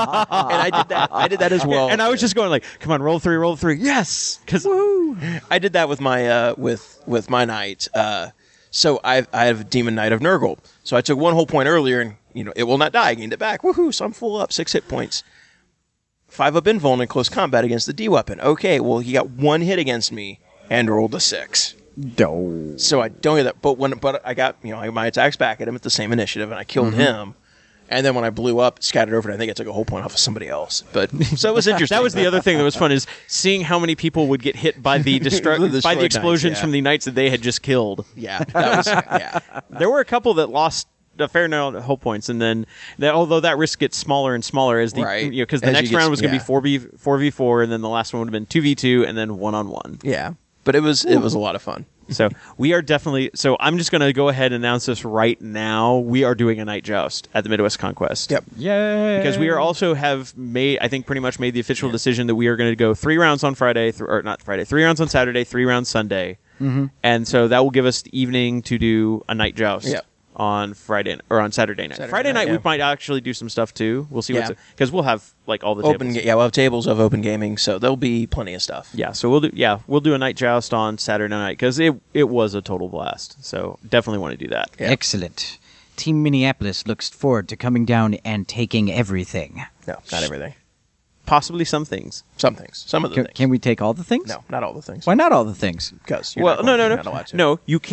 I did that. I did that as well. And I was just going like, "Come on, roll a three, roll a three, yes!" Because I did that with my uh, with with my knight. Uh, so I I have a demon knight of Nurgle. So I took one whole point earlier, and you know it will not die. I gained it back. Woohoo! So I'm full up, six hit points. Five up invuln in close combat against the D weapon. Okay, well he got one hit against me and rolled a six. No. So I don't get that. But when but I got you know my attacks back at him at the same initiative, and I killed him. And then when I blew up, scattered over, it, I think I took a whole point off of somebody else. But so it was interesting. that was the other thing that was fun is seeing how many people would get hit by the destru- The by destroyed the explosions knights, yeah. from the knights that they had just killed. yeah, that was yeah. There were a couple that lost a fair amount of hull points, and then that, although that risk gets smaller and smaller as the Right. you know because the As you next get- round was going to yeah. be four v four v four, and then the last one would have been two v two, and then one on one. Yeah, but it was it was a lot of fun. So we are definitely. So I'm just going to go ahead and announce this right now. We are doing a night joust at the Midwest Conquest. Yep. Yay. Because we are also have made, I think, pretty much made the official decision that we are going to go three rounds on Friday, th- or not Friday, three rounds on Saturday, three rounds Sunday, mm-hmm. and so that will give us the evening to do a night joust. Yep. On Friday or on Saturday night. Saturday Friday night, night, yeah. we might actually do some stuff too. We'll see Yeah. what's because we'll have like all the Open, tables. ga- yeah, we'll have tables of open gaming, so there'll be plenty of stuff. Yeah, so we'll do yeah we'll do a night joust on Saturday night because it it was a total blast. So definitely want to do that. Yeah. Excellent. Team Minneapolis looks forward to coming down and taking everything. No, not everything. Possibly some things. Some things. Some of the Can, things. can we take all the things? No, not all the things. No. Why not all the things? Because you're well, not no, going- no, you're no, not allowed to. no. You can't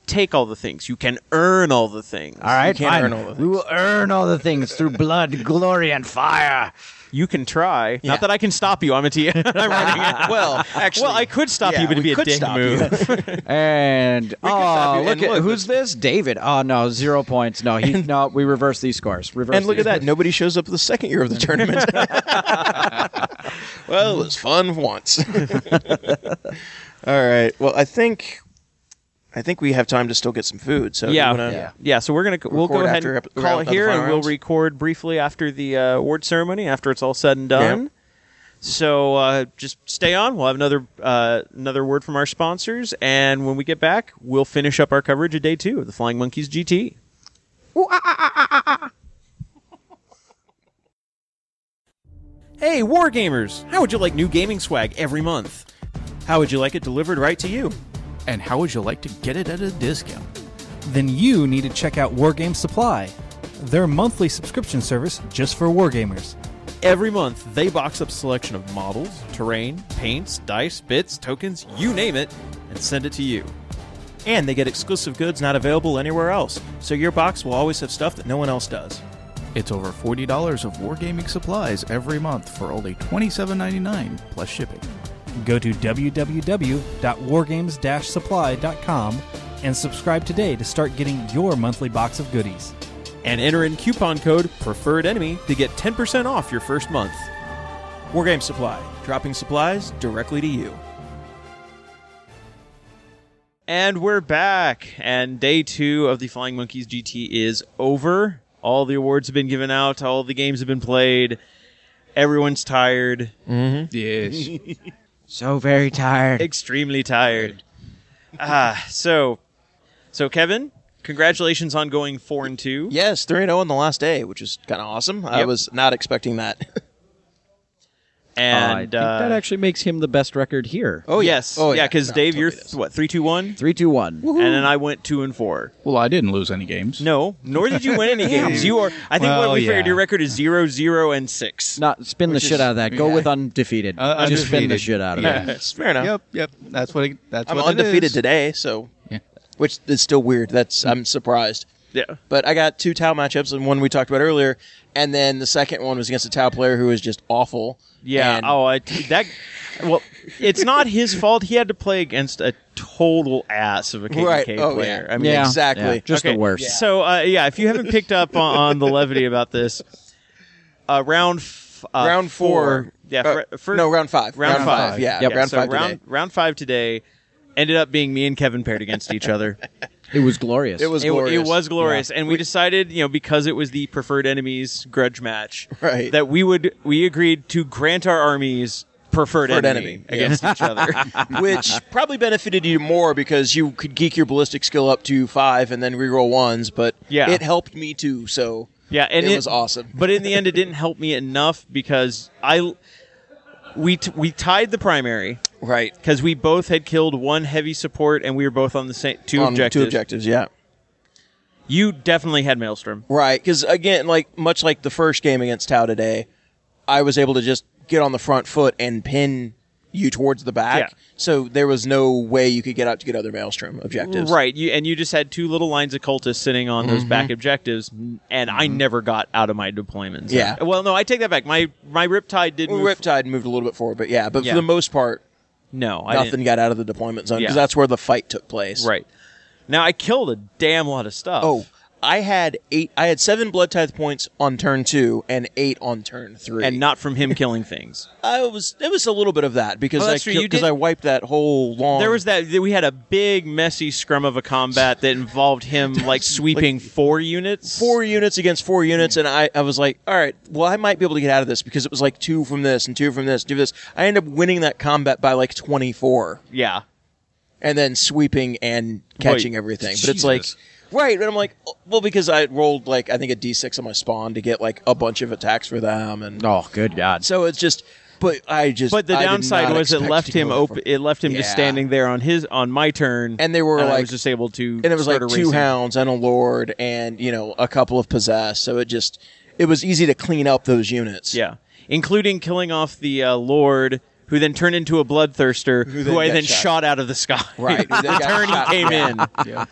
take all the things. You can earn all the things. All right, can't fine. earn all the We will earn all the things through blood, glory, and fire. You can try. Yeah. Not that I can stop you. I'm a T. I'm running it. Well, actually, Well, I could stop yeah, you, but it'd we be a could dick stop move. you. And stop oh, you. look And at look, who's this? David. Oh no, zero points. No, he no. We reverse these scores. Reverse And look these at that. Nobody shows up the second year of the tournament. Well, it was fun once. All right. Well, I think I think we have time to still get some food. So do you Yeah. wanna- yeah, yeah. So we're gonna we'll go Record ahead after and ep- call round- it other here, final and we'll rounds? record briefly after the uh, award ceremony, after it's all said and done. So uh, just stay on. We'll have another uh, another word from our sponsors, and when we get back, we'll finish up our coverage of day two of the Flying Monkeys G T. Hey, Wargamers! How would you like new gaming swag every month? How would you like it delivered right to you? And how would you like to get it at a discount? Then you need to check out Wargame Supply, their monthly subscription service just for wargamers. Every month, they box up a selection of models, terrain, paints, dice, bits, tokens, you name it, and send it to you. And they get exclusive goods not available anywhere else, so your box will always have stuff that no one else does. It's over forty dollars of wargaming supplies every month for only twenty-seven ninety-nine plus shipping. Go to w w w dot wargames dash supply dot com and subscribe today to start getting your monthly box of goodies. And enter in coupon code Preferred Enemy to get ten percent off your first month. Wargame Supply, dropping supplies directly to you. And we're back, and day two of the Flying Monkeys G T is over. All the awards have been given out, all the games have been played, everyone's tired, Yes. So very tired. extremely tired. Ah, so, so Kevin, congratulations on going four and two. Yes, three and oh on the last day, which is kind of awesome. I Yep. was not expecting that. And I think uh, that actually makes him the best record here. Oh, yeah. yes, Oh, yeah, yeah. because No, Dave, totally you're is. th- what three, two, one, Three, two, one. and then I went two and four. Well, I didn't lose any games. No, nor did you win any games. You are. I think Well, what we figured yeah. your record is zero, zero, and six. Not spin the Which shit is- out of that. Go yeah. with undefeated. Uh, Just spin the undefeated. shit out of Yeah. it. It's fair enough. Yep, yep. That's what. It, that's I'm what it undefeated is. today, so Yeah. which is still weird. That's I'm surprised. Yeah. But I got two Tau matchups, and one we talked about earlier, and then the second one was against a Tau player who was just awful. Yeah. And- oh, I, that. Well, it's not his fault. He had to play against a total ass of a K K right. K Oh player. yeah. I mean, Yeah, exactly. yeah, just okay, the worst. So, uh, yeah, if you haven't picked up on, on the levity about this, uh, round f- uh, round four. Yeah. uh, fir- fir- no, round five. Round, five. Yeah. Yep. Round so five round today. round five today ended up being me and Kevin paired against each other. It was glorious. It was It, glorious. it was glorious, and we decided, you know, because it was the preferred enemies grudge match, Right. that we would we agreed to grant our armies preferred, Preferred enemy, enemy, against each other. Which probably benefited you more because you could geek your ballistic skill up to five and then reroll ones, but Yeah. it helped me too, so Yeah, and it, it was awesome. But in the end, it didn't help me enough because I we t- we tied the primary Right. because we both had killed one heavy support and we were both on the same two On objectives. Two objectives, yeah. You definitely had Maelstrom. Right, because again, like much like the first game against Tau today, I was able to just get on the front foot and pin you towards the back. Yeah. So there was no way you could get out to get other Maelstrom objectives. Right, you, and you just had two little lines of cultists sitting on those back objectives, and I never got out of my deployments. Mm-hmm. Yeah. Well, no, I take that back. My my Riptide did Well, move. Riptide moved a little bit forward, but yeah, but Yeah. for the most part, no, I nothing didn't. got out of the deployment zone because Yeah. that's where the fight took place. Right. Now I killed a damn lot of stuff. Oh, I had eight. I had seven blood tithe points on turn two and eight on turn three, and not from him killing things. I was. It was a little bit of that because Well, I that's true. You because did- I wiped that whole long. There was that we had a big messy scrum of a combat that involved him like sweeping four units. four units against four units, and I, I was like, all right, well, I might be able to get out of this because it was like two from this and two from this, do this. I ended up winning that combat by like twenty-four, Yeah. and then sweeping and catching Wait, everything. But it's like, Jesus. right, and I'm like, well, because I rolled like I think a d six on my spawn to get like a bunch of attacks for them, and Oh, good God. so it's just. But I just. But the I did downside not was it expect left to him go open. for- It left him just Yeah. standing there on his on my turn, And they were I like- was just able to. and it was like start two erasing. hounds and a lord, and you know a couple of possessed. So it just it was easy to clean up those units. Yeah, including killing off the uh, Lord who then turned into a bloodthirster, who, then I got then shot. shot out of the sky. Right. the turn he came in.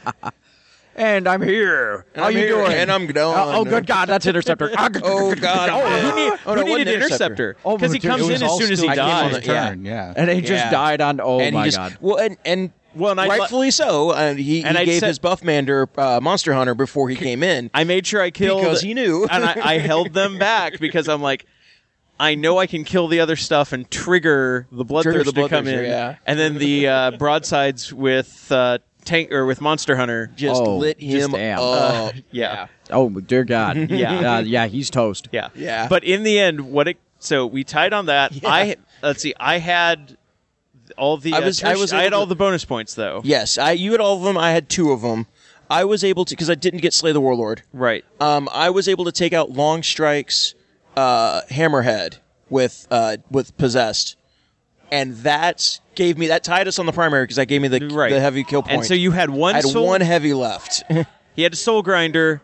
And I'm here. And How I'm you here, doing? and I'm gone. Oh, oh, good God, that's Interceptor. Oh, God. Oh, who, need, Oh, who no, it needed wasn't Interceptor? Oh, Because he but comes it in was as all soon as he still on dies. the- yeah. Turn, yeah. And he just Yeah. died on. Oh and my he just, God. Well, and, and Well, and I rightfully so. And he, And he I'd gave said- his Buffmander uh, Monster Hunter before he came in. I made sure I killed Because he knew. and I, I held them back because I'm like, I know I can kill the other stuff and trigger the Trigger bloodthirster the to come Bloodthirster, in, yeah. and then the uh, broadsides with uh, tank or with Monster Hunter. just Oh, lit just him damn. up. Yeah, Oh, dear God. Yeah. Uh, yeah, he's toast. yeah, Yeah. But in the end, what it so we tied on that. Yeah. I let's see, I had all the I uh, was- I terti- was I had able all to- the bonus points though. Yes, I you had all of them. I had two of them. I was able to because I didn't get Slay the Warlord. Right. Um, I was able to take out Long Strike's uh, Hammerhead with uh, with Possessed, and that gave me that tied us on the primary because that gave me the Right. the heavy kill point. And so you had one I had soul. one heavy left. He had a soul grinder,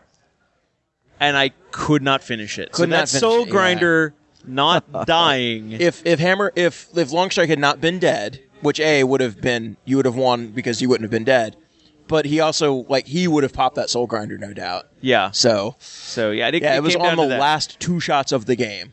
and I could not finish it. so Could not that finish soul it, yeah. grinder not dying. if if Hammer if if Longstrike had not been dead, which A would have been you would have won because he wouldn't have been dead, but he also like he would have popped that soul grinder no doubt. yeah. So So yeah, it, yeah, it it was came on down the to that. last two shots of the game.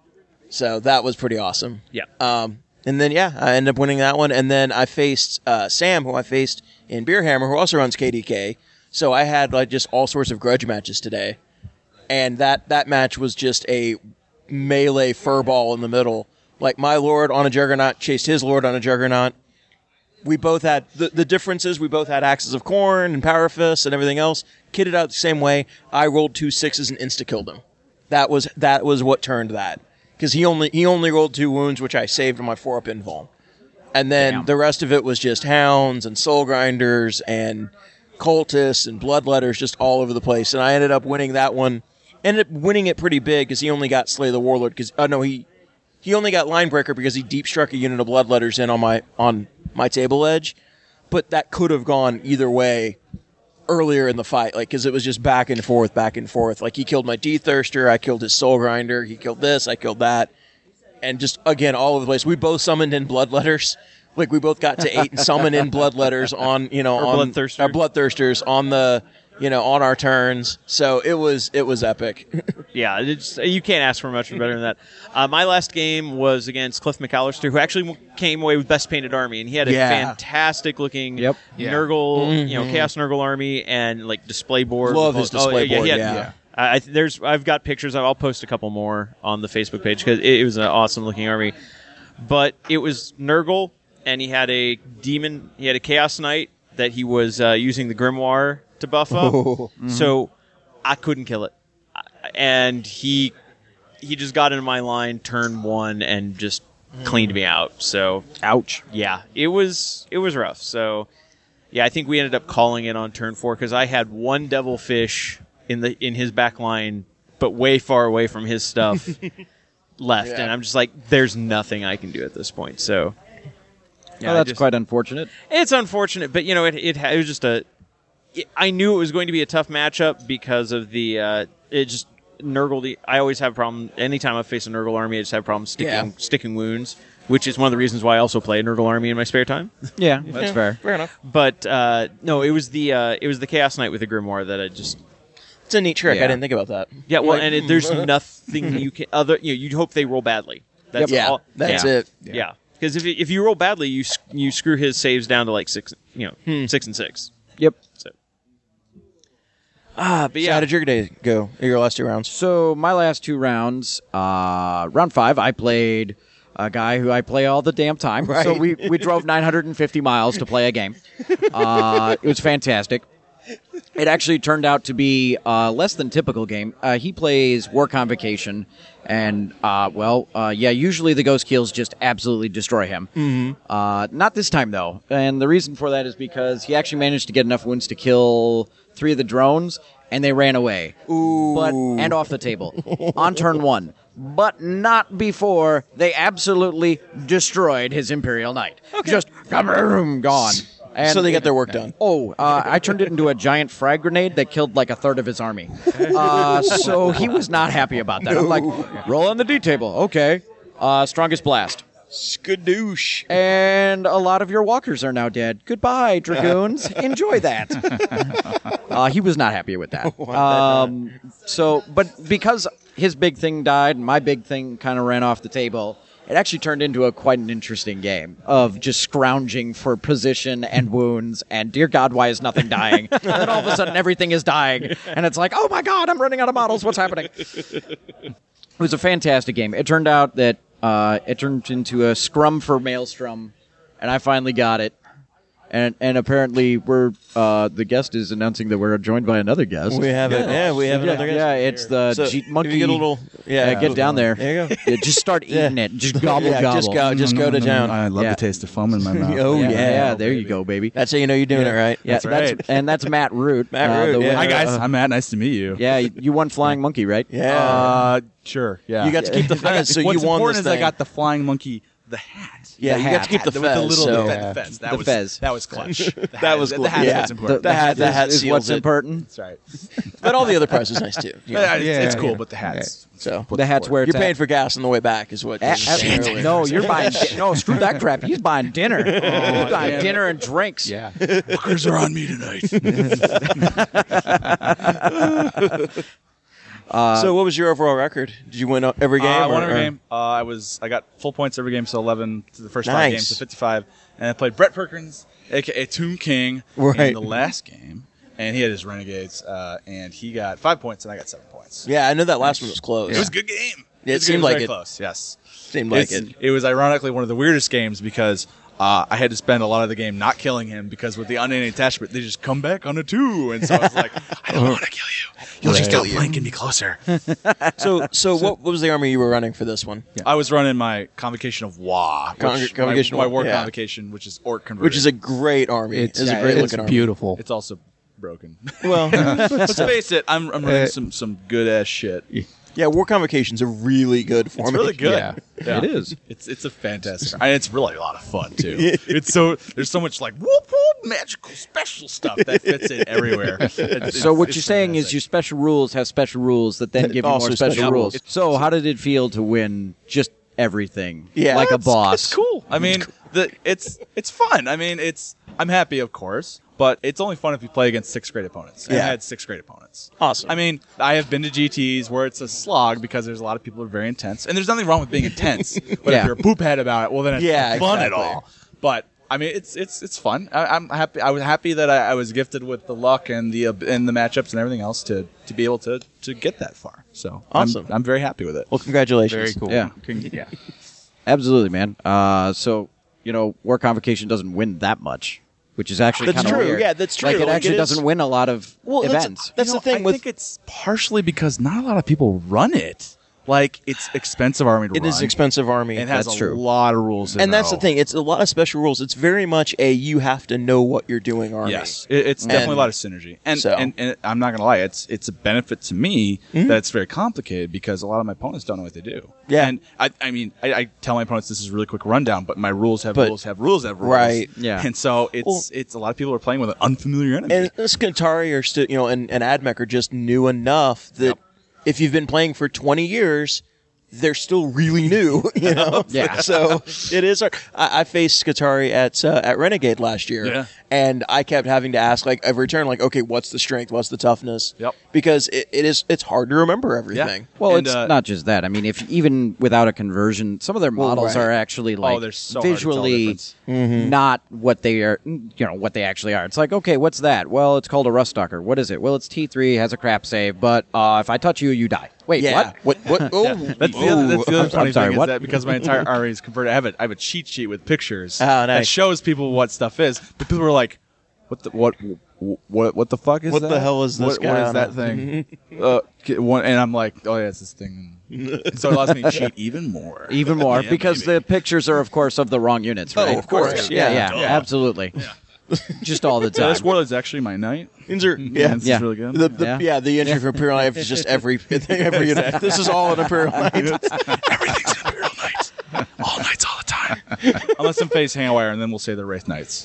So that was pretty awesome. Yeah. Um, and then yeah, I ended up winning that one, and then I faced uh, Sam, who I faced in Beer Hammer, who also runs K D K. So I had like just all sorts of grudge matches today, and that that match was just a melee furball in the middle. Like my lord on a juggernaut chased his lord on a juggernaut. We both had the the differences. We both had axes of corn and power fists and everything else kitted out the same way. I rolled two sixes and insta killed him. That was that was what turned that because he only he only rolled two wounds, which I saved on my four up invuln, and then Damn. the rest of it was just hounds and soul grinders and cultists and bloodletters just all over the place. And I ended up winning that one. Ended up winning it pretty big because he only got Slay the Warlord. Because uh, no, he he only got Linebreaker because he deep struck a unit of bloodletters in on my on my table edge. But that could have gone either way earlier in the fight, like because it was just back and forth, back and forth. Like he killed my D-Thirster, I killed his Soul Grinder, he killed this, I killed that, and just again all over the place. We both summoned in bloodletters. Like we both got to eight and summon in bloodletters on you know Or on bloodthirster. our bloodthirsters on the you know on our turns. So it was it was epic. Yeah, it's, you can't ask for much better than that. Uh, my last game was against Cliff McAllister, who actually w- came away with Best Painted Army, and he had a Yeah. fantastic looking Yep. Nurgle, you know, Chaos Nurgle army and like display board. Love his Oh, display yeah, board, he had- yeah. I, I, there's I've got pictures. I'll post a couple more on the Facebook page because it, it was an awesome looking army. But it was Nurgle, and he had a demon. He had a Chaos Knight that he was uh, using the Grimoire to buff up. So I couldn't kill it, and he he just got into my line turn one and just cleaned me out. So Ouch. yeah, it was it was rough. So yeah, I think we ended up calling it on turn four because I had one Devilfish in the in his back line, but way far away from his stuff left, Yeah. and I'm just like, there's nothing I can do at this point. So yeah, well, I that's just- quite unfortunate. it's unfortunate, but you know, it it, ha- it was just a. It, I knew it was going to be a tough matchup because of the uh, it just Nurgle. The, I always have a problem anytime I face a Nurgle army. I just have problems sticking Yeah. sticking wounds, which is one of the reasons why I also play a Nurgle army in my spare time. Yeah, that's fair. Fair enough. But uh, no, it was the uh, it was the Chaos Knight with the Grimoire that I just It's a neat trick. Yeah. I didn't think about that. yeah. Well, Like, and it, there's nothing you can other. You know, you hope they roll badly. That's yeah, all. that's yeah. it. Yeah, because if if you roll badly, you s- you screw his saves down to like six. You know, Hmm. six and six. Yep. So. Ah, but So yeah. how did your day go? Your last two rounds? So my last two rounds, uh, round five, I played a guy who I play all the damn time. Right. So we, we drove nine hundred fifty miles to play a game. Uh, it was fantastic. It actually turned out to be uh, less than typical game. Uh, he plays War Convocation, and uh, well, uh, yeah, usually the Ghost Keels just absolutely destroy him. Mm-hmm. Uh, not this time though, and the reason for that is because he actually managed to get enough wounds to kill three of the drones, and they ran away. Ooh. But and off the table on turn one, but not before they absolutely destroyed his Imperial Knight. Just gone. And So they got their work done. Oh, uh, I turned it into a giant frag grenade that killed like a third of his army. Uh, so he was not happy about that. I'm like, roll on the D table. Okay. Uh, strongest blast. Skadoosh. And a lot of your walkers are now dead. Goodbye, dragoons. Enjoy that. uh, he was not happy with that. Um, so, but because his big thing died and my big thing kind of ran off the table, it actually turned into a quite an interesting game of just scrounging for position and wounds and dear God, why is nothing dying? And then all of a sudden everything is dying. And it's like, oh my God, I'm running out of models. What's happening? It was a fantastic game. It turned out that uh, it turned into a scrum for Maelstrom, and I finally got it. And and apparently we're uh, the guest is announcing that we're joined by another guest. We have it. Yeah, we have yeah, another guest. yeah, it's the So, G- if you monkey. get a little- yeah. Uh, get down there. There you go. Yeah, just start eating it. Just gobble Yeah, gobble. just go, just go to town. I love Yeah. the taste of foam in my mouth. Oh, yeah, yeah. yeah, there you go, baby. That's how you know you're doing it right. Yeah, That's right. and that's Matt Root. Matt uh, Root, the yeah. winner- Hi guys, uh, I'm Matt. Nice to meet you. yeah, you won Flying Monkey, right? Yeah. Uh, sure. Yeah. You got to keep the fence, so What's you won important this is I thing. got the flying monkey, the hat. yeah, the you got hat. to keep the With fez. the little so. the fe- the fez. That The was fez. that was clutch. The That hat- was the cool. hat Yeah. is The, important. the hat, the is, hat is seals what's it. important. That's right. But all the other price is nice too. you know. Yeah, it's, it's Yeah, cool, yeah. but the hat's So The hat's where it's you're paying at. for gas on the way back, is what. A- you're saying a- earlier. no, you're buying. Di- no, screw that crap. He's buying dinner. He's buying dinner and drinks. Yeah. Fuckers are on me tonight. So what was your overall record? Did you win every game? Uh, I won or- every or- game. Uh, I was I got full points every game, so eleven to the first Nice. five games, so fifty-five. And I played Brett Perkins, aka Tomb King, Right. in the last game, and he had his Renegades, uh, and he got five points, and I got seven points. Yeah, I know that last one was close. It was a good game. Yeah, it was, seemed was like very it. close. Yes, Seemed like It's- it. It was ironically one of the weirdest games because uh, I had to spend a lot of the game not killing him because with the unending attachment, they just come back on a two, and so I was like, I don't want to kill you. You'll just stop flanking me closer. So, so what, what was the army you were running for this one? I was running my convocation of Wa, Con- which- convocation my, of my war Wa, yeah. convocation, which is orc converted. Which is a great army. It's, It's, a great it's looking army. beautiful. It's also broken. Well, Let's face it, I'm, I'm running Uh, some, some good ass shit. yeah, war convocations are really good for It's me. really good. Yeah. Yeah. It is. It's it's a fantastic. And it's really a lot of fun too. It's so there's so much like whoop whoop magical special stuff that fits in everywhere. It's- it's- So what it's you're saying is fantastic. your special rules have special rules that then give you Also more special special rules. rules. So how did it feel to win just everything? Yeah. like a It's- boss. It's cool. I mean, the it's it's fun. I mean, it's I'm happy, of course, but it's only fun if you play against six great opponents. And Yeah. I had six great opponents. Awesome. I mean, I have been to G Ts where it's a slog because there's a lot of people who are very intense, and there's nothing wrong with being intense. But Yeah. if you're a poophead about it, well, then it's Yeah, not fun at exactly. all. But I mean, it's it's it's fun. I, I'm happy. I was happy that I, I was gifted with the luck and the uh, and the matchups and everything else to to be able to to get that far. So Awesome. I'm, I'm very happy with it. well, congratulations. Very cool. Yeah. Yeah. Absolutely, man. Uh, so you know, War Convocation doesn't win that much, which is actually That's kind of true. weird. Yeah, that's true. Like it Like, actually it is- doesn't win a lot of Well, that's- events. That's You know, the thing I with think it's partially because not a lot of people run it. Like it's expensive army to it run. is expensive army. It has That's a true. lot of rules. To and that's know. the thing. It's a lot of special rules. It's very much a you have to know what you're doing army. Yes, it, it's definitely And- a lot of synergy, and, so- and and I'm not gonna lie, it's it's a benefit to me Mm-hmm. that it's very complicated because a lot of my opponents don't know what they do. Yeah. and I I mean I, I tell my opponents this is a really quick rundown, but my rules have But- rules have rules have rules. Right. Yeah. and so it's Well- it's a lot of people are playing with an unfamiliar enemy. And Skantari are still, you know, and, and Admech are just new enough that Yep. if you've been playing for twenty years, they're still really new, you know. Yeah. So it is hard. I, I faced Skantari at uh, at Renegade last year, Yeah. and I kept having to ask, like, every turn, like, okay, what's the strength? What's the toughness? Yep. Because it, it is it's hard to remember everything. Well, And, it's uh, not just that. I mean, if even without a conversion, some of their models right. are actually like they're so hard to tell the visually difference. not what they are. You know what they actually are. It's like, okay, what's that? Well, it's called a Rust Stalker. What is it? Well, it's T three, has a crap save, but uh, if I touch you, you die. Wait, Yeah. what? What? What? Oh, That's the other, that's the other I'm funny sorry, thing what? is that because my entire army is converted, I have a I have a cheat sheet with pictures Oh, that nice. shows people what stuff is. But people are like, "What the what what what the fuck is What that? the hell is this What, guy what is on that it?" thing?" uh, get one, and I'm like, "Oh yeah, it's this thing." So it allows me to cheat even more. Even more Yeah, because maybe. the pictures are, of course, of the wrong units. Right? Oh, of course. Yeah, Yeah. yeah, Duh. absolutely. Just all the So time. this warlord's actually my knight. These are yeah. This Yeah. is really good. The, the, Yeah. yeah. the entry for Imperial Knight is just every every unit. This is all an Imperial Knight. Everything's an Imperial Knight. All knights all the time. Unless some face Handwire, and then we'll say the Wraith Knights.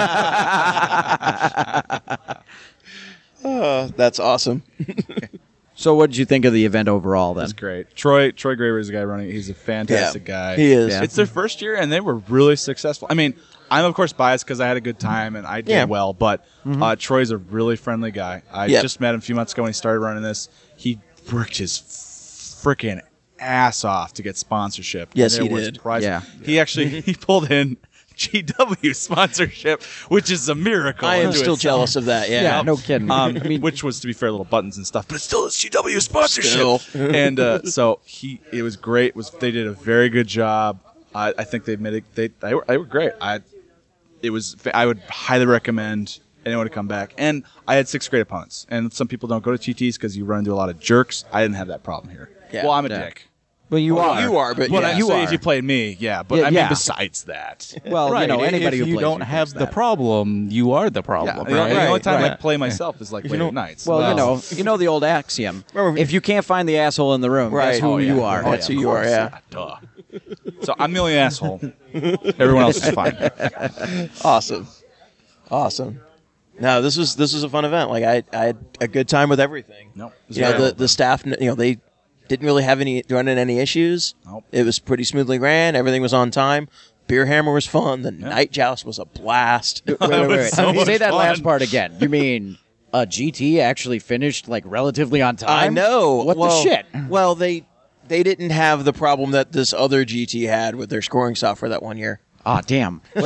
Oh, that's awesome. So what did you think of the event overall then? That's great. Troy Troy Graber is the guy running it. He's a fantastic Yeah, guy. he is. Yeah. It's their first year, and they were really successful. I mean, I'm, of course, biased because I had a good time and I did Yeah. well, but uh, Troy's a really friendly guy. I Yeah. just met him a few months ago when he started running this. He worked his freaking ass off to get sponsorship. Yes, And he there were did. surprises. Yeah. He actually he pulled in G W sponsorship, which is a miracle. I am unto still itself. jealous of that. Yeah. Yeah, no kidding. Um, which was, to be fair, little buttons and stuff, but it's still a G W sponsorship. Still. and uh, so he, it was great. It was they did a very good job. I, I think they made it. They, they were, they were great. I, it was. I would highly recommend anyone to come back. And I had six great opponents. And some people don't go to T Ts because you run into a lot of jerks. I didn't have that problem here. Yeah. Well, I'm a Yeah. dick. well, you Well, are. you are, but But yeah. I you say are. if you played me, yeah. But Yeah, I mean, yeah. besides that, Well, right. you know, if anybody you who plays don't you have knows the that. problem, you are the yeah. problem, The, right? the only Right, time I right. play myself is like late at nights. Well, you Well, know, you know the old axiom. Remember- If you can't find the asshole in the room, Right. guess who Oh, yeah. you are. Oh, That's who you are, yeah. Duh. So I'm the only asshole. Everyone else is fine. Awesome. Awesome. No, this was this was a fun event. Like I, I had a good time with everything. No, it was You know, very the well the staff, you know, they didn't really have any run into any issues. Nope. It was pretty smoothly ran. Everything was on time. Beer Hammer was fun. The night joust was a blast. Wait, wait, wait, wait. so much Say that fun. last part again. You mean a G T actually finished like relatively on time? I know. What Well- the shit? Well, they they didn't have the problem that this other G T had with their scoring software that one year. Ah, damn. Who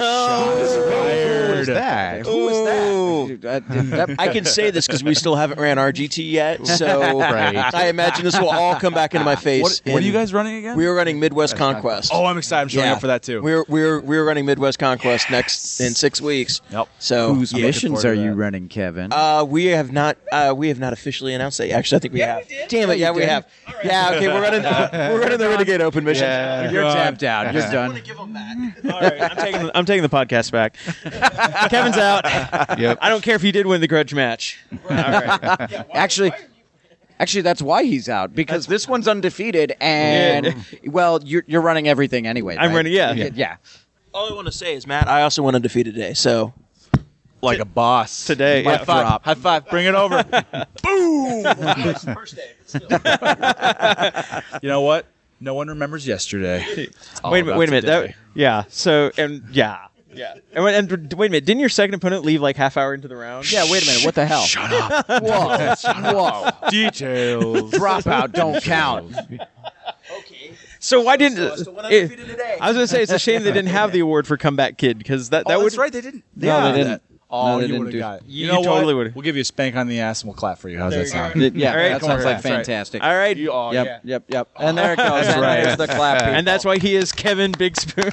is that? Who was Ooh. that? Uh, that- I can say this because we still haven't ran our G T yet, so Right. I imagine this will all come back into my face. What, what are in- you guys running again? We were running Midwest Conquest. oh, I'm excited. I'm showing Yeah. up for that too. We're we're we're running Midwest Conquest next in six weeks. Yep. So Whose looking missions forward are to you that. running, Kevin? uh, we have not uh, we have not officially announced that. Actually, I think we have. Damn it! Yeah, we have. Yeah. Okay, we're running we're running the Renegade Open mission. You're tapped out. You're done. Give them that. All right, I'm taking, I'm taking the podcast back. Kevin's out. Yep. I don't care if you did win the grudge match. All right. Actually, actually, that's why he's out because this one's undefeated, and well, you're you're running everything anyway. I'm right? running- yeah. yeah. yeah. All I want to say is, Matt, I also went undefeated today. So like a boss Today, High yeah. five! Drop. High five! Bring it over! Boom! first day. You know what? No one remembers yesterday. It's all Wait a minute. about Wait a minute. today. That, yeah. So and yeah. Yeah. And, when- and wait a minute. Didn't your second opponent leave like half hour into the round? Yeah, wait a minute. What the hell? Shut up. Whoa. Whoa. Details. Dropout don't count. So why didn't? still went it- undefeated today. I was gonna say it's a shame they didn't have the award for comeback kid because that that oh, would that's right. They didn't. No, Yeah. they didn't. Oh, No, they you didn't would have do- got it. You- know you totally what? would've. We'll give you a spank on the ass and we'll clap for you. How's that sound? Yeah, All right, that come sounds on, like that's right. fantastic. All right. You, oh, Yep, yeah. yep, yep. And there it goes. And right. there's the clap. people. And that's why he is Kevin Big Spoon.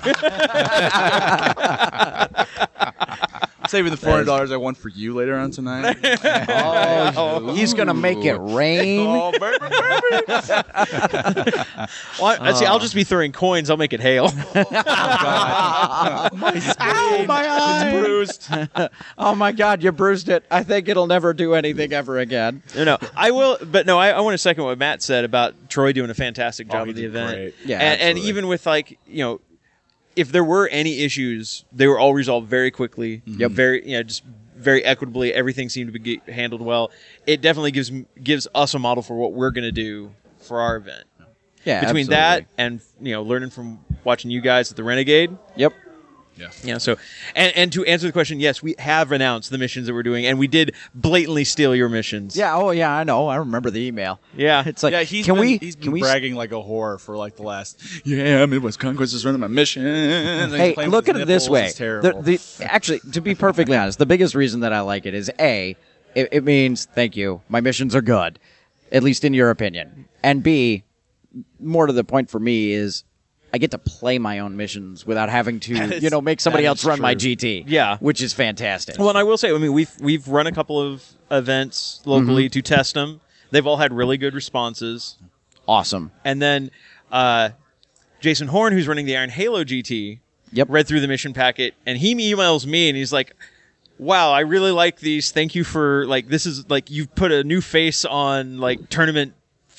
Saving the four hundred dollars I won for you later on tonight. Oh, he's gonna make it rain. oh, baby, baby. well, I, see, I'll just be throwing coins. I'll make it hail. Ow, my eye! Bruised. Oh my God, you bruised it. I think it'll never do anything ever again. No, no, I will, but no, I, I want to second what Matt said about Troy doing a fantastic job Oh, he of the did event. great. Yeah, and, and absolutely. even with like you know, if there were any issues, they were all resolved very quickly. Yep. Very, you know, just very equitably. Everything seemed to be ge- handled well. It definitely gives gives us a model for what we're going to do for our event. Yeah, Between absolutely. that and you know, learning from watching you guys at the Renegade. Yep. You know, so and, and to answer the question, yes, we have announced the missions that we're doing, and we did blatantly steal your missions. Yeah. Oh, yeah. I know. I remember the email. yeah. It's like, yeah, he's can been, we? He's been can we? bragging like a whore for like the last. Yeah, Midwest Conquest is running my mission. And he's Hey, playing look with at his it this nipples. way. It's terrible. The, the, actually, to be perfectly honest, the biggest reason that I like it is A, it, it means thank you. My missions are good, at least in your opinion. And B, more to the point for me is I get to play my own missions without having to, is- you know, make somebody that else is run my true. G T. Yeah. which is fantastic. Well, and I will say, I mean, we've we've run a couple of events locally to test them. They've all had really good responses. Awesome. And then uh, Jason Horn, who's running the Iron Halo G T, Yep. read through the mission packet, and he emails me, and he's like, "Wow, I really like these. Thank you for like this is like you've put a new face on like tournament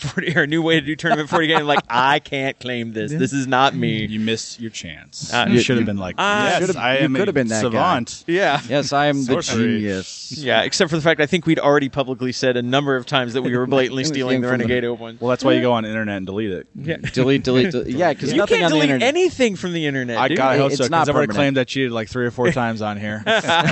forty or a new way to do tournament forty game. Like, I can't claim this. This is not me. You missed your chance. Uh, you you- should have been like, Uh, yes, I am you could a have been that guy. savant. Yeah. Yes, I am the Sorcery. genius. Yeah, except for the fact I think we'd already publicly said a number of times that we were blatantly stealing the Came from the- Renegade one. Well, that's why you go on the internet and delete it. Yeah. delete, delete, delete. Yeah, because You nothing can't on the delete internet. anything from the internet. I dude. gotta hope it's so, not because I've already permanent. claimed I cheated like three or four times on here.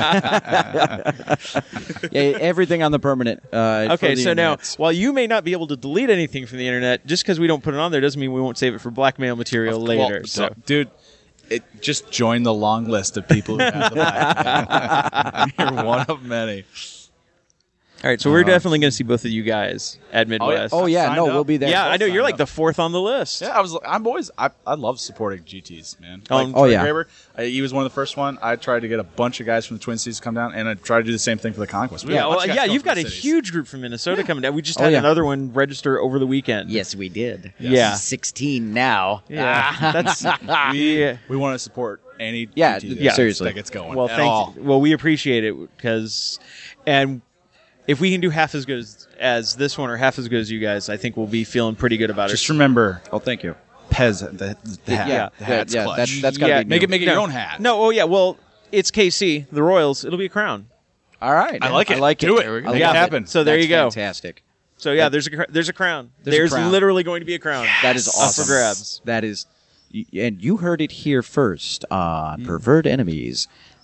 Yeah, everything on the permanent. Uh, for Okay, the so now, internets. while you may not be able to delete anything from the internet, just because we don't put it on there doesn't mean we won't save it for blackmail material later. Well, so. dude, it just join the long list of people who have the blackmail. You're one of many. All right, so we're definitely going to see both of you guys at Midwest. oh yeah, signed no, up. we'll be there. yeah, I know. signed You're like up. the fourth on the list. Yeah, I was. I'm always. I, I love supporting G Ts, man. Oh, Like, oh, Troy yeah. Graber, I, he was one of the first one. I tried to get a bunch of guys from the Twin Cities to come down, and I tried to do the same thing for the Conquest. We Yeah, had a well, bunch of guys yeah, going you've from got the a cities. huge group from Minnesota coming down. We just Oh, had yeah. another one register over the weekend. Yes, we did. Yeah. sixteen now. Yeah, that's we. We want to support any Yeah, G T yeah, that- seriously. that gets going. Well, at thank all. you. Well, we appreciate it because, and if we can do half as good as, as this one or half as good as you guys, I think we'll be feeling pretty good about Just it. remember, Oh, thank you. Pez, the, the hat. Yeah, the hat's yeah, clutch. that- that's gotta Yeah, be make new. it make it No. your own hat. No, oh yeah, well, it's K C, the Royals. It'll be a crown. All right, I like it. I like Do it. it. There we go. I Make love it happen. So there That's you go. Fantastic. So yeah, there's a cr- there's a crown. There's a There's, crown. literally going to be a crown. That is Up awesome. for grabs. That is, y- and you heard it here first on Pervert Enemies.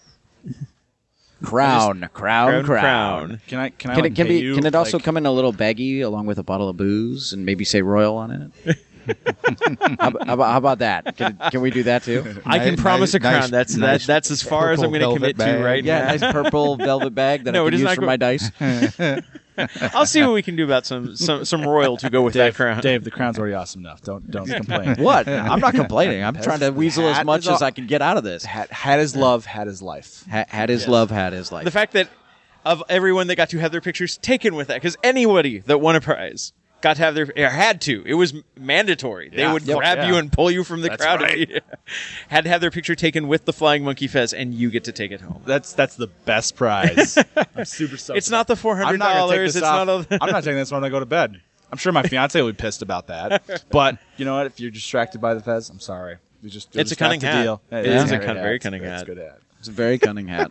Crown, crown, crown, crown. Can I? Can I? Can like, it can pay be? you, Can it also like- come in a little baggie along with a bottle of booze and maybe say Royal on it? how, ab- how about, how about that? Can, can we do that too? I can Nice- promise a crown. nice- that's nice that, that's as far as I'm purple going to commit velvet to bag. right Yeah, now. nice purple velvet bag that No, I it can is use not for go- my dice. I'll see what we can do about some some some royal to go with that Dave, crown. Dave, the crown's already awesome enough. Don't don't complain. What? I'm not complaining. I'm trying to weasel as Hat much is as all- I can get out of this. Hat, hat is love. Hat is life. Ha- had his love, had his life. The fact that of everyone that got to have their pictures taken with that, because anybody that won a prize got to have their or had to. It was mandatory. They Yeah. would Yep. grab Yeah. you and pull you from the That's crowd. right. Had to have their picture taken with the flying monkey fez, and you get to take it home. That's that's the best prize. I'm super stoked. It's not the four hundred I'm not gonna take dollars. this It's off. not. All the- I'm not taking this when I go to bed. I'm sure my fiance will be pissed about that. But you know what? If you're distracted by the fez, I'm sorry. You just you'll It's a just have cunning to hat. Deal. It is a great cun- hat. very It's cunning great. It's hat. a good hat. It's a very cunning hat.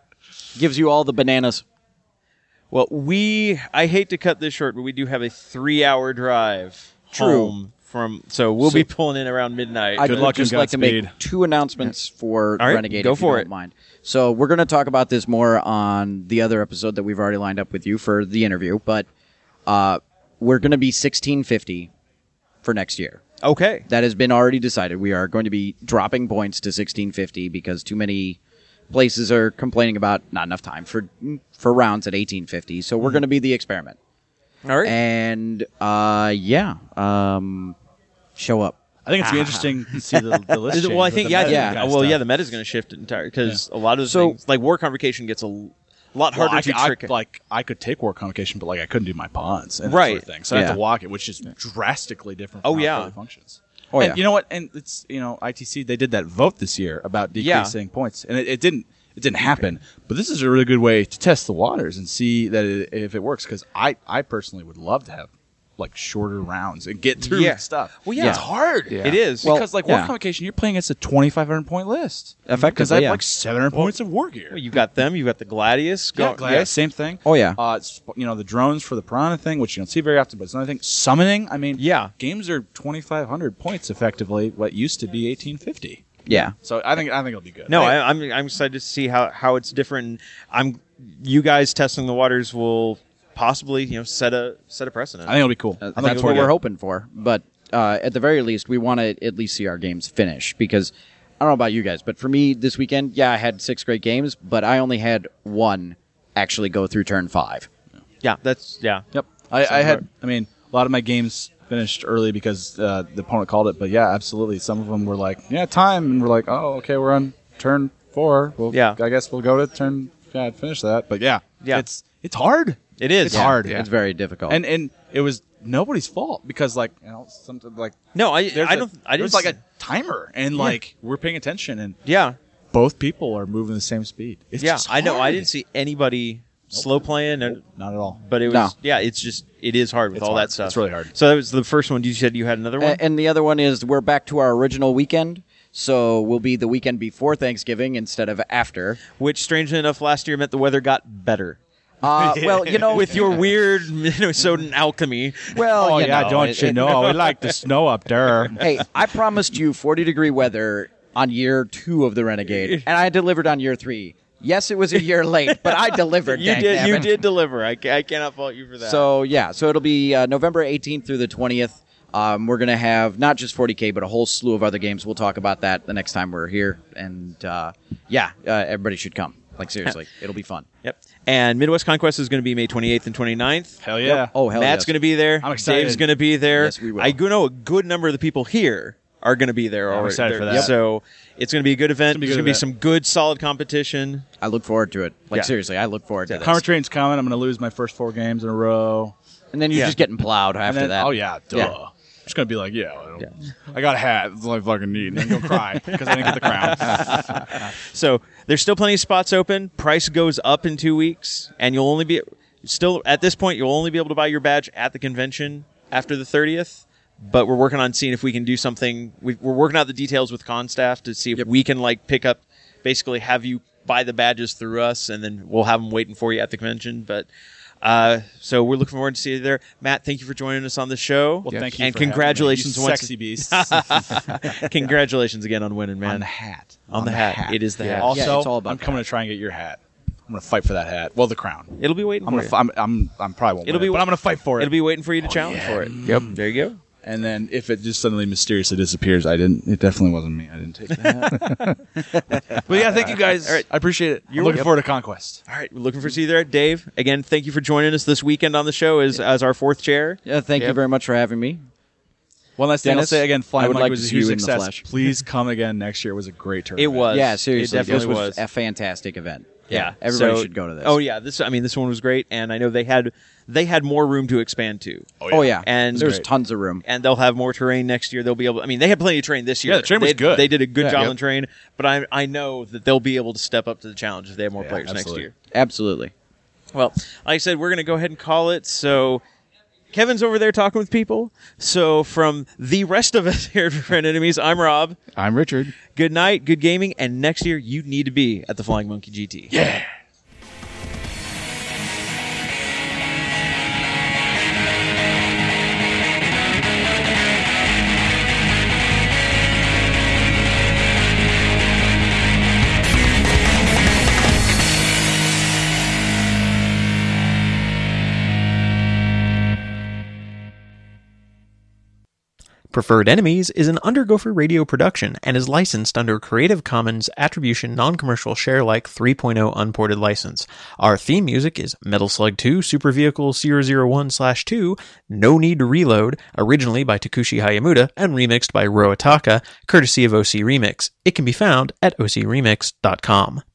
Gives you all the bananas. Well, we. I hate to cut this short, but we do have a three-hour drive True. home from. So we'll So- be pulling in around midnight. I'd Good luck just and like to make Godspeed. two announcements for All right, Renegade. go if you for don't it. mind. So we're going to talk about this more on the other episode that we've already lined up with you for the interview, but uh, we're going to be sixteen fifty for next year. okay. That has been already decided. We are going to be dropping points to sixteen fifty because too many places are complaining about not enough time for for rounds at eighteen fifty. So we're going to be the experiment. All right. And uh, yeah, um, show up. I think it's gonna be interesting to see the, the list. change well, I with think the yeah, meta yeah. kind of well, yeah, stuff. the meta's going to shift entirely because a lot of the So- things like War Convocation gets a l- lot Well, harder I, to I- trick. like I could take War Convocation, but like I couldn't do my pawns and that Right. sort of thing. So I Yeah. have to walk it, which is drastically different. Oh, From yeah. how it really functions. Oh, and yeah. you know what? And it's you know I T C they did that vote this year about Yeah. decreasing points, and it, it didn't it didn't happen. But this is a really good way to test the waters and see that it, if it works. Because I I personally would love to have like shorter rounds and get through Yeah. stuff. Well, yeah. it's hard. Yeah. It is. Well, Because like yeah. War Convocation, you're playing against a twenty-five hundred point list. Effectively, because I have yeah. like seven hundred points of war gear. Well, you've got them. You've got the Gladius. Yeah, Go- Gladius, same thing. Oh, yeah. Uh, it's, you know, the drones for the Piranha thing, which you don't see very often, but it's another thing. Summoning, I mean, Yeah. games are twenty-five hundred points effectively, what used to be eighteen fifty. Yeah. So I think I think it'll be good. No, Hey, I, I'm I'm excited to see how, how it's different. I'm you guys testing the waters will possibly you know set a set a precedent. I think it'll be cool. Uh, I'm that's looking what forward to we're it. hoping for. But uh, at the very least, we want to at least see our games finish because I don't know about you guys, but for me this weekend, yeah, I had six great games, but I only had one actually go through turn five. yeah, that's yeah. Yep. I, I had. I mean, a lot of my games finished early because uh, the opponent called it. But yeah, absolutely. Some of them were like, yeah, time, and we're like, oh, okay, we're on turn four. Well, Yeah. I guess we'll go to turn. Yeah, finish that. But yeah, Yeah. it's it's hard. It is It's hard. Yeah. It's very difficult. And and it was nobody's fault because like you know something like No, I there's I a- don't. I didn't there's like s- a timer and like we're paying attention and yeah both people are moving the same speed. It's yeah. just I know. I hard. didn't see anybody slow playing, and, Not at all. but it was No. yeah. It's just it is hard with It's all hard. that stuff. It's really hard. So that was the first one. You said you had another one. A- and the other one is we're back to our original weekend, so we'll be the weekend before Thanksgiving instead of after. Which, strangely enough, last year meant the weather got better. Uh, well, you know, With your weird Minnesotan alchemy. well, Oh you yeah, know, don't it- you it- know? We like the snow up there. Hey, I promised you forty degree weather on year two of the Renegade, and I delivered on year three. Yes, it was a year late, but I delivered. You dang did. You nabbit. did deliver. I, ca- I cannot fault you for that. So yeah, so it'll be uh, November eighteenth through the twentieth. Um, we're gonna have not just forty K, but a whole slew of other games. We'll talk about that the next time we're here, and uh, yeah, uh, everybody should come. Like seriously, it'll be fun. Yep. And Midwest Conquest is going to be May twenty-eighth and twenty-ninth. Hell yeah. Oh hell, Matt's yes. going to be there. I'm excited. Dave's going to be there. Yes, we will. I know a good number of the people here are going to be there already. excited for They're- that. So it's going to be a good event. gonna be a There's good going to be event. some good, solid competition. I look forward to it. Like Yeah. seriously, I look forward to this. Karma Train's coming. I'm going to lose my first four games in a row. And then you're Yeah. just getting plowed And after then, that. oh yeah, duh. Yeah. Just gonna be like, yeah, I, don't- I got a hat. That's all I fucking need. And then go cry because I didn't get the crown. So there's still plenty of spots open. Price goes up in two weeks, and you'll only be still at this point. You'll only be able to buy your badge at the convention after the thirtieth. But we're working on seeing if we can do something. We, we're working out the details with con staff to see if we can like pick up, basically have you buy the badges through us, and then we'll have them waiting for you at the convention. But uh, so we're looking forward to see you there, Matt. Thank you for joining us on the show. Well, thank you and for having me, congratulations you once- sexy beast. Congratulations again on winning, man. On the hat. On the hat. It is the hat. Also, Yeah, it's all about I'm the coming hat. to try and get your hat. I'm gonna fight for that hat. Well, the crown. It'll be waiting I'm for gonna. you. F- I'm, I'm. I'm probably won't. It'll win be- it, but I'm gonna fight for it. It'll be waiting for you to challenge for it. Yep. There you go. And then if it just suddenly mysteriously disappears, I didn't. It definitely wasn't me. I didn't take that. But yeah, thank you guys. All right. I appreciate it. You're I'm looking welcome. forward to Conquest. All right, we're looking for to see you there, Dave. Again, thank you for joining us this weekend on the show as as our fourth chair. Yeah, thank you Yep. very much for having me. One last thing I'll Dennis, say again. I Flying would Monkey like was to a see huge you in the success. flesh. Please come again next year. It was a great tournament. It was. Yeah, seriously, It definitely this was, was. a fantastic event. Yeah, everybody so- should go to this. Oh yeah, this. I mean, this one was great, and I know they had they had more room to expand to, Oh yeah, And- there's Great. tons of room. and they'll have more terrain next year. They'll be able. I mean, they had plenty of terrain this year. Yeah, the terrain was they, good. They did a good Yeah. job Yep. on terrain, but I I know that they'll be able to step up to the challenge if they have more Yeah, players absolutely. next year. Absolutely. Well, like I said, we're going to go ahead and call it. So Kevin's over there talking with people. So from the rest of us here at Friend Enemies, I'm Rob. I'm Richard. Good night, good gaming, and next year you need to be at the Flying Monkey G T. Yeah. Preferred Enemies is an Under Gopher Radio production and is licensed under Creative Commons Attribution Non-Commercial Share-alike three point oh unported license. Our theme music is Metal Slug two Super Vehicle zero zero one slash two No Need to Reload, originally by Takushi Hayamuda and remixed by Ro Ataka, courtesy of O C Remix. It can be found at o c remix dot com.